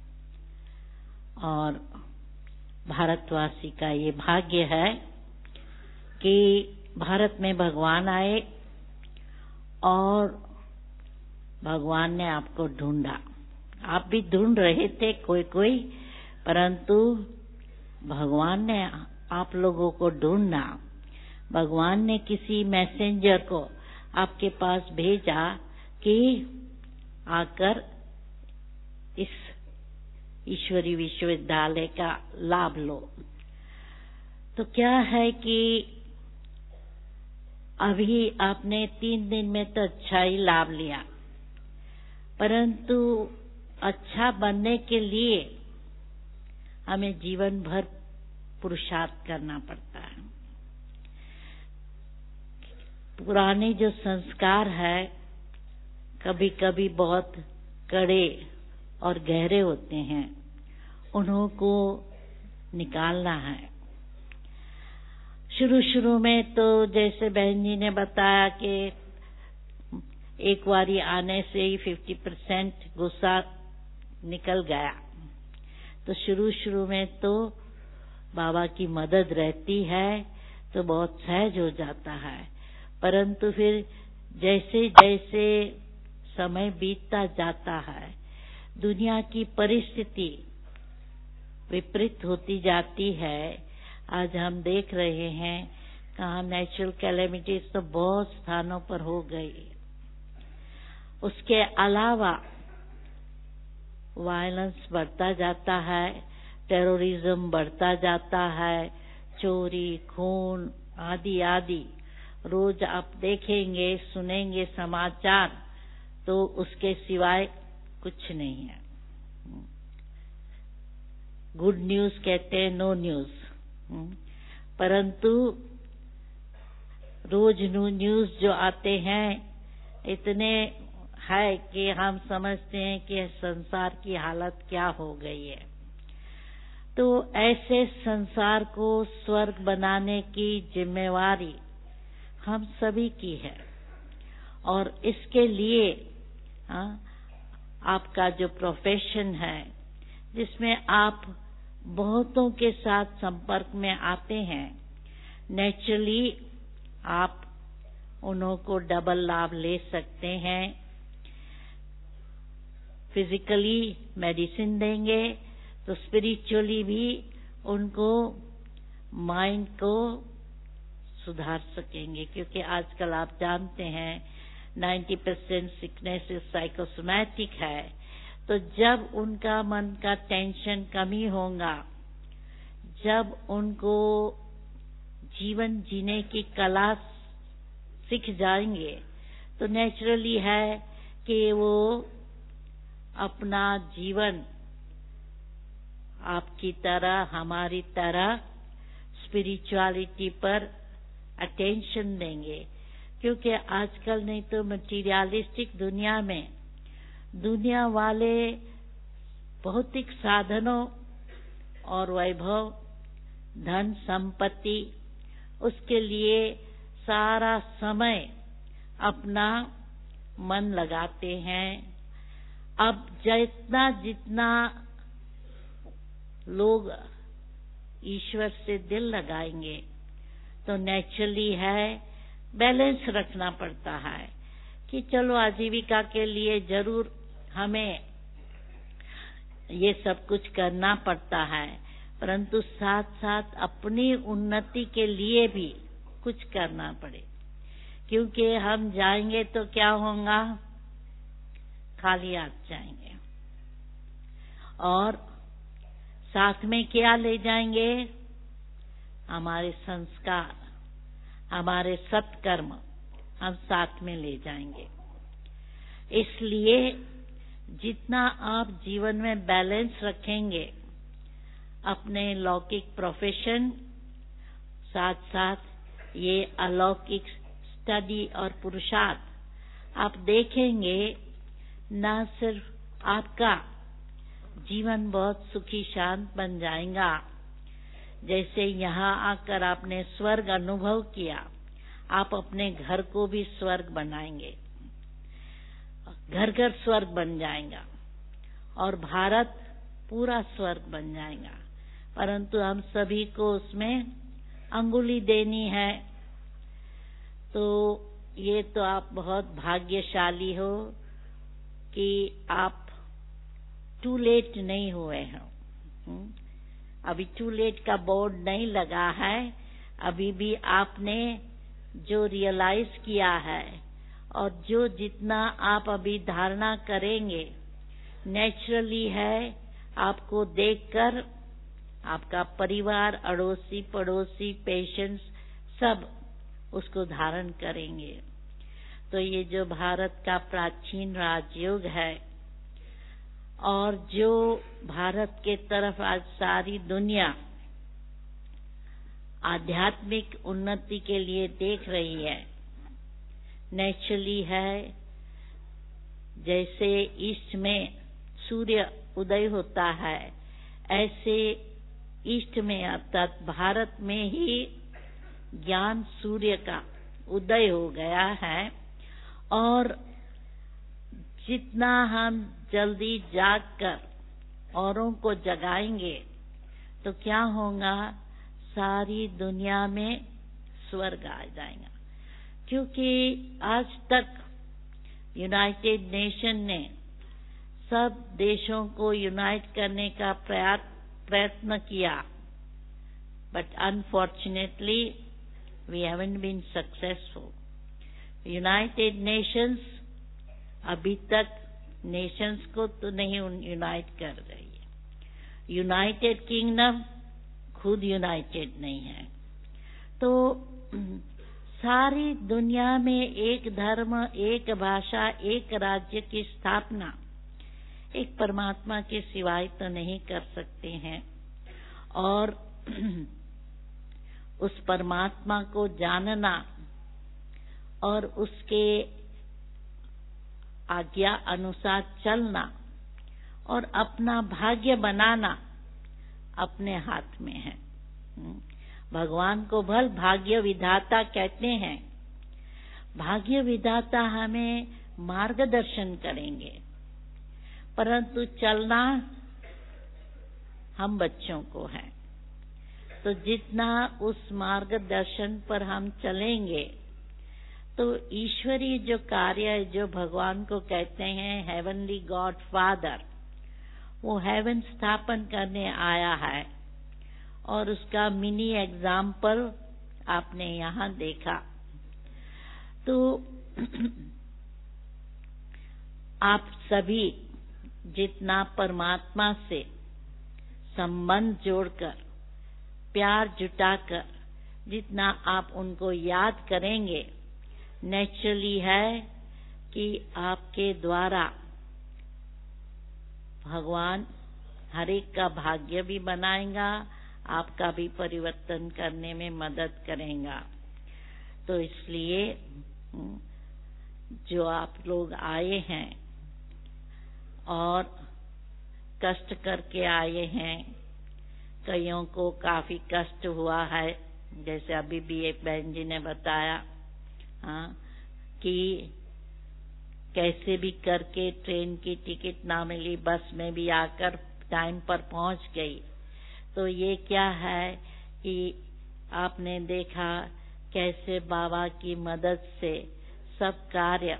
और भारतवासी का ये भाग्य है कि भारत में भगवान आए और भगवान ने आपको ढूंढा। आप भी ढूंढ रहे थे कोई कोई, परंतु भगवान ने आप लोगों को ढूंढना। भगवान ने किसी मैसेंजर को आपके पास भेजा कि आकर इस ईश्वरीय विश्वविद्यालय का लाभ लो। तो क्या है कि अभी आपने तीन दिन में तो अच्छा ही लाभ लिया, परंतु अच्छा बनने के लिए हमें जीवन भर पुरुषार्थ करना पड़ता है। पुराने जो संस्कार है कभी कभी बहुत कड़े और गहरे होते हैं, उन्हों को निकालना है। शुरू शुरू में तो जैसे बहन जी ने बताया कि एक बारी आने से ही फिफ्टी परसेंट गुस्सा निकल गया, तो शुरू शुरू में तो बाबा की मदद रहती है तो बहुत सहज हो जाता है, परंतु फिर जैसे जैसे समय बीतता जाता है दुनिया की परिस्थिति विपरीत होती जाती है। आज हम देख रहे हैं कहाँ नेचुरल कैलेमिटीज तो बहुत स्थानों पर हो गई। उसके अलावा वायलेंस बढ़ता जाता है, टेररिज्म बढ़ता जाता है, चोरी, खून आदि आदि रोज आप देखेंगे सुनेंगे समाचार, तो उसके सिवाय कुछ नहीं है। गुड न्यूज कहते हैं, नो न्यूज, परंतु रोज न्यू न्यूज जो आते हैं इतने है कि हम समझते हैं कि संसार की हालत क्या हो गई है। तो ऐसे संसार को स्वर्ग बनाने की जिम्मेवारी हम सभी की है और इसके लिए आ, आपका जो प्रोफेशन है जिसमें आप बहुतों के साथ संपर्क में आते हैं, नेचुरली आप उन्हों को डबल लाभ ले सकते हैं। फिजिकली मेडिसिन देंगे तो स्पिरिचुअली भी उनको माइंड को सुधार सकेंगे, क्योंकि आजकल आप जानते हैं नाइन्टी परसेंट सिकनेस साइकोसोमैटिक है। तो जब उनका मन का टेंशन कमी होगा, जब उनको जीवन जीने की कला सीख जाएंगे, तो नेचुरली है कि वो अपना जीवन आपकी तरह, हमारी तरह स्पिरिचुअलिटी पर अटेंशन देंगे। क्योंकि आजकल नहीं तो मटीरियलिस्टिक दुनिया में दुनिया वाले भौतिक साधनों और वैभव, धन संपत्ति, उसके लिए सारा समय अपना मन लगाते हैं। अब जितना जितना लोग ईश्वर से दिल लगाएंगे, तो नेचुरली है बैलेंस रखना पड़ता है कि चलो आजीविका के लिए जरूर हमें ये सब कुछ करना पड़ता है, परंतु साथ साथ अपनी उन्नति के लिए भी कुछ करना पड़े। क्योंकि हम जाएंगे तो क्या होगा, खाली हाथ जाएंगे। और साथ में क्या ले जाएंगे, हमारे संस्कार, हमारे सत्कर्म हम साथ में ले जाएंगे। इसलिए जितना आप जीवन में बैलेंस रखेंगे, अपने लौकिक प्रोफेशन साथ साथ ये अलौकिक स्टडी और पुरुषार्थ, आप देखेंगे न सिर्फ आपका जीवन बहुत सुखी शांत बन जाएगा, जैसे यहाँ आकर आपने स्वर्ग अनुभव किया, आप अपने घर को भी स्वर्ग बनाएंगे, घर घर स्वर्ग बन जाएगा और भारत पूरा स्वर्ग बन जाएगा। परंतु हम सभी को उसमें अंगुली देनी है। तो ये तो आप बहुत भाग्यशाली हो कि आप टू लेट नहीं हुए हो। अभी टू लेट का बोर्ड नहीं लगा है, अभी भी आपने जो रियलाइज किया है और जो जितना आप अभी धारणा करेंगे, नेचुरली है आपको देखकर आपका परिवार, अड़ोसी पड़ोसी, पेशेंट्स सब उसको धारण करेंगे। तो ये जो भारत का प्राचीन राजयोग है और जो भारत के तरफ आज सारी दुनिया आध्यात्मिक उन्नति के लिए देख रही है, नेचुरली है जैसे ईस्ट में सूर्य उदय होता है, ऐसे ईस्ट में अर्थात भारत में ही ज्ञान सूर्य का उदय हो गया है। और जितना हम जल्दी जागकर औरों को जगाएंगे तो क्या होगा, सारी दुनिया में स्वर्ग आ जाएगा। क्योंकि आज तक यूनाइटेड नेशन ने सब देशों को यूनाइट करने का प्रयत्न किया, but unfortunately we haven't been successful. United Nations अभी तक नेशंस को तो नहीं यूनाइट कर रही है। यूनाइटेड किंगडम खुद यूनाइटेड नहीं है। तो सारी दुनिया में एक धर्म, एक भाषा, एक राज्य की स्थापना एक परमात्मा के सिवाय तो नहीं कर सकते हैं। और उस परमात्मा को जानना और उसके आज्ञा अनुसार चलना और अपना भाग्य बनाना अपने हाथ में है। भगवान को भल भाग्य विधाता कहते हैं। भाग्य विधाता हमें मार्गदर्शन करेंगे, परंतु चलना हम बच्चों को है। तो जितना उस मार्गदर्शन पर हम चलेंगे, तो ईश्वरीय जो कार्य है, जो भगवान को कहते हैं हेवनली गॉड फादर, वो हेवन स्थापन करने आया है। और उसका मिनी एग्जाम्पल आपने यहाँ देखा। तो आप सभी जितना परमात्मा से संबंध जोड़कर, प्यार जुटाकर जितना आप उनको याद करेंगे, नेचुरली है कि आपके द्वारा भगवान हर एक का भाग्य भी बनाएगा, आपका भी परिवर्तन करने में मदद करेगा। तो इसलिए जो आप लोग आए हैं और कष्ट करके आए हैं, कईयों को काफी कष्ट हुआ है, जैसे अभी भी एक बहन जी ने बताया हाँ, कि कैसे भी करके ट्रेन की टिकट ना मिली, बस में भी आकर टाइम पर पहुंच गई। तो ये क्या है कि आपने देखा कैसे बाबा की मदद से सब कार्य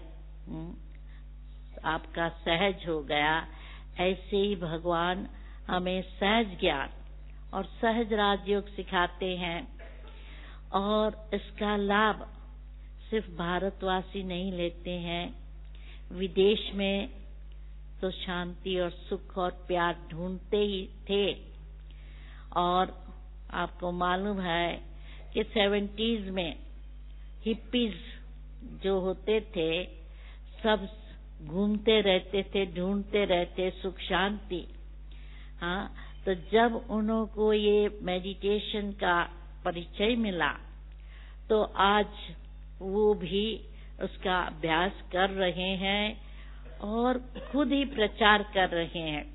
आपका सहज हो गया। ऐसे ही भगवान हमें सहज ज्ञान और सहज राजयोग सिखाते हैं, और इसका लाभ सिर्फ भारतवासी नहीं लेते हैं, विदेश में तो शांति और सुख और प्यार ढूंढते ही थे। और आपको मालूम है कि सेवेंटीज में हिप्पीज जो होते थे सब घूमते रहते थे, ढूंढते रहते सुख शांति। हाँ, तो जब उनको ये मेडिटेशन का परिचय मिला तो आज वो भी उसका अभ्यास कर रहे हैं और खुद ही प्रचार कर रहे हैं।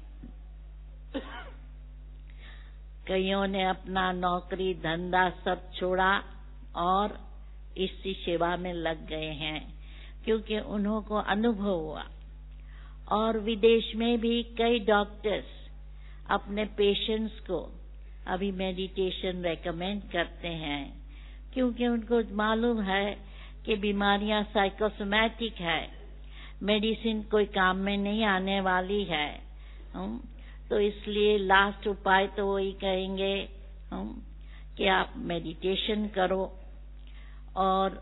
कईयों ने अपना नौकरी धंधा सब छोड़ा और इसी सेवा में लग गए हैं, क्योंकि उन्हों को अनुभव हुआ। और विदेश में भी कई डॉक्टर्स अपने पेशेंट्स को अभी मेडिटेशन रेकमेंड करते हैं, क्योंकि उनको मालूम है कि बीमारियां साइकोसोमैटिक है, मेडिसिन कोई काम में नहीं आने वाली है। हम तो इसलिए लास्ट उपाय तो वही कहेंगे हम कि आप मेडिटेशन करो। और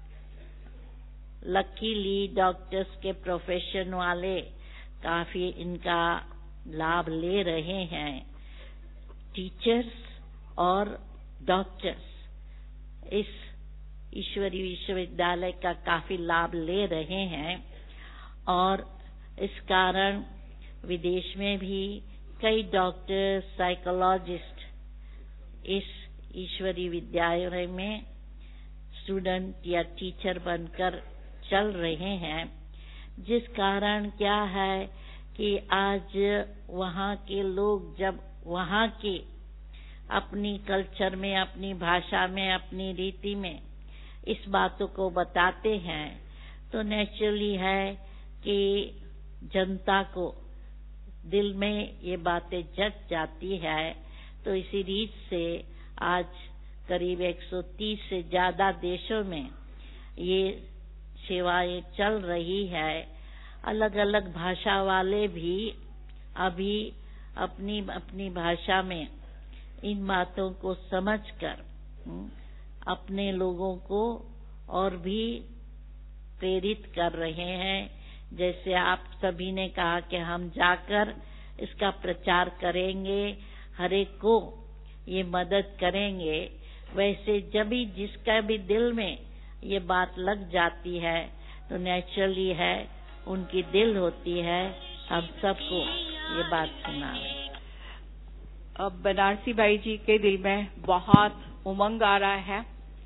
लकीली डॉक्टर्स के प्रोफेशन वाले काफी इनका लाभ ले रहे हैं। टीचर्स और डॉक्टर्स इस ईश्वरी विश्वविद्यालय का काफी लाभ ले रहे हैं, और इस कारण विदेश में भी कई डॉक्टर साइकोलॉजिस्ट इस ईश्वरी विद्यालय में स्टूडेंट या टीचर बनकर चल रहे हैं। जिस कारण क्या है कि आज वहाँ के लोग जब वहाँ के अपनी कल्चर में, अपनी भाषा में, अपनी रीति में इस बातों को बताते हैं, तो नेचुरली है कि जनता को दिल में ये बातें जग जाती है। तो इसी रीत से आज करीब एक सौ तीस से ज्यादा देशों में ये सेवाएं चल रही है। अलग अलग भाषा वाले भी अभी अपनी अपनी भाषा में इन बातों को समझकर अपने लोगों को और भी प्रेरित कर रहे हैं। जैसे आप सभी ने कहा कि हम जाकर इसका प्रचार करेंगे, हर एक को ये मदद करेंगे, वैसे जब भी जिसका भी दिल में ये बात लग जाती है तो नेचुरली है उनकी दिल होती है हम सबको ये बात सुनाए। अब बनारसी भाई जी के दिल में बहुत उमंग आ रहा है।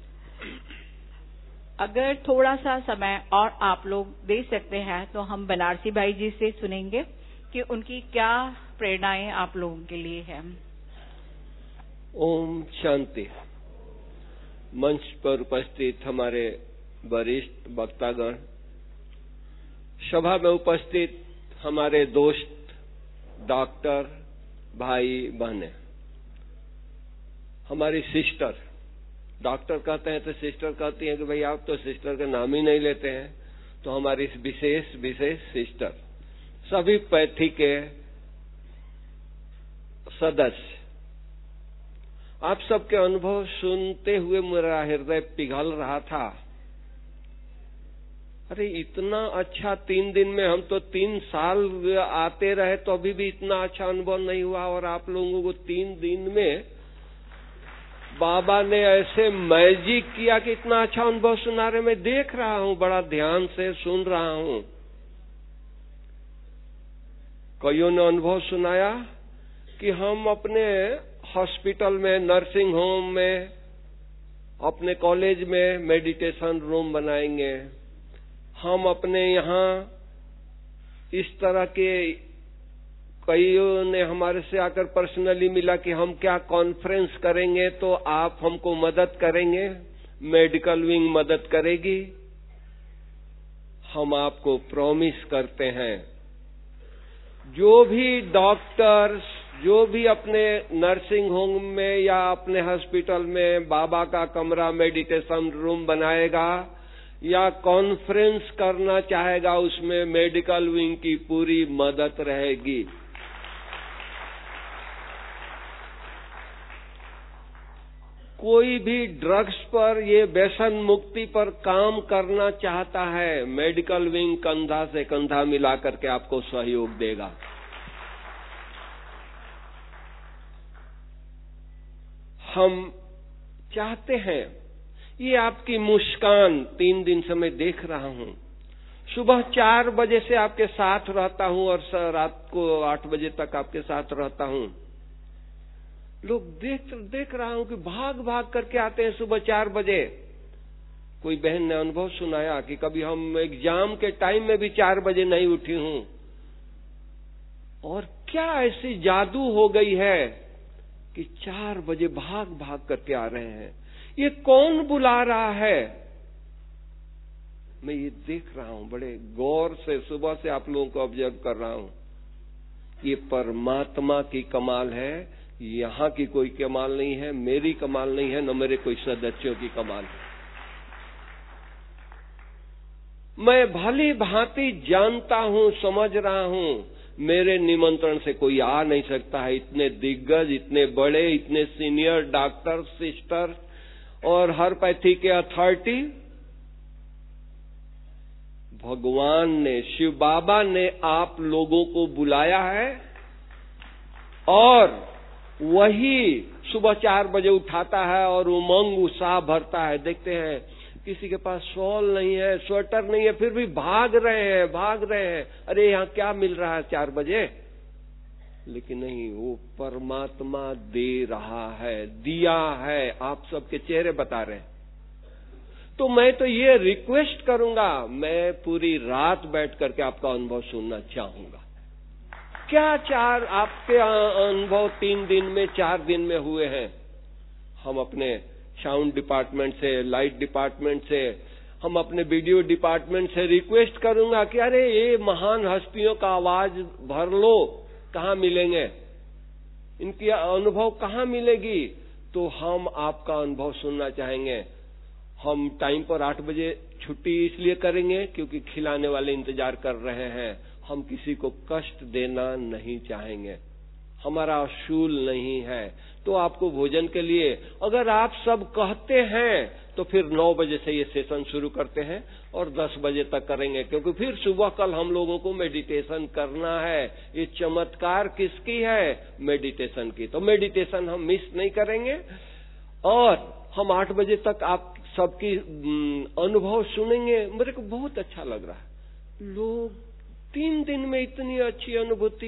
अगर थोड़ा सा समय और आप लोग दे सकते हैं तो हम बनारसी भाई जी से सुनेंगे कि उनकी क्या प्रेरणाएं आप लोगों के लिए हैं। ओम शांति। मंच पर उपस्थित हमारे वरिष्ठ वक्तागण, सभा में उपस्थित हमारे दोस्त डॉक्टर भाई बहनें, हमारी सिस्टर, डॉक्टर कहते हैं तो सिस्टर कहती हैं कि भाई आप तो सिस्टर का नाम ही नहीं लेते हैं, तो हमारी विशेष विशेष सिस्टर, सभी पैथी के सदस्य, आप सबके अनुभव सुनते हुए मेरा हृदय पिघल रहा था। अरे इतना अच्छा तीन दिन में, हम तो तीन साल आते रहे तो अभी भी इतना अच्छा अनुभव नहीं हुआ, और आप लोगों को तीन दिन में बाबा ने ऐसे मैजिक किया कि इतना अच्छा अनुभव सुना रहे। मैं देख रहा हूं, बड़ा ध्यान से सुन रहा हूं। कईयों ने अनुभव सुनाया कि हम अपने हॉस्पिटल में, नर्सिंग होम में, अपने कॉलेज में मेडिटेशन रूम बनाएंगे। हम अपने यहाँ इस तरह के, कईयों ने हमारे से आकर पर्सनली मिला कि हम क्या कॉन्फ्रेंस करेंगे तो आप हमको मदद करेंगे, मेडिकल विंग मदद करेगी। हम आपको प्रॉमिस करते हैं, जो भी डॉक्टर्स, जो भी अपने नर्सिंग होम में या अपने हॉस्पिटल में बाबा का कमरा, मेडिटेशन रूम बनाएगा या कॉन्फ्रेंस करना चाहेगा, उसमें मेडिकल विंग की पूरी मदद रहेगी। कोई भी ड्रग्स पर, ये व्यसन मुक्ति पर काम करना चाहता है, मेडिकल विंग कंधा से कंधा मिला करके आपको सहयोग देगा। हम चाहते हैं, ये आपकी मुस्कान तीन दिन से मैं देख रहा हूं। सुबह चार बजे से आपके साथ रहता हूं और रात को आठ बजे तक आपके साथ रहता हूं। लोग देख देख रहा हूं कि भाग भाग करके आते हैं सुबह चार बजे। कोई बहन ने अनुभव सुनाया कि कभी हम एग्जाम के टाइम में भी चार बजे नहीं उठी हूं। और क्या ऐसी जादू हो गई है कि चार बजे भाग भाग करके आ रहे हैं। ये कौन बुला रहा है? मैं ये देख रहा हूं, बड़े गौर से सुबह से आप लोगों को ऑब्जर्व कर रहा हूं। ये परमात्मा की कमाल है, यहां की कोई कमाल नहीं है, मेरी कमाल नहीं है, न मेरे कोई सदस्यों की कमाल है। मैं भली भांति जानता हूं, समझ रहा हूं, मेरे निमंत्रण से कोई आ नहीं सकता है। इतने दिग्गज, इतने बड़े, इतने सीनियर डॉक्टर, सिस्टर और हर पैथी के अथॉरिटी, भगवान ने, शिव बाबा ने आप लोगों को बुलाया है। और वही सुबह चार बजे उठाता है और उमंग उत्साह भरता है। देखते हैं किसी के पास शॉल नहीं है, स्वेटर नहीं है, फिर भी भाग रहे हैं, भाग रहे हैं। अरे यहाँ क्या मिल रहा है चार बजे? लेकिन नहीं, वो परमात्मा दे रहा है, दिया है, आप सबके चेहरे बता रहे हैं। तो मैं तो ये रिक्वेस्ट करूंगा, मैं पूरी रात बैठ करके आपका अनुभव सुनना चाहूंगा। क्या चार आपके अनुभव तीन दिन में, चार दिन में हुए हैं? हम अपने साउंड डिपार्टमेंट से, लाइट डिपार्टमेंट से, हम अपने वीडियो डिपार्टमेंट से रिक्वेस्ट करूंगा कि अरे ये महान हस्तियों का आवाज भर लो, कहाँ मिलेंगे, इनकी अनुभव कहाँ मिलेगी? तो हम आपका अनुभव सुनना चाहेंगे। हम टाइम पर आठ बजे छुट्टी इसलिए करेंगे क्योंकि खिलाने वाले इंतजार कर रहे हैं। हम किसी को कष्ट देना नहीं चाहेंगे, हमारा असूल नहीं है। तो आपको भोजन के लिए अगर आप सब कहते हैं तो फिर नौ बजे से ये सेशन शुरू करते हैं और दस बजे तक करेंगे, क्योंकि फिर सुबह कल हम लोगों को मेडिटेशन करना है। ये चमत्कार किसकी है? मेडिटेशन की। तो मेडिटेशन हम मिस नहीं करेंगे और हम आठ बजे तक आप सबकी अनुभव सुनेंगे। मेरे को बहुत अच्छा लग रहा है। लोग तीन दिन में इतनी अच्छी अनुभूति,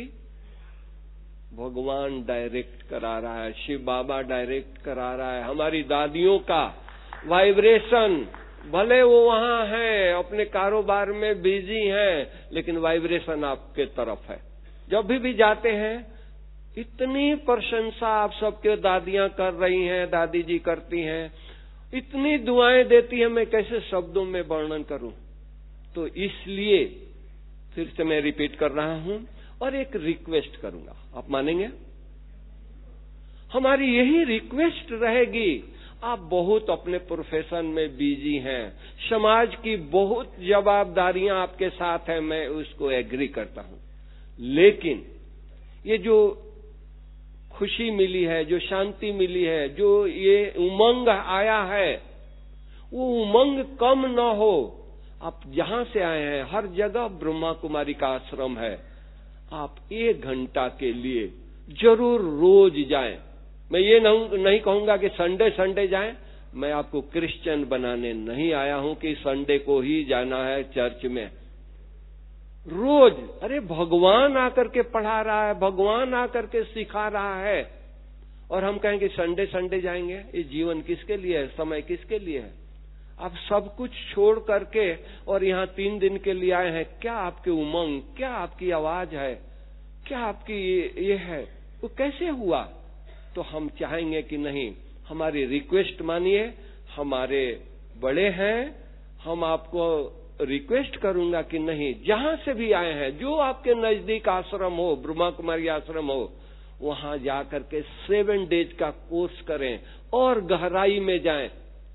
भगवान डायरेक्ट करा रहा है, शिव बाबा डायरेक्ट करा रहा है। हमारी दादियों का वाइब्रेशन, भले वो वहां हैं, अपने कारोबार में बिजी हैं, लेकिन वाइब्रेशन आपके तरफ है। जब भी भी जाते हैं, इतनी प्रशंसा आप सबके दादियां कर रही हैं, दादी जी करती हैं, इतनी दुआएं देती है, मैं कैसे शब्दों में वर्णन करूं। तो इसलिए फिर से मैं रिपीट कर रहा हूं और एक रिक्वेस्ट करूंगा, आप मानेंगे? हमारी यही रिक्वेस्ट रहेगी। आप बहुत अपने प्रोफेशन में बिजी हैं, समाज की बहुत जवाबदारियां आपके साथ हैं, मैं उसको एग्री करता हूं। लेकिन ये जो खुशी मिली है, जो शांति मिली है, जो ये उमंग आया है, वो उमंग कम न हो। आप जहां से आए हैं हर जगह ब्रह्मा कुमारी का आश्रम है। आप एक घंटा के लिए जरूर रोज जाएं। मैं ये नहीं कहूंगा कि संडे संडे जाएं। मैं आपको क्रिश्चियन बनाने नहीं आया हूं कि संडे को ही जाना है चर्च में। रोज, अरे भगवान आकर के पढ़ा रहा है, भगवान आकर के सिखा रहा है, और हम कहेंगे संडे संडे जाएंगे। ये जीवन किसके लिए है, समय किसके लिए है? आप सब कुछ छोड़ करके और यहाँ तीन दिन के लिए आए हैं। क्या आपकी उमंग, क्या आपकी आवाज है, क्या आपकी ये है, वो कैसे हुआ? तो हम चाहेंगे कि नहीं, हमारी रिक्वेस्ट मानिए। हमारे बड़े हैं, हम आपको रिक्वेस्ट करूंगा कि नहीं, जहां से भी आए हैं, जो आपके नजदीक आश्रम हो, ब्रह्मा कुमारी आश्रम हो, वहां जाकर के सेवन डेज का कोर्स करें और गहराई में जाएं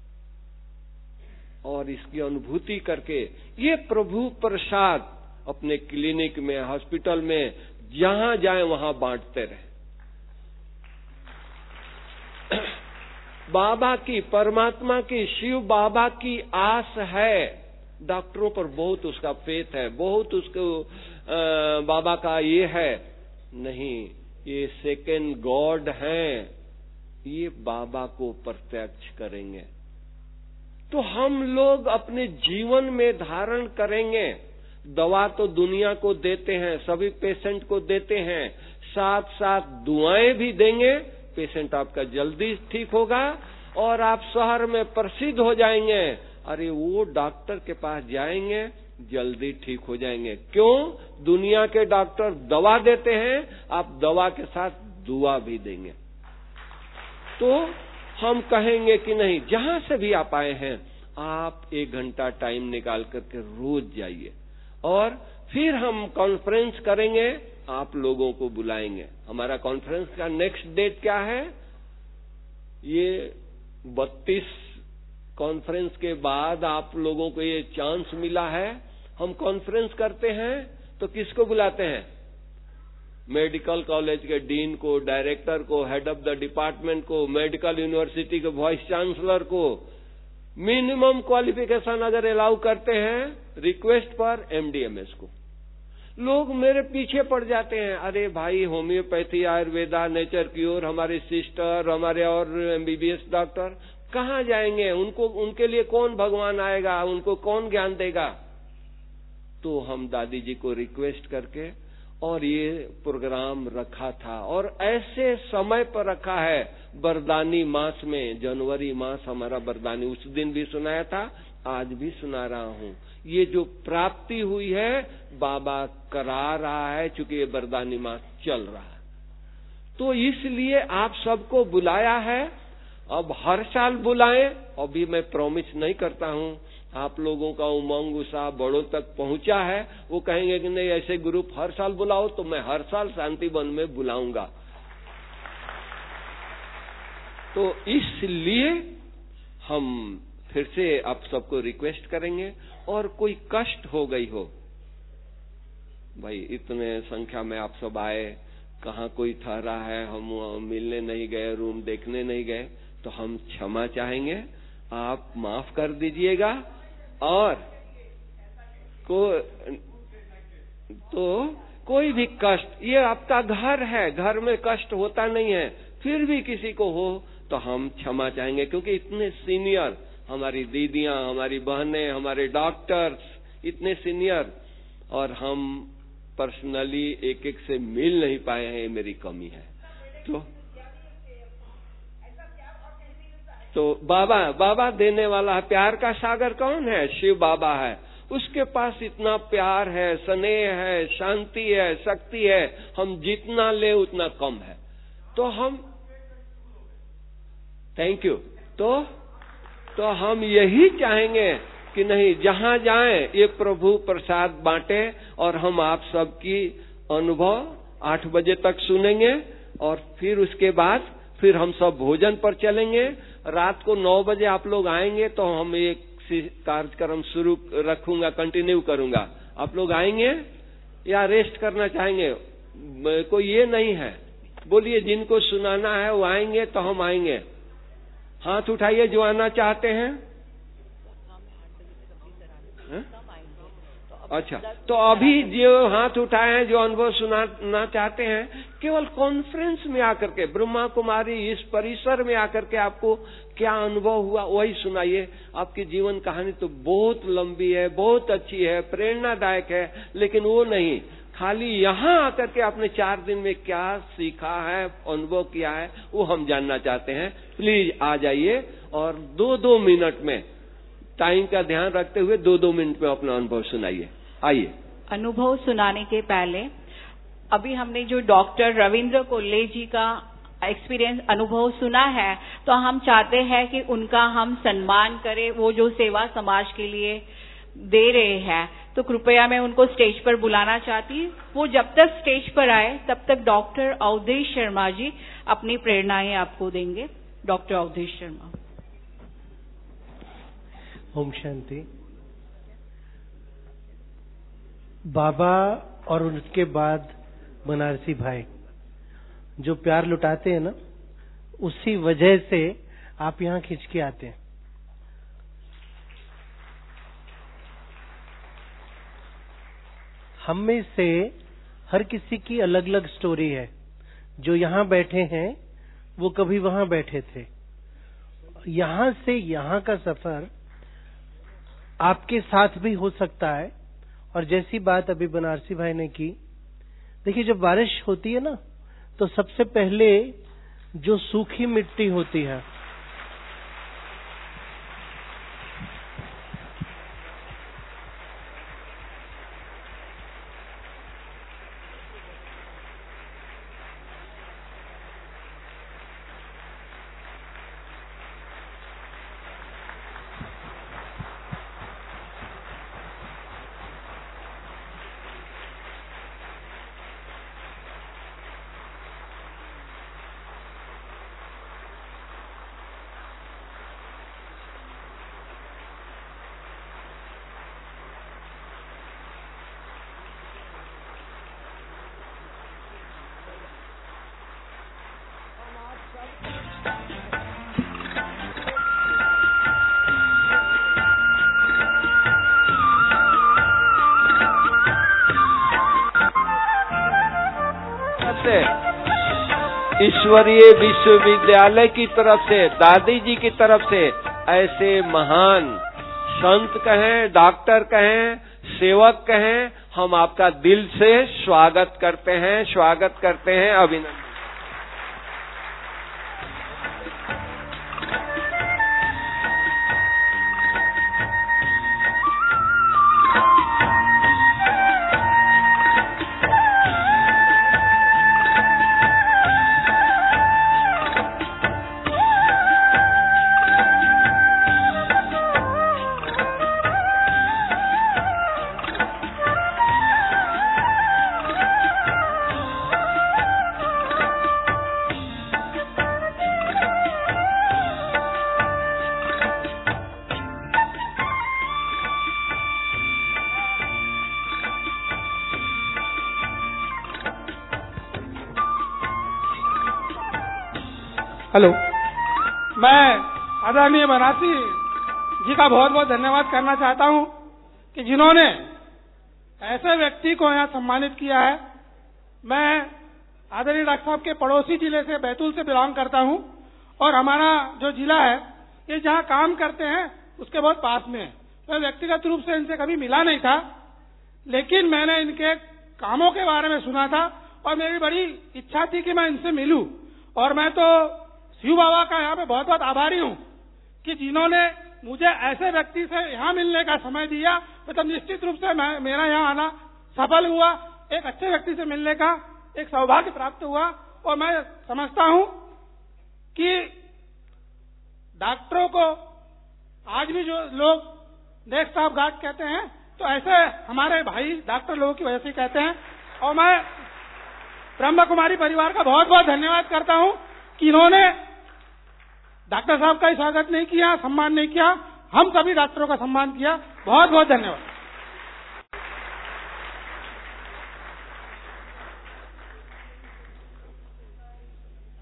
और इसकी अनुभूति करके ये प्रभु प्रसाद अपने क्लिनिक में, हॉस्पिटल में, जहां जाएं वहां बांटते रहे। बाबा की, परमात्मा की, शिव बाबा की आस है। डॉक्टरों पर बहुत उसका फेथ है, बहुत उसको आ, बाबा का ये है नहीं, ये सेकेंड गॉड हैं, ये बाबा को प्रत्यक्ष करेंगे तो हम लोग अपने जीवन में धारण करेंगे। दवा तो दुनिया को देते हैं, सभी पेशेंट को देते हैं, साथ साथ दुआएं भी देंगे। पेशेंट आपका जल्दी ठीक होगा और आप शहर में प्रसिद्ध हो जाएंगे। अरे वो डॉक्टर के पास जाएंगे, जल्दी ठीक हो जाएंगे। क्यों? दुनिया के डॉक्टर दवा देते हैं, आप दवा के साथ दुआ भी देंगे। तो हम कहेंगे कि नहीं, जहां से भी आप आए हैं, आप एक घंटा टाइम निकाल करके रोज जाइए और फिर हम कॉन्फ्रेंस करेंगे, आप लोगों को बुलाएंगे। हमारा कॉन्फ्रेंस का नेक्स्ट डेट क्या है? ये बत्तीस कॉन्फ्रेंस के बाद आप लोगों को ये चांस मिला है। हम कॉन्फ्रेंस करते हैं तो किसको बुलाते हैं? मेडिकल कॉलेज के डीन को, डायरेक्टर को, हेड ऑफ द डिपार्टमेंट को, मेडिकल यूनिवर्सिटी के वाइस चांसलर को। मिनिमम क्वालिफिकेशन अगर अलाउ करते हैं, रिक्वेस्ट पर एमडीएमएस को। लोग मेरे पीछे पड़ जाते हैं, अरे भाई होम्योपैथी, आयुर्वेदा, नेचर क्योर, हमारे सिस्टर, हमारे और एमबीबीएस डॉक्टर कहाँ जाएंगे? उनको, उनके लिए कौन भगवान आएगा? उनको कौन ज्ञान देगा? तो हम दादी जी को रिक्वेस्ट करके और ये प्रोग्राम रखा था, और ऐसे समय पर रखा है, बरदानी मास में, जनवरी मास हमारा बरदानी, उस दिन भी सुनाया था, आज भी सुना रहा हूँ। ये जो प्राप्ति हुई है बाबा करा रहा है, चूंकि ये बरदानी मास चल रहा है। तो इसलिए आप सबको बुलाया है। अब हर साल बुलाएं, अभी मैं प्रॉमिस नहीं करता हूँ। आप लोगों का उमंग उत्साह बड़ों तक पहुंचा है, वो कहेंगे कि नहीं ऐसे ग्रुप हर साल बुलाओ, तो मैं हर साल शांति वन में बुलाऊंगा। तो इसलिए हम फिर से आप सबको रिक्वेस्ट करेंगे, और कोई कष्ट हो गई हो, भाई इतने संख्या में आप सब आए, कहाँ कोई ठहरा है, हम मिलने नहीं गए, रूम देखने नहीं गए, तो हम क्षमा चाहेंगे, आप माफ कर दीजिएगा। और को तो कोई भी कष्ट, ये आपका घर है, घर में कष्ट होता नहीं है, फिर भी किसी को हो तो हम क्षमा चाहेंगे, क्योंकि इतने सीनियर, हमारी दीदियां, हमारी बहनें, हमारे डॉक्टर्स इतने सीनियर, और हम पर्सनली एक एक से मिल नहीं पाए हैं, ये मेरी कमी है। तो तो बाबा बाबा देने वाला है। प्यार का सागर कौन है? शिव बाबा है। उसके पास इतना प्यार है, स्नेह है, शांति है, शक्ति है, हम जितना ले उतना कम है। तो हम थैंक यू तो तो हम यही चाहेंगे कि नहीं, जहां जाएं ये प्रभु प्रसाद बांटे, और हम आप सबकी अनुभव आठ बजे तक सुनेंगे, और फिर उसके बाद फिर हम सब भोजन पर चलेंगे। रात को नौ बजे आप लोग आएंगे तो हम एक कार्यक्रम शुरू रखूंगा, कंटिन्यू करूंगा। आप लोग आएंगे या रेस्ट करना चाहेंगे? कोई ये नहीं है, बोलिए जिनको सुनाना है वो आएंगे तो हम आएंगे। हाथ उठाइए जो आना चाहते हैं। है? अच्छा, तो अभी जो हाथ उठाए हैं, जो अनुभव सुनाना चाहते हैं, केवल कॉन्फ्रेंस में आकर के, ब्रह्मा कुमारी इस परिसर में आकर के आपको क्या अनुभव हुआ वही सुनाइए। आपकी जीवन कहानी तो बहुत लंबी है, बहुत अच्छी है, प्रेरणादायक है, लेकिन वो नहीं, खाली यहाँ आकर के आपने चार दिन में क्या सीखा है, अनुभव किया है, वो हम जानना चाहते हैं। प्लीज आ जाइए और दो दो मिनट में, टाइम का ध्यान रखते हुए दो दो मिनट में अपना अनुभव सुनाइए। आइए। अनुभव सुनाने के पहले अभी हमने जो डॉक्टर रविंद्र कोल्ले जी का एक्सपीरियंस अनुभव सुना है, तो हम चाहते हैं कि उनका हम सम्मान करें, वो जो सेवा समाज के लिए दे रहे हैं। तो कृपया मैं उनको स्टेज पर बुलाना चाहती हूँ। वो जब तक स्टेज पर आए तब तक डॉक्टर अवधेश शर्मा जी अपनी प्रेरणाएं आपको देंगे। डॉक्टर अवधेश शर्मा। ओम शांति। बाबा और उसके बाद बनारसी भाई जो प्यार लुटाते हैं ना, उसी वजह से आप यहाँ खिंच के आते हैं। हम में से हर किसी की अलग अलग स्टोरी है। जो यहाँ बैठे हैं वो कभी वहां बैठे थे। यहाँ से यहाँ का सफर आपके साथ भी हो सकता है। और जैसी बात अभी बनारसी भाई ने की, देखिए जब बारिश होती है ना, तो सबसे पहले जो सूखी मिट्टी होती है, ईश्वरीय विश्वविद्यालय की तरफ से, दादी जी की तरफ से ऐसे महान संत कहें, डॉक्टर कहें, सेवक कहें, हम आपका दिल से स्वागत करते हैं, स्वागत करते हैं, अभिनंदन। हेलो, मैं आदरणीय बनारसी जी का बहुत बहुत धन्यवाद करना चाहता हूं कि जिन्होंने ऐसे व्यक्ति को यहाँ सम्मानित किया है। मैं आदरणीय डॉक्टर साहब के पड़ोसी जिले से, बैतूल से बिलोंग करता हूं, और हमारा जो जिला है ये जहाँ काम करते हैं उसके बहुत पास में है। मैं व्यक्तिगत रूप से इनसे कभी मिला नहीं था, लेकिन मैंने इनके कामों के बारे में सुना था और मेरी बड़ी इच्छा थी कि मैं इनसे मिलूं। और मैं तो शिव बाबा का यहाँ पे बहुत बहुत आभारी हूँ कि जिन्होंने मुझे ऐसे व्यक्ति से यहाँ मिलने का समय दिया। मतलब निश्चित रूप से मैं, मेरा यहाँ आना सफल हुआ, एक अच्छे व्यक्ति से मिलने का एक सौभाग्य प्राप्त हुआ। और मैं समझता हूँ कि डॉक्टरों को आज भी जो लोग नेक्स्ट ऑफ गॉड कहते हैं, तो ऐसे हमारे भाई डॉक्टर लोगों की वजह से कहते हैं। और मैं ब्रह्मा कुमारी परिवार का बहुत बहुत धन्यवाद करता हूँ कि इन्होंने डॉक्टर साहब का ही स्वागत नहीं किया, सम्मान नहीं किया, हम सभी डॉक्टरों का सम्मान किया। बहुत बहुत धन्यवाद।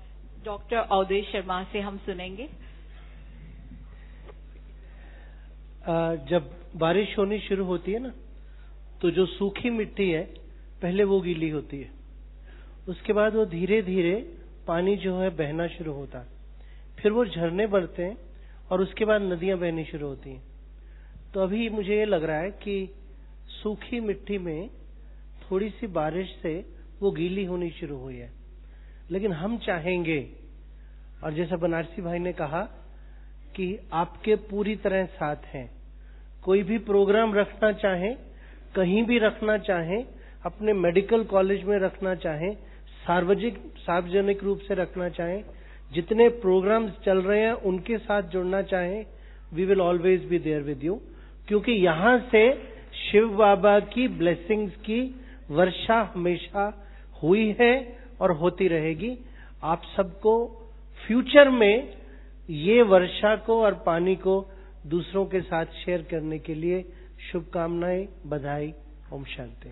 डॉक्टर अवधेश शर्मा से हम सुनेंगे। जब बारिश होनी शुरू होती है ना, तो जो सूखी मिट्टी है पहले वो गीली होती है, उसके बाद वो धीरे धीरे पानी जो है बहना शुरू होता है, फिर वो झरने बढ़ते हैं और उसके बाद नदियां बहनी शुरू होती हैं। तो अभी मुझे ये लग रहा है कि सूखी मिट्टी में थोड़ी सी बारिश से वो गीली होनी शुरू हुई है, लेकिन हम चाहेंगे, और जैसा बनारसी भाई ने कहा कि आपके पूरी तरह साथ हैं, कोई भी प्रोग्राम रखना चाहें, कहीं भी रखना चाहें, अपने मेडिकल कॉलेज में रखना चाहें, सार्वजनिक सार्वजनिक रूप से रखना चाहें, जितने प्रोग्राम्स चल रहे हैं उनके साथ जुड़ना चाहें, we will always be there with you, क्योंकि यहां से शिव बाबा की ब्लेसिंग्स की वर्षा हमेशा हुई है और होती रहेगी। आप सबको फ्यूचर में ये वर्षा को और पानी को दूसरों के साथ शेयर करने के लिए शुभकामनाएं, बधाई। ओम शांति।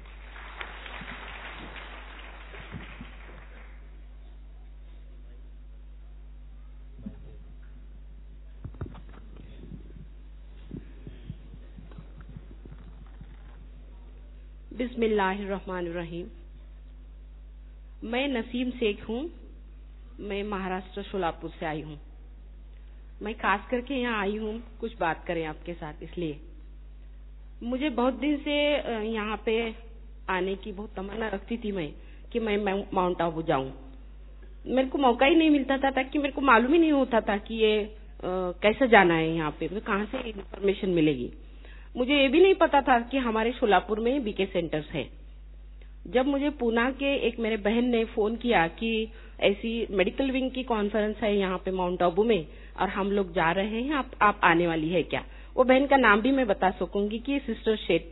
बिस्मिल्लाहिर्रहमानिर्रहीम। मैं नसीम शेख हूँ, मैं महाराष्ट्र सोलापुर से आई हूँ। मैं खास करके यहाँ आई हूँ कुछ बात करें आपके साथ, इसलिए मुझे बहुत दिन से यहाँ पे आने की बहुत तमन्ना रखती थी मैं कि मैं माउंट आबू जाऊँ। मेरे को मौका ही नहीं मिलता था, ताकि मेरे को मालूम ही नहीं होता था कि ये आ, कैसे जाना है यहाँ पे, तो कहाँ से इन्फॉर्मेशन मिलेगी। मुझे ये भी नहीं पता था कि हमारे सोलापुर में बीके सेंटर्स है। जब मुझे पूना के एक मेरे बहन ने फोन किया कि ऐसी मेडिकल विंग की कॉन्फ्रेंस है यहाँ पे माउंट आबू में और हम लोग जा रहे हैं, आप आप आने वाली है क्या। वो बहन का नाम भी मैं बता सकूंगी कि sister Shet,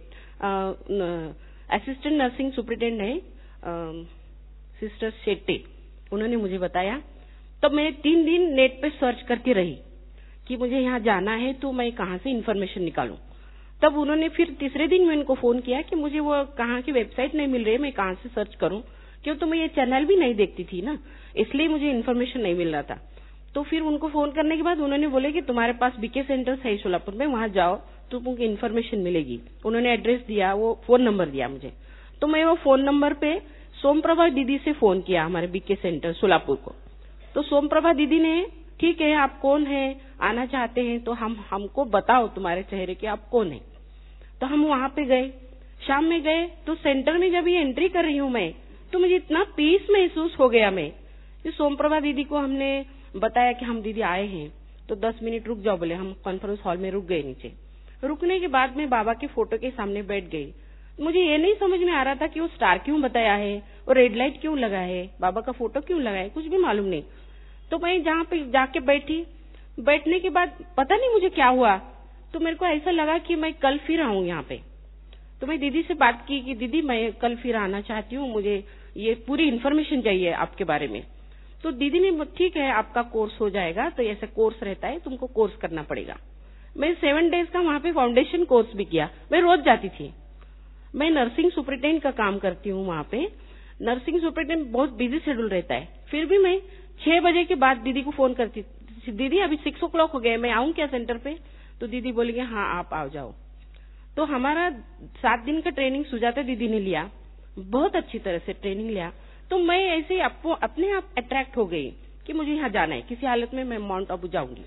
assistant nursing superintendent है, सिस्टर शेट्टे, उन्होंने मुझे बताया। तब मैं तीन दिन नेट पे सर्च करती रही कि मुझे यहाँ जाना है, तो मैं कहाँ से इन्फॉर्मेशन निकालूं। तब उन्होंने फिर तीसरे दिन मैं उनको फोन किया कि मुझे वो कहाँ की वेबसाइट नहीं मिल रही, मैं कहाँ से सर्च करूं, क्यों तो मैं ये चैनल भी नहीं देखती थी ना, इसलिए मुझे इन्फॉर्मेशन नहीं मिल रहा था। तो फिर उनको फोन करने के बाद उन्होंने बोले कि तुम्हारे पास बीके सेंटर्स है सोलापुर में, वहां जाओ तो तुमको इन्फॉर्मेशन मिलेगी। उन्होंने एड्रेस दिया, वो फोन नंबर दिया मुझे, तो मैं वो फोन नंबर पे सोमप्रभा दीदी से फोन किया हमारे बीके सेंटर सोलापुर को। तो सोमप्रभा दीदी ने, ठीक है आप कौन है, आना चाहते हैं तो हम हमको बताओ तुम्हारे चेहरे के आप कौन है। तो हम वहां पे गए, शाम में गए, तो सेंटर में जब ये एंट्री कर रही हूँ मैं, तो मुझे इतना पीस महसूस हो गया। मैं कि सोमप्रभा दीदी को हमने बताया कि हम दीदी आए हैं, तो दस मिनट रुक जाओ बोले। हम कॉन्फ्रेंस हॉल में रुक गए। नीचे रुकने के बाद में बाबा के फोटो के सामने बैठ गई। मुझे ये नहीं समझ में आ रहा था कि वो स्टार क्यों बताया है और रेड लाइट क्यों लगा है, बाबा का फोटो क्यों लगा है, कुछ भी मालूम नहीं। तो मैं जहाँ पे जाके बैठी, बैठने के बाद पता नहीं मुझे क्या हुआ, तो मेरे को ऐसा लगा कि मैं कल फिर आऊं यहाँ पे। तो मैं दीदी से बात की कि दीदी मैं कल फिर आना चाहती हूँ, मुझे ये पूरी इन्फॉर्मेशन चाहिए आपके बारे में। तो दीदी ने, ठीक है आपका कोर्स हो जाएगा, तो ऐसा कोर्स रहता है, तुमको कोर्स करना पड़ेगा। मैं सेवन डेज का वहाँ पे फाउंडेशन कोर्स भी किया। मैं रोज जाती थी। मैं नर्सिंग सुपरिटेंडेंट का काम करती हूँ वहाँ पे। नर्सिंग सुपरिटेंडेंट बहुत बिजी शेड्यूल रहता है, फिर भी मैं छह बजे के बाद दीदी को फोन करती, दीदी अभी सिक्स ओ क्लॉक हो गए, मैं आऊं क्या सेंटर पे। तो दीदी बोली हाँ आप आ जाओ। तो हमारा सात दिन का ट्रेनिंग सुजाता दीदी ने लिया, बहुत अच्छी तरह से ट्रेनिंग लिया। तो मैं ऐसे आपको अपने आप अट्रैक्ट हो गई कि मुझे यहाँ जाना है, किसी हालत में मैं माउंट आबू जाऊंगी।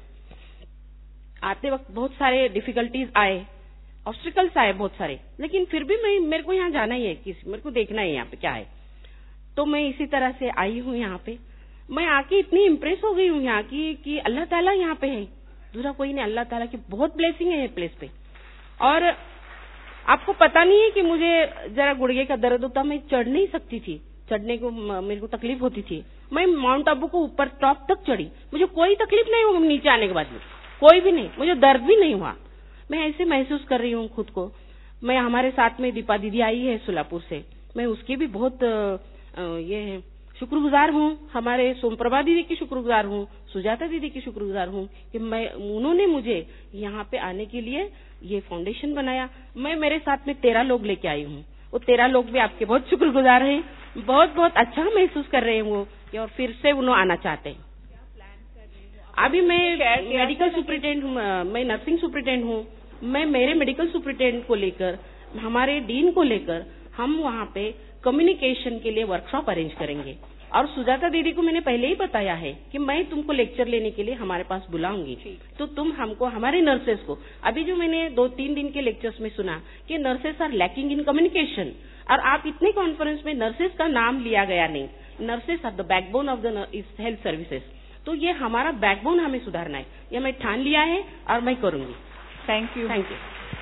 आते वक्त बहुत सारे डिफिकल्टीज आए, ऑब्स्टिकल्स आए बहुत सारे, लेकिन फिर भी मैं मेरे को यहाँ जाना ही है, किसी मेरे को देखना है यहाँ पे क्या है। तो मैं इसी तरह से आई हूँ यहाँ पे। मैं आके इतनी इम्प्रेस हो गई हूँ यहाँ की कि अल्लाह ताला यहाँ पे है, दूसरा कोई नहीं। अल्लाह ताला की बहुत ब्लेसिंग है ये प्लेस पे। और आपको पता नहीं है कि मुझे जरा गुड़गे का दर्द होता, मैं चढ़ नहीं सकती थी, चढ़ने को मेरे को तकलीफ होती थी। मैं माउंट आबू को ऊपर टॉप तक चढ़ी, मुझे कोई तकलीफ नहीं हुई। नीचे आने के बाद में कोई भी नहीं, मुझे दर्द भी नहीं हुआ। मैं ऐसे महसूस कर रही हूँ खुद को। मैं, हमारे साथ में दीपा दीदी आई है सोलापुर से, मैं उसकी भी बहुत ये शुक्रगुजार हूँ। हमारे सोमप्रभा दीदी की शुक्रगुजार हूँ, सुजाता दीदी की शुक्रगुजार हूँ कि मैं, उन्होंने मुझे यहाँ पे आने के लिए ये फाउंडेशन बनाया। मैं मेरे साथ में तेरह लोग लेके आई हूँ, वो तेरह लोग भी आपके बहुत शुक्रगुजार हैं, बहुत बहुत अच्छा महसूस कर रहे हैं वो, और फिर से उन्होंने आना चाहते हैं। अभी मैं मेडिकल सुपरिटेंडेंट हूँ, मैं नर्सिंग सुपरिटेंडेंट हूँ मैं मेरे मेडिकल सुपरिटेंडेंट को लेकर, हमारे डीन को लेकर हम वहाँ पे कम्युनिकेशन के लिए वर्कशॉप अरेंज करेंगे। और सुजाता दीदी को मैंने पहले ही बताया है कि मैं तुमको लेक्चर लेने के लिए हमारे पास बुलाऊंगी, तो तुम हमको, हमारे नर्सेस को, अभी जो मैंने दो तीन दिन के लेक्चर्स में सुना कि nurses are lacking in communication, और आप इतने कॉन्फ्रेंस में नर्सेस का नाम लिया गया नहीं। Nurses are the backbone of the health services, तो ये हमारा बैकबोन हमें सुधारना है, ये मैं ठान लिया है और मैं करूंगी। Thank you. Thank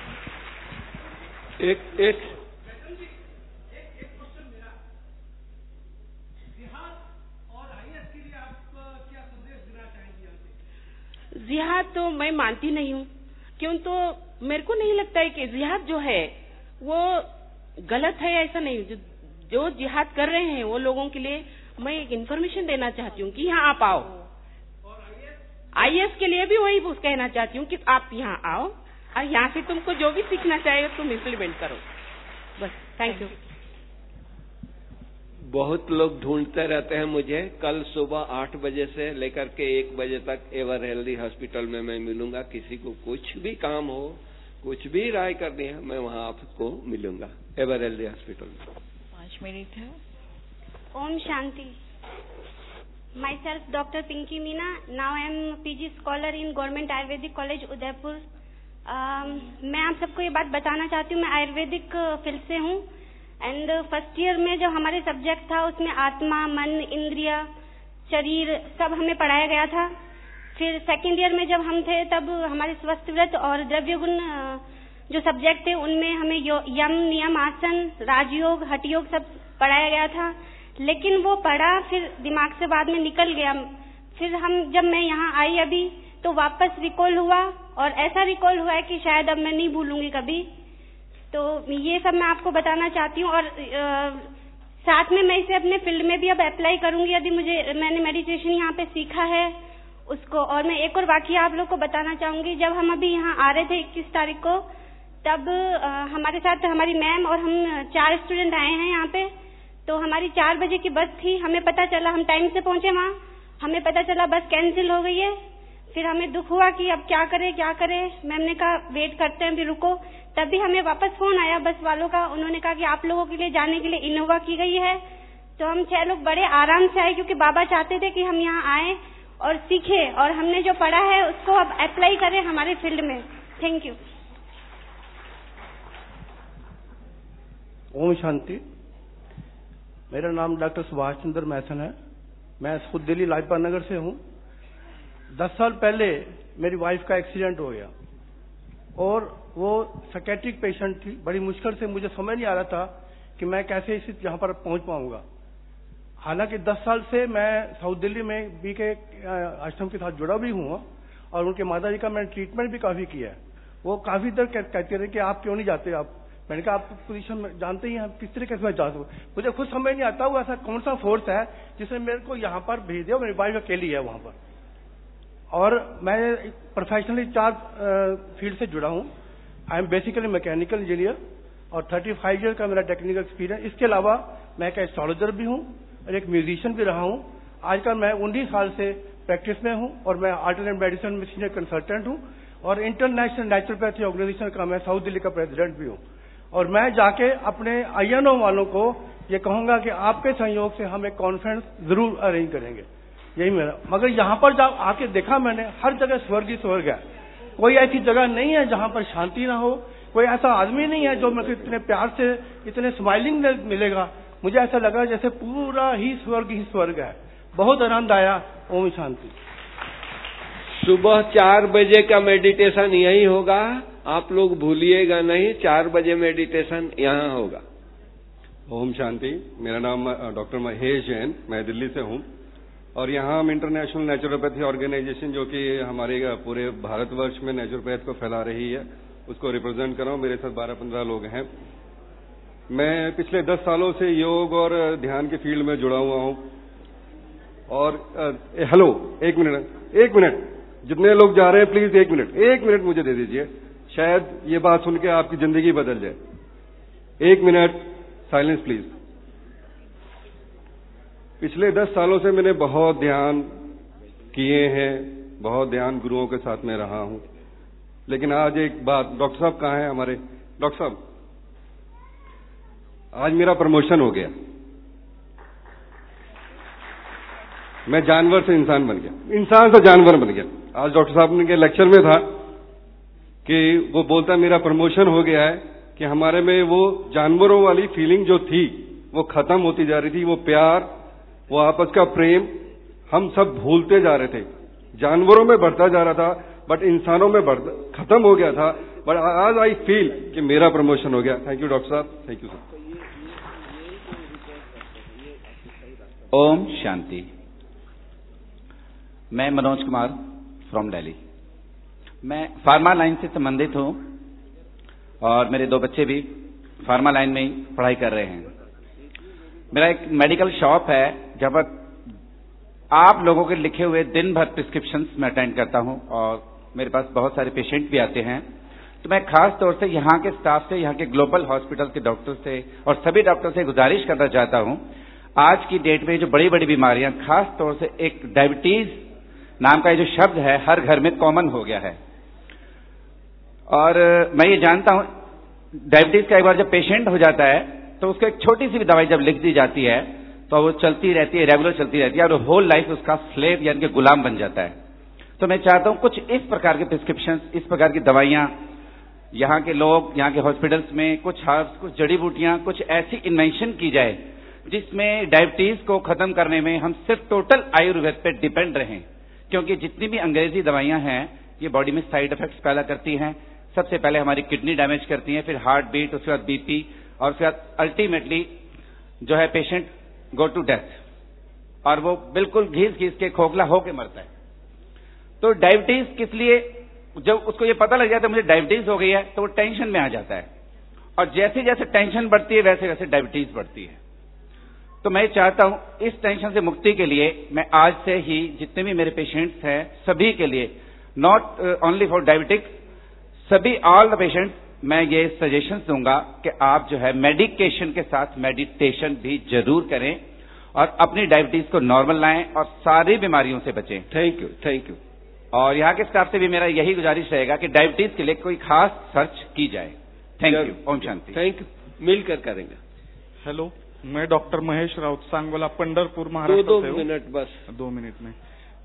you. एक एक जिहाद तो मैं मानती नहीं हूँ, क्यों तो मेरे को नहीं लगता है कि जिहाद जो है वो गलत है, ऐसा नहीं। जो, जो जिहाद कर रहे हैं वो लोगों के लिए मैं एक इन्फॉर्मेशन देना चाहती हूँ कि यहाँ आप आओ। आईएएस के लिए भी वही कहना चाहती हूँ कि आप यहाँ आओ और यहाँ से तुमको जो भी सीखना चाहिए तुम इम्प्लीमेंट करो, बस। Thank you. बहुत लोग ढूंढते रहते हैं मुझे। कल सुबह आठ बजे से लेकर के एक बजे तक एवर हेल्दी हॉस्पिटल में मैं मिलूंगा। किसी को कुछ भी काम हो, कुछ भी राय करनी है, मैं वहां आपको मिलूंगा एवर हेल्दी हॉस्पिटल में। पांच मिनट है। ओम शांति। Myself doctor Pinki Meena. Now I am PG scholar in government Ayurvedic college Udaipur. मैं आप सबको ये बात बताना चाहती हूँ, मैं आयुर्वेदिक फील्ड से हूँ। एंड फर्स्ट ईयर में जो हमारे सब्जेक्ट था उसमें आत्मा, मन, इंद्रिय, शरीर सब हमें पढ़ाया गया था। फिर सेकंड ईयर में जब हम थे तब हमारे स्वस्थ व्रत और द्रव्य गुण जो सब्जेक्ट थे उनमें हमें यम, नियम, आसन, राजयोग, हठयोग सब पढ़ाया गया था। लेकिन वो पढ़ा फिर दिमाग से बाद में निकल गया। फिर हम जब मैं यहाँ आई अभी तो वापस रिकॉल हुआ, और ऐसा रिकॉल हुआ है कि शायद अब मैं नहीं भूलूंगी कभी। तो ये सब मैं आपको बताना चाहती हूँ, और आ, साथ में मैं इसे अपने फील्ड में भी अब अप्लाई करूंगी यदि मुझे, मैंने मेडिटेशन यहाँ पे सीखा है उसको। और मैं एक और वाकया आप लोग को बताना चाहूंगी। जब हम अभी यहाँ आ रहे थे इक्कीस तारीख को, तब आ, हमारे साथ हमारी मैम और हम चार स्टूडेंट आए हैं यहाँ पे। तो हमारी चार बजे की बस थी, हमें पता चला, हम टाइम से पहुंचे वहाँ, हमें पता चला बस कैंसिल हो गई है। फिर हमें दुख हुआ कि अब क्या करें क्या करें। मैम ने कहा वेट करते हैं, भी रुको। तभी हमें वापस फोन आया बस वालों का, उन्होंने कहा कि आप लोगों के लिए जाने के लिए इनोवा की गई है। तो हम छह लोग बड़े आराम से आए, क्योंकि बाबा चाहते थे कि हम यहाँ आए और सीखें, और हमने जो पढ़ा है उसको अब अप्लाई करें हमारे फील्ड में। Thank you. ओम शांति। मेरा नाम डॉक्टर सुभाष चंद्र मैसन है। मैं खुद दिल्ली लाजपत नगर से हूँ। दस साल पहले मेरी वाइफ का एक्सीडेंट हो गया, और वो साइकेट्रिक पेशेंट थी। बड़ी मुश्किल से, मुझे समझ नहीं आ रहा था कि मैं कैसे इस यहाँ पर पहुंच पाऊंगा। हालांकि दस साल से मैं साउथ दिल्ली में बी के आश्रम के साथ जुड़ा भी हूँ, और उनके माता जी का मैंने ट्रीटमेंट भी काफी किया है। वो काफी देर कहते रहे कि आप क्यों नहीं जाते। आप, मैंने कहा आप पोजीशन में जानते ही हैं किस तरीके से मैं जा सकूँ। मुझे खुद समझ नहीं आता वो ऐसा कौन सा फोर्स है जिसने मेरे को यहाँ पर भेज दिया। मेरी वाइफ अकेली है वहां पर, और मैं प्रोफेशनली चार फील्ड से जुड़ा हूँ। I am basically mechanical engineer, और पैंतीस ईयर का मेरा टेक्निकल एक्सपीरियंस। इसके अलावा मैं एक एस्ट्रोलॉजर भी हूँ और एक म्यूजिशियन भी रहा हूँ। आजकल मैं उन्नीस साल से प्रैक्टिस में हूँ, और मैं अल्टरनेट मेडिसिन में सीनियर कंसल्टेंट हूँ, और इंटरनेशनल नेचुरोपैथी ऑर्गेनाइजेशन का मैं साउथ दिल्ली का प्रेसिडेंट भी हूँ। और मैं जाके अपने आईएनओ वालों को ये कहूंगा कि आपके सहयोग से हम एक कॉन्फ्रेंस जरूर अरेंज करेंगे। यही मेरा। मगर यहाँ पर जब आके देखा मैंने, हर जगह स्वर्ग ही स्वर्ग है। कोई ऐसी जगह नहीं है जहाँ पर शांति ना हो। कोई ऐसा आदमी नहीं है जो मेरे को इतने प्यार से, इतने स्माइलिंग मिलेगा। मुझे ऐसा लगा जैसे पूरा ही स्वर्ग ही स्वर्ग है। बहुत आनंद आया। ओम शांति। सुबह चार बजे का मेडिटेशन यही होगा, आप लोग भूलिएगा नहीं। चार बजे मेडिटेशन यहाँ होगा। ओम शांति। मेरा नाम डॉक्टर महेश जैन, मैं दिल्ली से हूँ, और यहाँ हम इंटरनेशनल नेचुरोपैथी ऑर्गेनाइजेशन, जो कि हमारे पूरे भारतवर्ष में नेचुरोपैथ को फैला रही है, उसको रिप्रेजेंट कर रहा हूँ। मेरे साथ बारह पंद्रह लोग हैं। मैं पिछले दस सालों से योग और ध्यान के फील्ड में जुड़ा हुआ हूँ। और हेलो, एक मिनट एक मिनट जितने लोग जा रहे हैं प्लीज एक मिनट एक मिनट मुझे दे दीजिए। शायद ये बात सुन के आपकी जिंदगी बदल जाए। एक मिनट साइलेंस प्लीज। पिछले दस सालों से मैंने बहुत ध्यान किए हैं, बहुत ध्यान गुरुओं के साथ में रहा हूं, लेकिन आज एक बात, डॉक्टर साहब कहाँ हैं हमारे? डॉक्टर साहब, आज मेरा प्रमोशन हो गया, मैं जानवर से इंसान बन गया, इंसान से जानवर बन गया। आज डॉक्टर साहब के लेक्चर में था कि वो बोलता मेरा प्रमोशन हो गया है, कि हमारे में वो जानवरों वाली फीलिंग जो थी वो खत्म होती जा रही थी, वो प्यार, वो आपस का प्रेम हम सब भूलते जा रहे थे। जानवरों में बढ़ता जा रहा था बट इंसानों में बढ़ खत्म हो गया था। बट आज आई फील कि मेरा प्रमोशन हो गया। थैंक यू डॉक्टर साहब, थैंक यू सर। ओम शांति। मैं मनोज कुमार फ्रॉम दिल्ली। मैं फार्मा लाइन से संबंधित हूं और मेरे दो बच्चे भी फार्मा लाइन में ही पढ़ाई कर रहे हैं। मेरा एक मेडिकल शॉप है जहां पर आप लोगों के लिखे हुए दिन भर प्रिस्क्रिप्शंस मैं अटेंड करता हूं और मेरे पास बहुत सारे पेशेंट भी आते हैं। तो मैं खास तौर से यहाँ के स्टाफ से, यहाँ के ग्लोबल हॉस्पिटल के डॉक्टर से और सभी डॉक्टर से गुजारिश करना चाहता हूं, आज की डेट में जो बड़ी बड़ी बीमारियां, खास तौर से एक डायबिटीज नाम का ये जो शब्द है हर घर में कॉमन हो गया है। और मैं ये जानता हूं डायबिटीज का एक बार जब पेशेंट हो जाता है तो उसको एक छोटी सी भी दवाई जब लिख दी जाती है तो वो चलती रहती है, रेगुलर चलती रहती है और होल लाइफ उसका स्लेव यानी कि गुलाम बन जाता है। तो मैं चाहता हूं कुछ इस प्रकार के प्रिस्क्रिप्शन, इस प्रकार की दवाइयां यहाँ के लोग, यहाँ के हॉस्पिटल्स में कुछ हर्ब्स, कुछ जड़ी बूटियां, कुछ ऐसी इन्वेंशन की जाए जिसमें डायबिटीज को खत्म करने में हम सिर्फ टोटल आयुर्वेद पे डिपेंड रहें, क्योंकि जितनी भी अंग्रेजी दवाइयां हैं ये बॉडी में साइड इफेक्ट्स पैदा करती हैं। सबसे पहले हमारी किडनी डैमेज करती हैं, फिर हार्ट बीट, उसके बाद बीपी और उसके बाद अल्टीमेटली जो है पेशेंट गो टू डेथ और वो बिल्कुल घीस घीस के खोखला होके मरता है। तो डायबिटीज किस लिए, जब उसको ये पता लग जाता है मुझे डायबिटीज हो गई है तो वो टेंशन में आ जाता है और जैसे जैसे टेंशन बढ़ती है वैसे वैसे डायबिटीज बढ़ती है। तो मैं चाहता हूं इस टेंशन से मुक्ति के लिए मैं आज से ही जितने भी मेरे पेशेंट्स हैं सभी के लिए, नॉट ओनली फॉर डायबिटिक्स, सभी ऑल द पेशेंट्स मैं ये सजेशंस दूंगा कि आप जो है मेडिकेशन के साथ मेडिटेशन भी जरूर करें और अपनी डायबिटीज को नॉर्मल लाएं और सारी बीमारियों से बचें। Thank you, thank you. और यहाँ के स्टाफ से भी मेरा यही गुजारिश रहेगा कि डायबिटीज के लिए कोई खास सर्च की जाए। Thank you. ओम शांति। थैंक यू, मिलकर करेंगे। हेलो, मैं डॉक्टर महेश राउत सांगोला, पंढरपुर, महाराष्ट्र दो, से दो मिनट बस, दो मिनट में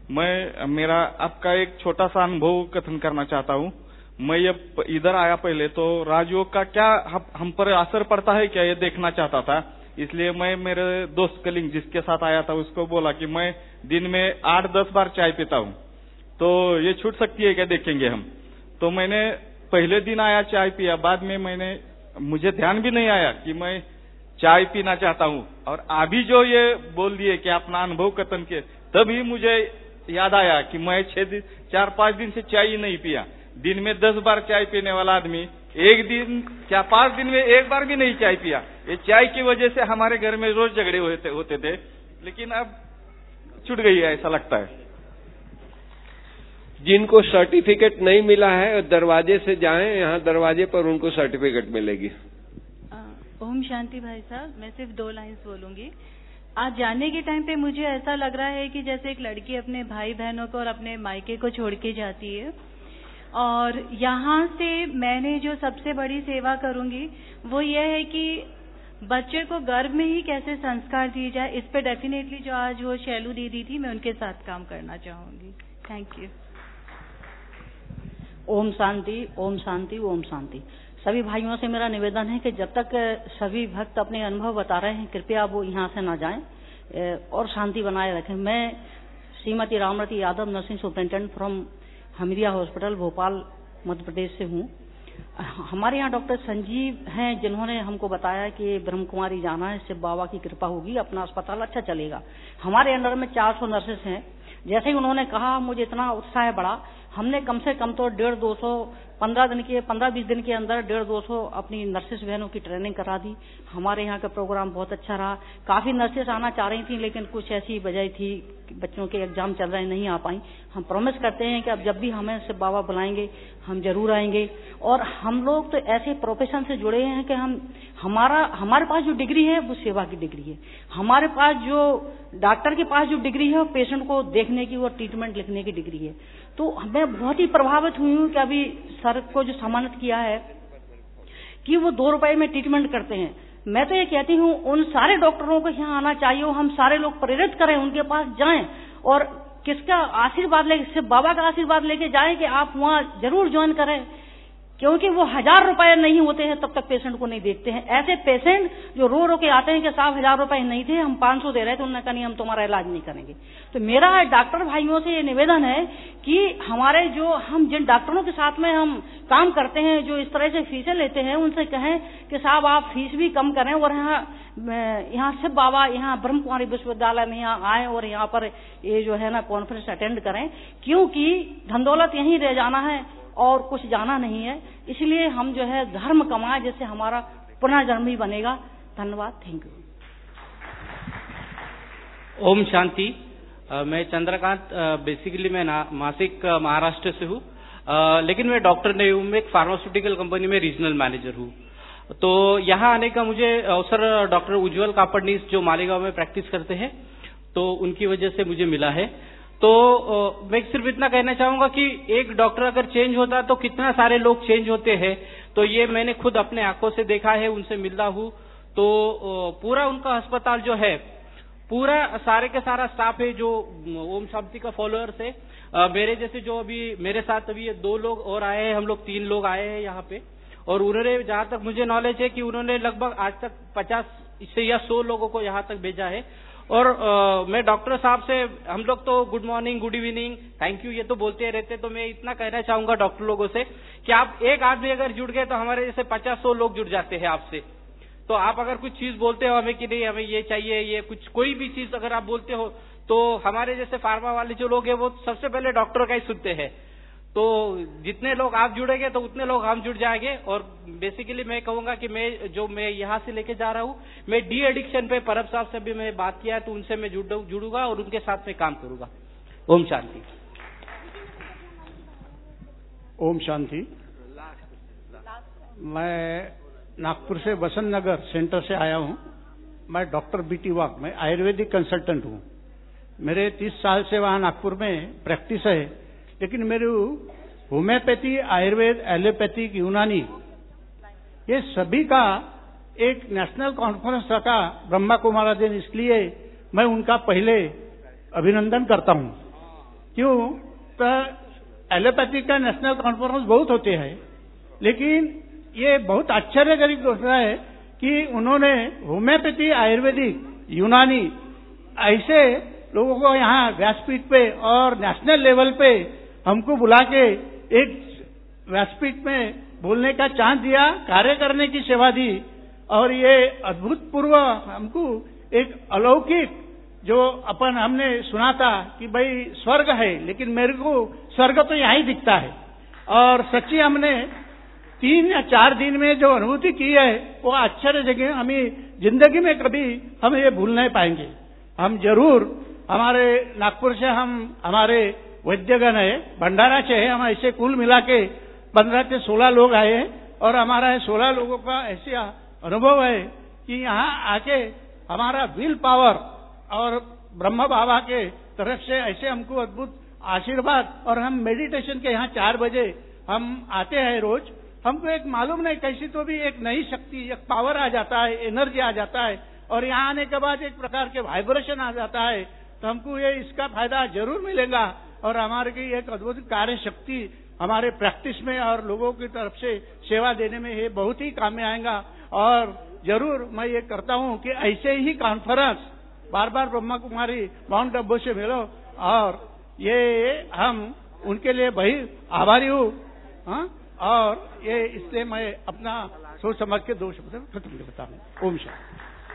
मैं मेरा आपका एक छोटा सा अनुभव कथन करना चाहता हूँ। मैं ये इधर आया पहले तो राजयोग का क्या हम पर असर पड़ता है क्या ये देखना चाहता था, इसलिए मैं मेरे दोस्त कलिंग जिसके साथ आया था उसको बोला कि मैं दिन में आठ दस बार चाय पीता हूँ तो ये छूट सकती है क्या, देखेंगे हम। तो मैंने पहले दिन आया चाय पिया, बाद में मैंने मुझे ध्यान भी नहीं आया कि मैं चाय पीना चाहता हूँ और अभी जो ये बोल दिए कि अपना अनुभव कथन के, तभी मुझे याद आया कि मैं छह दिन चार पांच दिन से चाय ही नहीं पिया। दिन में दस बार चाय पीने वाला आदमी एक दिन क्या पांच दिन में एक बार भी नहीं चाय पिया। ये चाय की वजह से हमारे घर में रोज झगड़े होते होते थे, लेकिन अब छूट गई है ऐसा लगता है। जिनको सर्टिफिकेट नहीं मिला है दरवाजे से जाएं, यहाँ दरवाजे पर उनको सर्टिफिकेट मिलेगी। ओम शांति भाई साहब, मैं सिर्फ दो लाइंस बोलूंगी। आज जाने के टाइम पे मुझे ऐसा लग रहा है कि जैसे एक लड़की अपने भाई बहनों को और अपने मायके को छोड़ के जाती है, और यहाँ से मैंने जो सबसे बड़ी सेवा करूंगी वो ये है कि बच्चे को गर्भ में ही कैसे संस्कार दिए जाए, इस पे डेफिनेटली जो आज वो शैलू दीदी थी मैं उनके साथ काम करना चाहूंगी। Thank you. ओम शांति, ओम शांति, ओम शांति। सभी भाइयों से मेरा निवेदन है कि जब तक सभी भक्त अपने अनुभव बता रहे हैं कृपया वो यहाँ से न जाएं और शांति बनाए रखें। मैं Shrimati Ramrati Yadav, nursing superintendent from Hamidia hospital, Bhopal, Madhya Pradesh से हूँ। हमारे यहाँ डॉक्टर संजीव हैं जिन्होंने हमको बताया कि ब्रह्म कुमारी जाना है, इससे बाबा की कृपा होगी, अपना अस्पताल अच्छा चलेगा। हमारे अंडर में चार सौ नर्सेस हैं। जैसे ही उन्होंने कहा मुझे इतना उत्साह बढ़ा, हमने कम से कम तो डेढ़ दो सौ पंद्रह दिन के पंद्रह बीस दिन के अंदर डेढ़ दो सौ अपनी नर्सेस बहनों की ट्रेनिंग करा दी। हमारे यहाँ का प्रोग्राम बहुत अच्छा रहा। काफी नर्सेस आना चाह रही थी लेकिन कुछ ऐसी वजह थी कि बच्चों के एग्जाम चल रहे नहीं आ पाई। हम प्रॉमिस करते हैं कि अब जब भी हमें से बाबा बुलाएंगे हम जरूर आएंगे और हम लोग तो ऐसे प्रोफेशन से जुड़े हैं कि हम हमारा हमारे पास जो डिग्री है वो सेवा की डिग्री है। हमारे पास जो डॉक्टर के पास जो डिग्री है वो पेशेंट को देखने की और ट्रीटमेंट लिखने की डिग्री है। तो मैं बहुत ही प्रभावित हुई हूँ कि अभी सर को जो सम्मानित किया है कि वो दो रुपए में ट्रीटमेंट करते हैं। मैं तो ये कहती हूँ उन सारे डॉक्टरों को यहाँ आना चाहिए, हम सारे लोग प्रेरित करें, उनके पास जाएं और किसका आशीर्वाद लेके, सिर्फ बाबा का आशीर्वाद लेके जाएं कि आप वहाँ जरूर ज्वाइन करें, क्योंकि वो हजार रुपए नहीं होते हैं तब तक पेशेंट को नहीं देखते हैं। ऐसे पेशेंट जो रो रो के आते हैं कि साहब हजार रुपए नहीं थे, हम पांच सौ दे रहे थे, उन्होंने कहा नहीं हम तुम्हारा इलाज नहीं करेंगे। तो मेरा डॉक्टर भाइयों से ये निवेदन है कि हमारे जो हम जिन डॉक्टरों के साथ में हम काम करते हैं, जो इस तरह से फीसें लेते हैं, उनसे कहें कि साहब आप फीस भी कम करें और यहाँ यहाँ शिव बाबा यहाँ ब्रह्म कुमारी विश्वविद्यालय में यहाँ आए और यहाँ पर ये जो है ना कॉन्फ्रेंस अटेंड करें, क्योंकि धन दौलत यहीं रह जाना है और कुछ जाना नहीं है। इसलिए हम जो है धर्म कमाए जिससे हमारा पुनर्जन्म भी बनेगा। धन्यवाद, थैंक यू। ओम शांति। uh, मैं चंद्रकांत, बेसिकली uh, मैं मासिक uh, महाराष्ट्र से हूँ, uh, लेकिन मैं डॉक्टर नहीं हूँ, मैं एक फार्मास्यूटिकल कंपनी में रीजनल मैनेजर हूँ। तो यहाँ आने का मुझे अवसर डॉक्टर उज्जवल कापड़नीस जो मालेगांव में प्रैक्टिस करते हैं, तो उनकी वजह से मुझे मिला है। तो uh, मैं सिर्फ इतना कहना चाहूंगा कि एक डॉक्टर अगर चेंज होता है तो कितना सारे लोग चेंज होते हैं। तो ये मैंने खुद अपने आंखों से देखा है, उनसे मिला हूँ। तो uh, पूरा उनका अस्पताल जो है, पूरा सारे के सारा स्टाफ है जो ओम शांति का फॉलोअर्स है। uh, मेरे जैसे जो अभी मेरे साथ अभी दो लोग और आए हैं, हम लोग तीन लोग आए हैं यहाँ पे, और उन्होंने जहाँ तक मुझे नॉलेज है कि उन्होंने लगभग आज तक पचास से या सौ लोगों को यहाँ तक भेजा है। और आ, मैं डॉक्टर साहब से, हम लोग तो good morning, good evening, thank you ये तो बोलते रहते, तो मैं इतना कहना चाहूंगा डॉक्टर लोगों से कि आप एक आदमी अगर जुड़ गए तो हमारे जैसे पचास सौ लोग जुड़ जाते हैं आपसे। तो आप अगर कुछ चीज बोलते हो हमें कि नहीं हमें ये चाहिए, ये कुछ कोई भी चीज अगर आप बोलते हो तो हमारे जैसे फार्मा वाले जो लोग हैं वो सबसे पहले डॉक्टर का ही सुनते हैं। तो जितने लोग आप जुड़ेंगे तो उतने लोग हम जुड़ जाएंगे। और बेसिकली मैं कहूंगा कि मैं जो मैं यहाँ से लेके जा रहा हूँ, मैं डी एडिक्शन पे परब साहब से भी मैं बात किया है, तो उनसे मैं जुड़ूंगा और उनके साथ में काम करूंगा। ओम शांति। ओम शांति। मैं नागपुर से वसंत नगर सेंटर से आया हूँ। मैं डॉक्टर बीटी वाघ, मैं आयुर्वेदिक कंसल्टेंट हूँ। मेरे तीस साल से वहाँ नागपुर में प्रैक्टिस है, लेकिन मेरे होम्योपैथी, आयुर्वेद, एलोपैथिक, यूनानी, ये सभी का एक नेशनल कॉन्फ्रेंस रखा ब्रह्मा कुमारा दिन, इसलिए मैं उनका पहले अभिनंदन करता हूँ। क्यों? तो एलोपैथिक का नेशनल कॉन्फ्रेंस बहुत होते हैं, लेकिन ये बहुत आश्चर्यकारी घोषणा है कि उन्होंने होम्योपैथी, आयुर्वेदिक, यूनानी ऐसे लोगों को यहाँ व्यासपीठ पे और नेशनल लेवल पे हमको बुला के एक व्यासपीठ में बोलने का चांस दिया, कार्य करने की सेवा दी। और ये अद्भुतपूर्व हमको एक अलौकिक जो अपन हमने सुना था कि भाई स्वर्ग है, लेकिन मेरे को स्वर्ग तो यहाँ ही दिखता है। और सच्ची हमने तीन या चार दिन में जो अनुभूति की है वो आश्चर्य जगह, हमें जिंदगी में कभी हम ये भूल नहीं पाएंगे। हम जरूर, हमारे नागपुर से हम हमारे वैद्यगण है, भंडारा से है, हम ऐसे कुल मिला के पंद्रह से सोलह लोग आए हैं। और हमारा सोलह लोगों का ऐसा अनुभव है कि यहाँ आके हमारा विल पावर और ब्रह्म बाबा के तरफ से ऐसे हमको अद्भुत आशीर्वाद। और हम मेडिटेशन के यहाँ चार बजे हम आते हैं रोज। हमको एक मालूम नहीं कैसी तो भी एक नई शक्ति, एक पावर आ जाता है, एनर्जी आ जाता है, और यहाँ आने के बाद एक प्रकार के वाइब्रेशन आ जाता है। तो हमको ये इसका फायदा जरूर मिलेगा और हमारे की एक अद्भुत कार्य शक्ति हमारे प्रैक्टिस में और लोगों की तरफ से सेवा देने में ये बहुत ही काम में आएगा। और जरूर मैं ये करता हूँ कि ऐसे ही कॉन्फ्रेंस बार बार ब्रह्मा कुमारी माउंट आबू से मिलो, और ये हम उनके लिए भाई आभारी हूँ। हाँ, और ये इसलिए मैं अपना सोच समझ के दो शब्द खत्म करता हूँ। ओम शांति।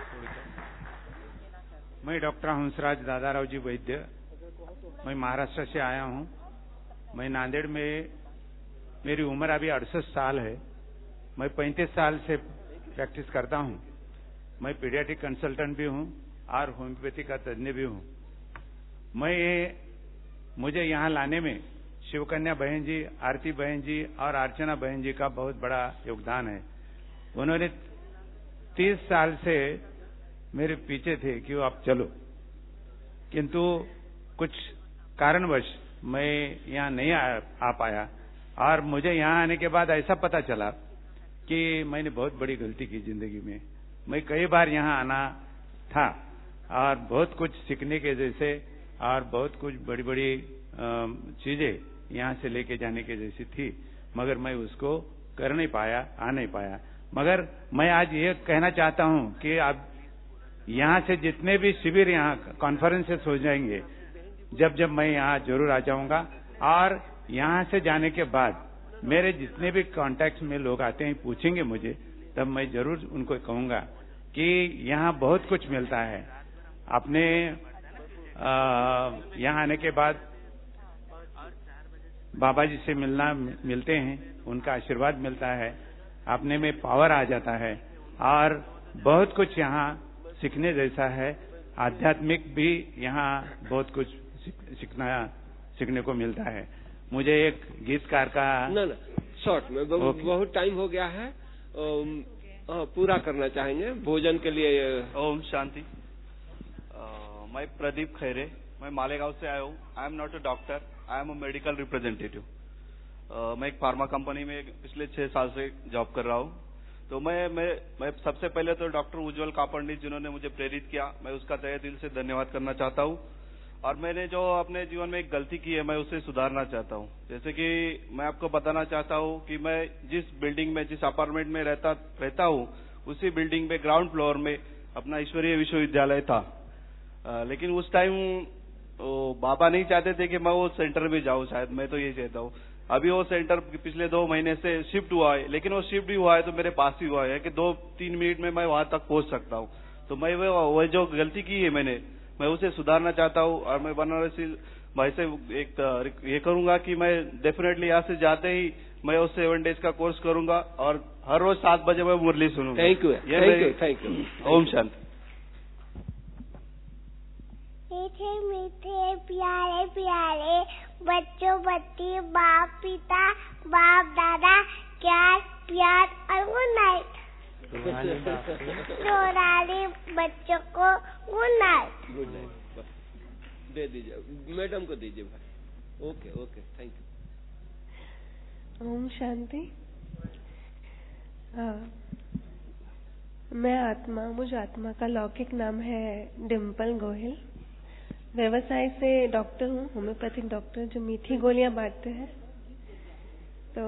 मैं डॉक्टर हंसराज दादाराव जी वैद्य, मैं महाराष्ट्र से आया हूँ। मैं नांदेड़ में, मेरी उम्र अभी अड़सठ साल है। मैं पैंतीस साल से प्रैक्टिस करता हूँ। मैं पीडियाट्रिक कंसल्टेंट भी हूँ और होम्योपैथी का तज्ञ भी हूँ। मैं ये मुझे यहाँ लाने में शिवकन्या बहन जी, आरती बहन जी और अर्चना बहन जी का बहुत बड़ा योगदान है। उन्होंने तीस साल से मेरे पीछे थे कि आप चलो, किंतु कुछ कारणवश मैं यहाँ नहीं आ, आ पाया और मुझे यहाँ आने के बाद ऐसा पता चला कि मैंने बहुत बड़ी गलती की जिंदगी में। मैं कई बार यहाँ आना था और बहुत कुछ सीखने के जैसे और बहुत कुछ बड़ी बड़ी चीजें यहाँ से लेके जाने के जैसी थी, मगर मैं उसको कर नहीं पाया, आ नहीं पाया। मगर मैं आज ये कहना चाहता हूँ कि अब यहाँ से जितने भी शिविर यहाँ कॉन्फ्रेंसेस हो जाएंगे, जब जब मैं यहाँ जरूर आ जाऊंगा और यहाँ से जाने के बाद मेरे जितने भी कॉन्टैक्ट्स में लोग आते हैं पूछेंगे मुझे, तब मैं जरूर उनको कहूंगा कि यहाँ बहुत कुछ मिलता है। अपने यहाँ आने के बाद बाबा जी से मिलना मिलते हैं, उनका आशीर्वाद मिलता है, अपने में पावर आ जाता है और बहुत कुछ यहाँ सीखने जैसा है। आध्यात्मिक भी यहाँ बहुत कुछ सीखना सीखने को मिलता है। मुझे एक गीतकार का ना ना शॉर्ट में बहुत, बहुत टाइम हो गया है, आ, पूरा करना चाहेंगे भोजन के लिए। ओम शांति। मैं प्रदीप खैरे, मैं मालेगांव से आया हूँ। I am not a doctor, I am a medical representative. मैं एक फार्मा कंपनी में पिछले छह साल से जॉब कर रहा हूँ। तो मैं मैं मैं सबसे पहले तो डॉक्टर उज्जवल कापड़नी जिन्होंने मुझे प्रेरित किया, मैं उसका तहे दिल से धन्यवाद करना चाहता हूँ। और मैंने जो अपने जीवन में एक गलती की है, मैं उसे सुधारना चाहता हूँ। जैसे कि मैं आपको बताना चाहता हूँ कि मैं जिस बिल्डिंग में, जिस अपार्टमेंट में रहता रहता हूँ, उसी बिल्डिंग में ग्राउंड फ्लोर में अपना ईश्वरीय विश्वविद्यालय था। आ, लेकिन उस टाइम बाबा नहीं चाहते थे कि मैं वो सेंटर में जाऊँ, शायद मैं तो यही चाहता हूँ। अभी वो सेंटर पिछले दो महीने से शिफ्ट हुआ है, लेकिन वो शिफ्ट भी हुआ है तो मेरे पास ही हुआ है कि दो तीन मिनट में मैं वहां तक पहुंच सकता हूँ। तो मैं वो जो गलती की है मैंने, मैं उसे सुधारना चाहता हूँ। और मैं बनारसी भाई से एक ये करूंगा कि मैं डेफिनेटली यहाँ से जाते ही मैं वो सेवन डेज का कोर्स करूंगा और हर रोज सात बजे मैं मुरली सुनूंगा। Thank you, thank you, thank you. ओम शांति। मीठे मीठे प्यारे प्यारे बच्चों बच्ची, बाप पिता बाप दादा, प्यार प्यार और गुड नाइट। छोड़ाने बच्चों को गुड नाइट। गुड नाइट दे दीजिए, मैडम को दीजिए भाई। Okay okay, thank you. ओम शांति। आ, मैं आत्मा, मुझ आत्मा का लौकिक नाम है डिम्पल गोहिल। व्यवसाय से डॉक्टर हूँ, होम्योपैथिक डॉक्टर जो मीठी गोलियां बांटते हैं। तो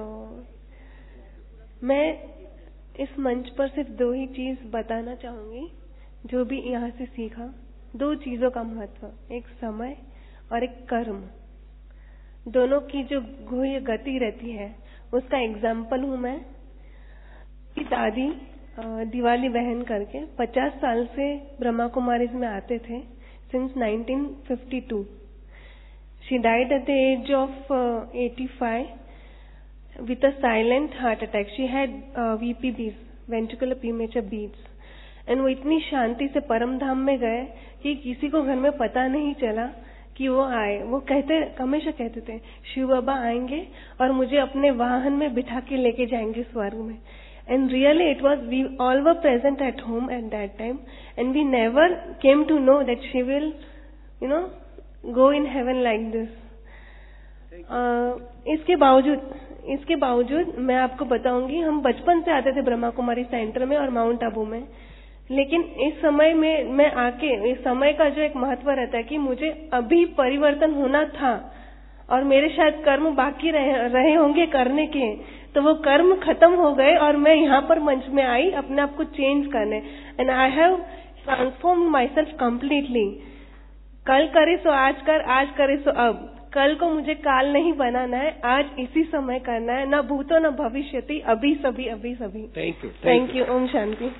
मैं इस मंच पर सिर्फ दो ही चीज बताना चाहूंगी जो भी यहाँ से सीखा। दो चीजों का महत्व, एक समय और एक कर्म। दोनों की जो गुह्य गति रहती है उसका एग्जाम्पल हूँ मैं। दादी दिवाली बहन करके पचास साल से ब्रह्मा कुमारीज में आते थे since nineteen fifty-two. She died at the age of uh, eighty-five with a silent heart attack. She had uh, V P Bs, ventricular premature beats. And वो इतनी शांति से परम धाम में गए कि किसी को घर में पता नहीं चला कि वो आए। वो कहते, हमेशा कहते थे शिव बाबा आएंगे और मुझे अपने वाहन में बिठा के लेके जाएंगे स्वर्ग में। And really it was, we all were present at home at that time and we never came to know that she will, you know, go in heaven like this. Uh, इसके बावजूद इसके बावजूद मैं आपको बताऊंगी, हम बचपन से आते थे ब्रह्मा कुमारी सेंटर में और माउंट आबू में। लेकिन इस समय में मैं आके, इस समय का जो एक महत्व रहता है कि मुझे अभी परिवर्तन होना था और मेरे शायद कर्म बाकी रहे, रहे होंगे करने के, तो वो कर्म खत्म हो गए और मैं यहाँ पर मंच में आई अपने आप को चेंज करने। And I have transform myself completely. कल करे सो आज कर, आज करे सो अब। कल को मुझे काल नहीं बनाना है, आज इसी समय करना है, न भूतो न भविष्यति, अभी सभी अभी सभी। Thank you, thank you. ओम शांति।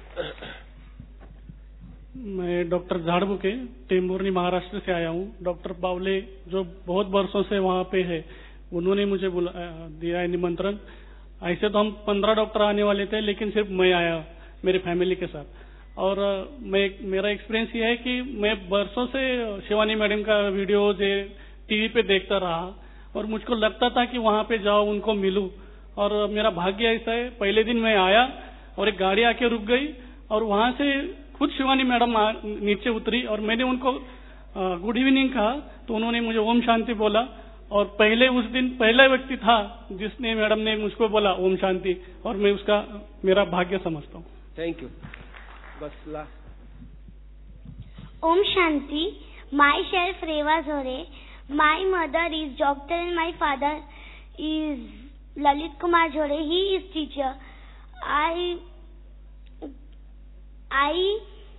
मैं डॉक्टर झाड़मुके टेम्बूरनी महाराष्ट्र से आया हूँ। डॉक्टर बावले जो बहुत वर्षों से वहाँ पे है, उन्होंने मुझे बुला दिया है निमंत्रण। ऐसे तो हम पंद्रह डॉक्टर आने वाले थे, लेकिन सिर्फ मैं आया मेरे फैमिली के साथ। और मैं मेरा एक्सपीरियंस ये है कि मैं वर्षों से शिवानी मैडम का वीडियोज टीवी पे देखता रहा और मुझको लगता था कि वहां पे जाओ उनको मिलूं, और मेरा भाग्य ऐसा है, पहले दिन मैं आया और एक गाड़ी आके रुक गई और वहां से खुद शिवानी मैडम नीचे उतरी और मैंने उनको गुड इवनिंग कहा तो उन्होंने मुझे ओम शांति बोला, और पहले उस दिन पहला व्यक्ति था जिसने मैडम ने मुझको बोला ओम शांति, और मैं उसका मेरा भाग्य समझता हूँ। Thank you. बस ला ओम शांति। Myself Reva Jhore. My mother is doctor and my father is Lalit Kumar Jhore. He is teacher. I I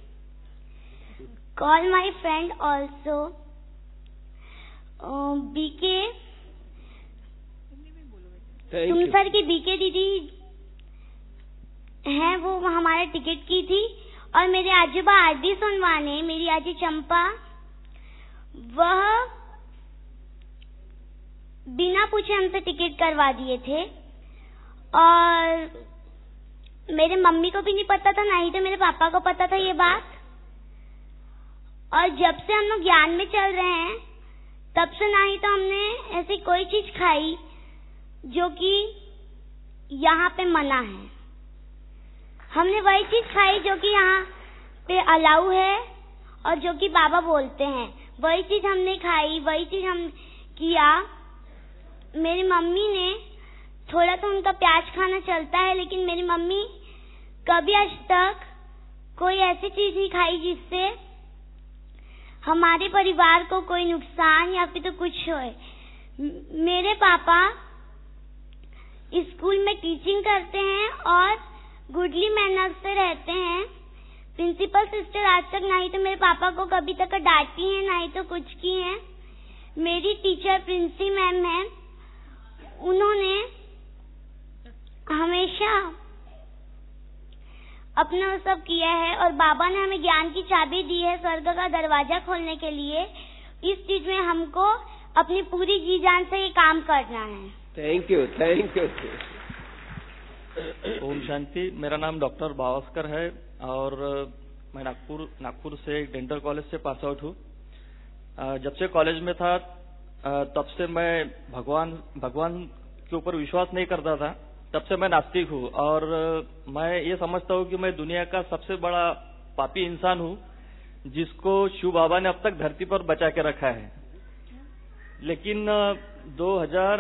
call my friend also uh, BK तुम सर की बीके दीदी हैं, वो हमारे टिकट की थी, और मेरे आजूबा आरडी सोनवाने, मेरी आजी चंपा, वह बिना पूछे हमसे टिकट करवा दिए थे, और मेरे मम्मी को भी नहीं पता था, ना ही तो मेरे पापा को पता था ये बात। और जब से हम लोग ज्ञान में चल रहे हैं तब से ना ही तो हमने ऐसी कोई चीज खाई जो कि यहाँ पे मना है। हमने वही चीज खाई जो कि यहाँ पे अलाउ है और जो कि बाबा बोलते हैं, वही चीज हमने खाई, वही चीज हम किया। मेरी मम्मी ने थोड़ा तो उनका प्याज खाना चलता है, लेकिन मेरी मम्मी कभी आज तक कोई ऐसी चीज नहीं खाई जिससे हमारे परिवार को कोई नुकसान या फिर तो कुछ होए। मेरे पापा स्कूल में टीचिंग करते हैं और गुडली मैनर से रहते हैं। प्रिंसिपल सिस्टर आज तक ना ही तो मेरे पापा को कभी तक डांटी है, ना ही तो कुछ की है। मेरी टीचर प्रिंसी मैम है, उन्होंने हमेशा अपना सब किया है, और बाबा ने हमें ज्ञान की चाबी दी है स्वर्ग का दरवाजा खोलने के लिए। इस चीज में हमको अपनी पूरी जी जान से ये काम करना है। Thank you, thank you. ओम शांति। मेरा नाम डॉक्टर बावस्कर है और मैं नागपुर नागपुर से डेंटल कॉलेज से पास आउट हूँ। जब से कॉलेज में था तब से मैं भगवान भगवान के ऊपर विश्वास नहीं करता था, तब से मैं नास्तिक हूँ, और मैं ये समझता हूँ कि मैं दुनिया का सबसे बड़ा पापी इंसान हूँ जिसको शिव बाबा ने अब तक धरती पर बचा के रखा है। लेकिन दो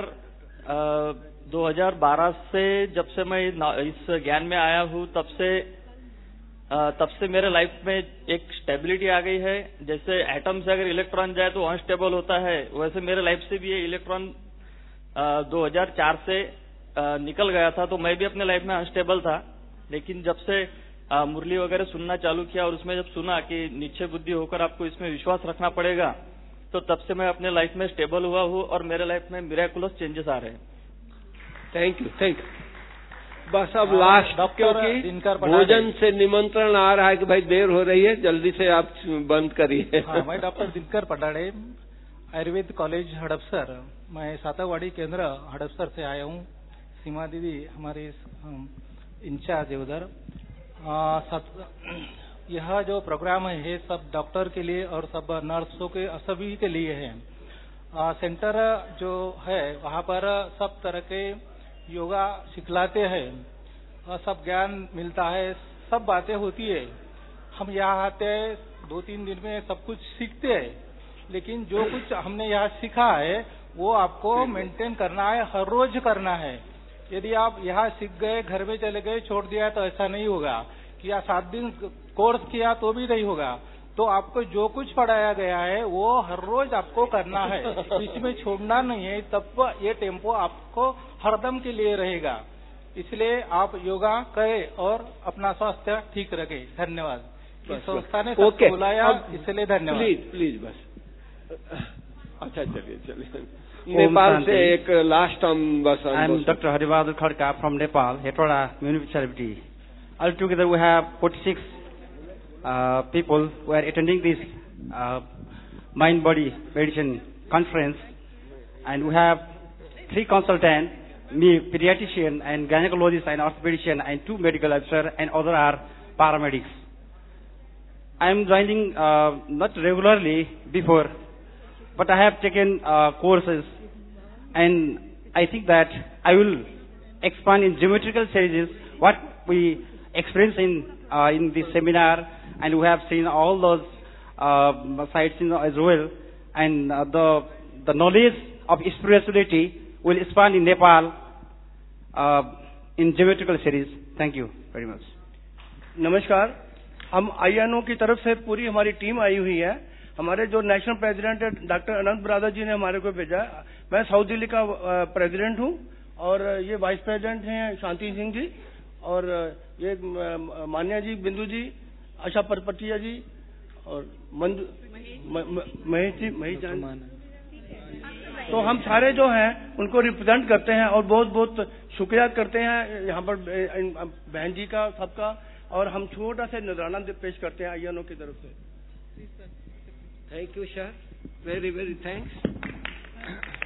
हज़ार बारह से जब से मैं इस ज्ञान में आया हूँ तब से तब से मेरे लाइफ में एक स्टेबिलिटी आ गई है। जैसे एटम से अगर इलेक्ट्रॉन जाए तो अनस्टेबल होता है, वैसे मेरे लाइफ से भी ये इलेक्ट्रॉन दो हज़ार चार से निकल गया था, तो मैं भी अपने लाइफ में अनस्टेबल था। लेकिन जब से मुरली वगैरह सुनना चालू किया और उसमें जब सुना कि निश्चय बुद्धि होकर आपको इसमें विश्वास रखना पड़ेगा, तो तब से मैं अपने लाइफ में स्टेबल हुआ हूँ और मेरे लाइफ में मिरेकुलस चेंजेस आ रहे हैं। Thank you, thank you. बस अब लास्ट, क्योंकि भोजन से निमंत्रण आ रहा है कि भाई देर हो रही है, जल्दी से आप बंद करिए। हाँ, मैं डॉक्टर दिनकर पटाड़े, आयुर्वेद कॉलेज हड़पसर, मैं सातावाड़ी केंद्र हड़पसर से आया हूँ। सीमा दीदी हमारे इंचार्ज है उधर। यह जो प्रोग्राम है ये सब डॉक्टर के लिए और सब नर्सों के सभी के लिए है। आ, सेंटर जो है वहाँ पर सब तरह के योगा सिखलाते हैं और सब ज्ञान मिलता है, सब बातें होती है। हम यहाँ आते हैं, दो तीन दिन में सब कुछ सीखते हैं, लेकिन जो कुछ हमने यहाँ सीखा है वो आपको मेंटेन करना है, हर रोज करना है। यदि आप यहाँ सीख गए, घर में चले गए, छोड़ दिया तो ऐसा नहीं होगा कि या सात दिन कोर्स किया तो भी नहीं होगा। तो आपको जो कुछ पढ़ाया गया है वो हर रोज आपको करना है, इसमें छोड़ना नहीं है, तब ये टेम्पो आपको हरदम के लिए रहेगा। इसलिए आप योगा करें और अपना स्वास्थ्य ठीक रखें। धन्यवाद। इस संस्था ने सबको बुलाया, इसलिए धन्यवाद। प्लीज प्लीज बस। अच्छा, चलिए चलिए। नेपाल से एक लास्ट हम बस। I am Doctor Haribahadur Khadka from Nepal, Hetwada Municipality. Altogether we have forty-six uh, people who are attending this uh, mind-body medicine conference, and we have three consultants, me, pediatrician and gynecologist and orthopedician, and two medical officers, and other are paramedics. I am joining uh, not regularly before, but I have taken uh, courses and I think that I will expand in geometrical series what we experienced in uh, in this seminar, and we have seen all those uh, sites in, as well, and uh, the the knowledge of spirituality will expand in Nepal uh, in geometrical series. Thank you very much. नमस्कार, हम आई N O की तरफ से पूरी हमारी team आई हुई है. हमारे जो नेशनल प्रेसिडेंट है डॉक्टर अनंत ब्रादर जी ने हमारे को भेजा. मैं साउथ दिल्ली का प्रेसिडेंट हूँ और ये वाइस प्रेसिडेंट हैं शांति सिंह जी, और ये मान्या जी, बिंदु जी, आशा परपटिया जी और मंजू महेश जी, महेश जान. तो हम सारे जो हैं उनको रिप्रेजेंट करते हैं और बहुत बहुत शुक्रिया करते हैं यहाँ पर बहन जी का, सबका. और हम छोटा सा नजराना पेश करते हैं आई एन ओ की तरफ से. Thank you sir, very very thanks.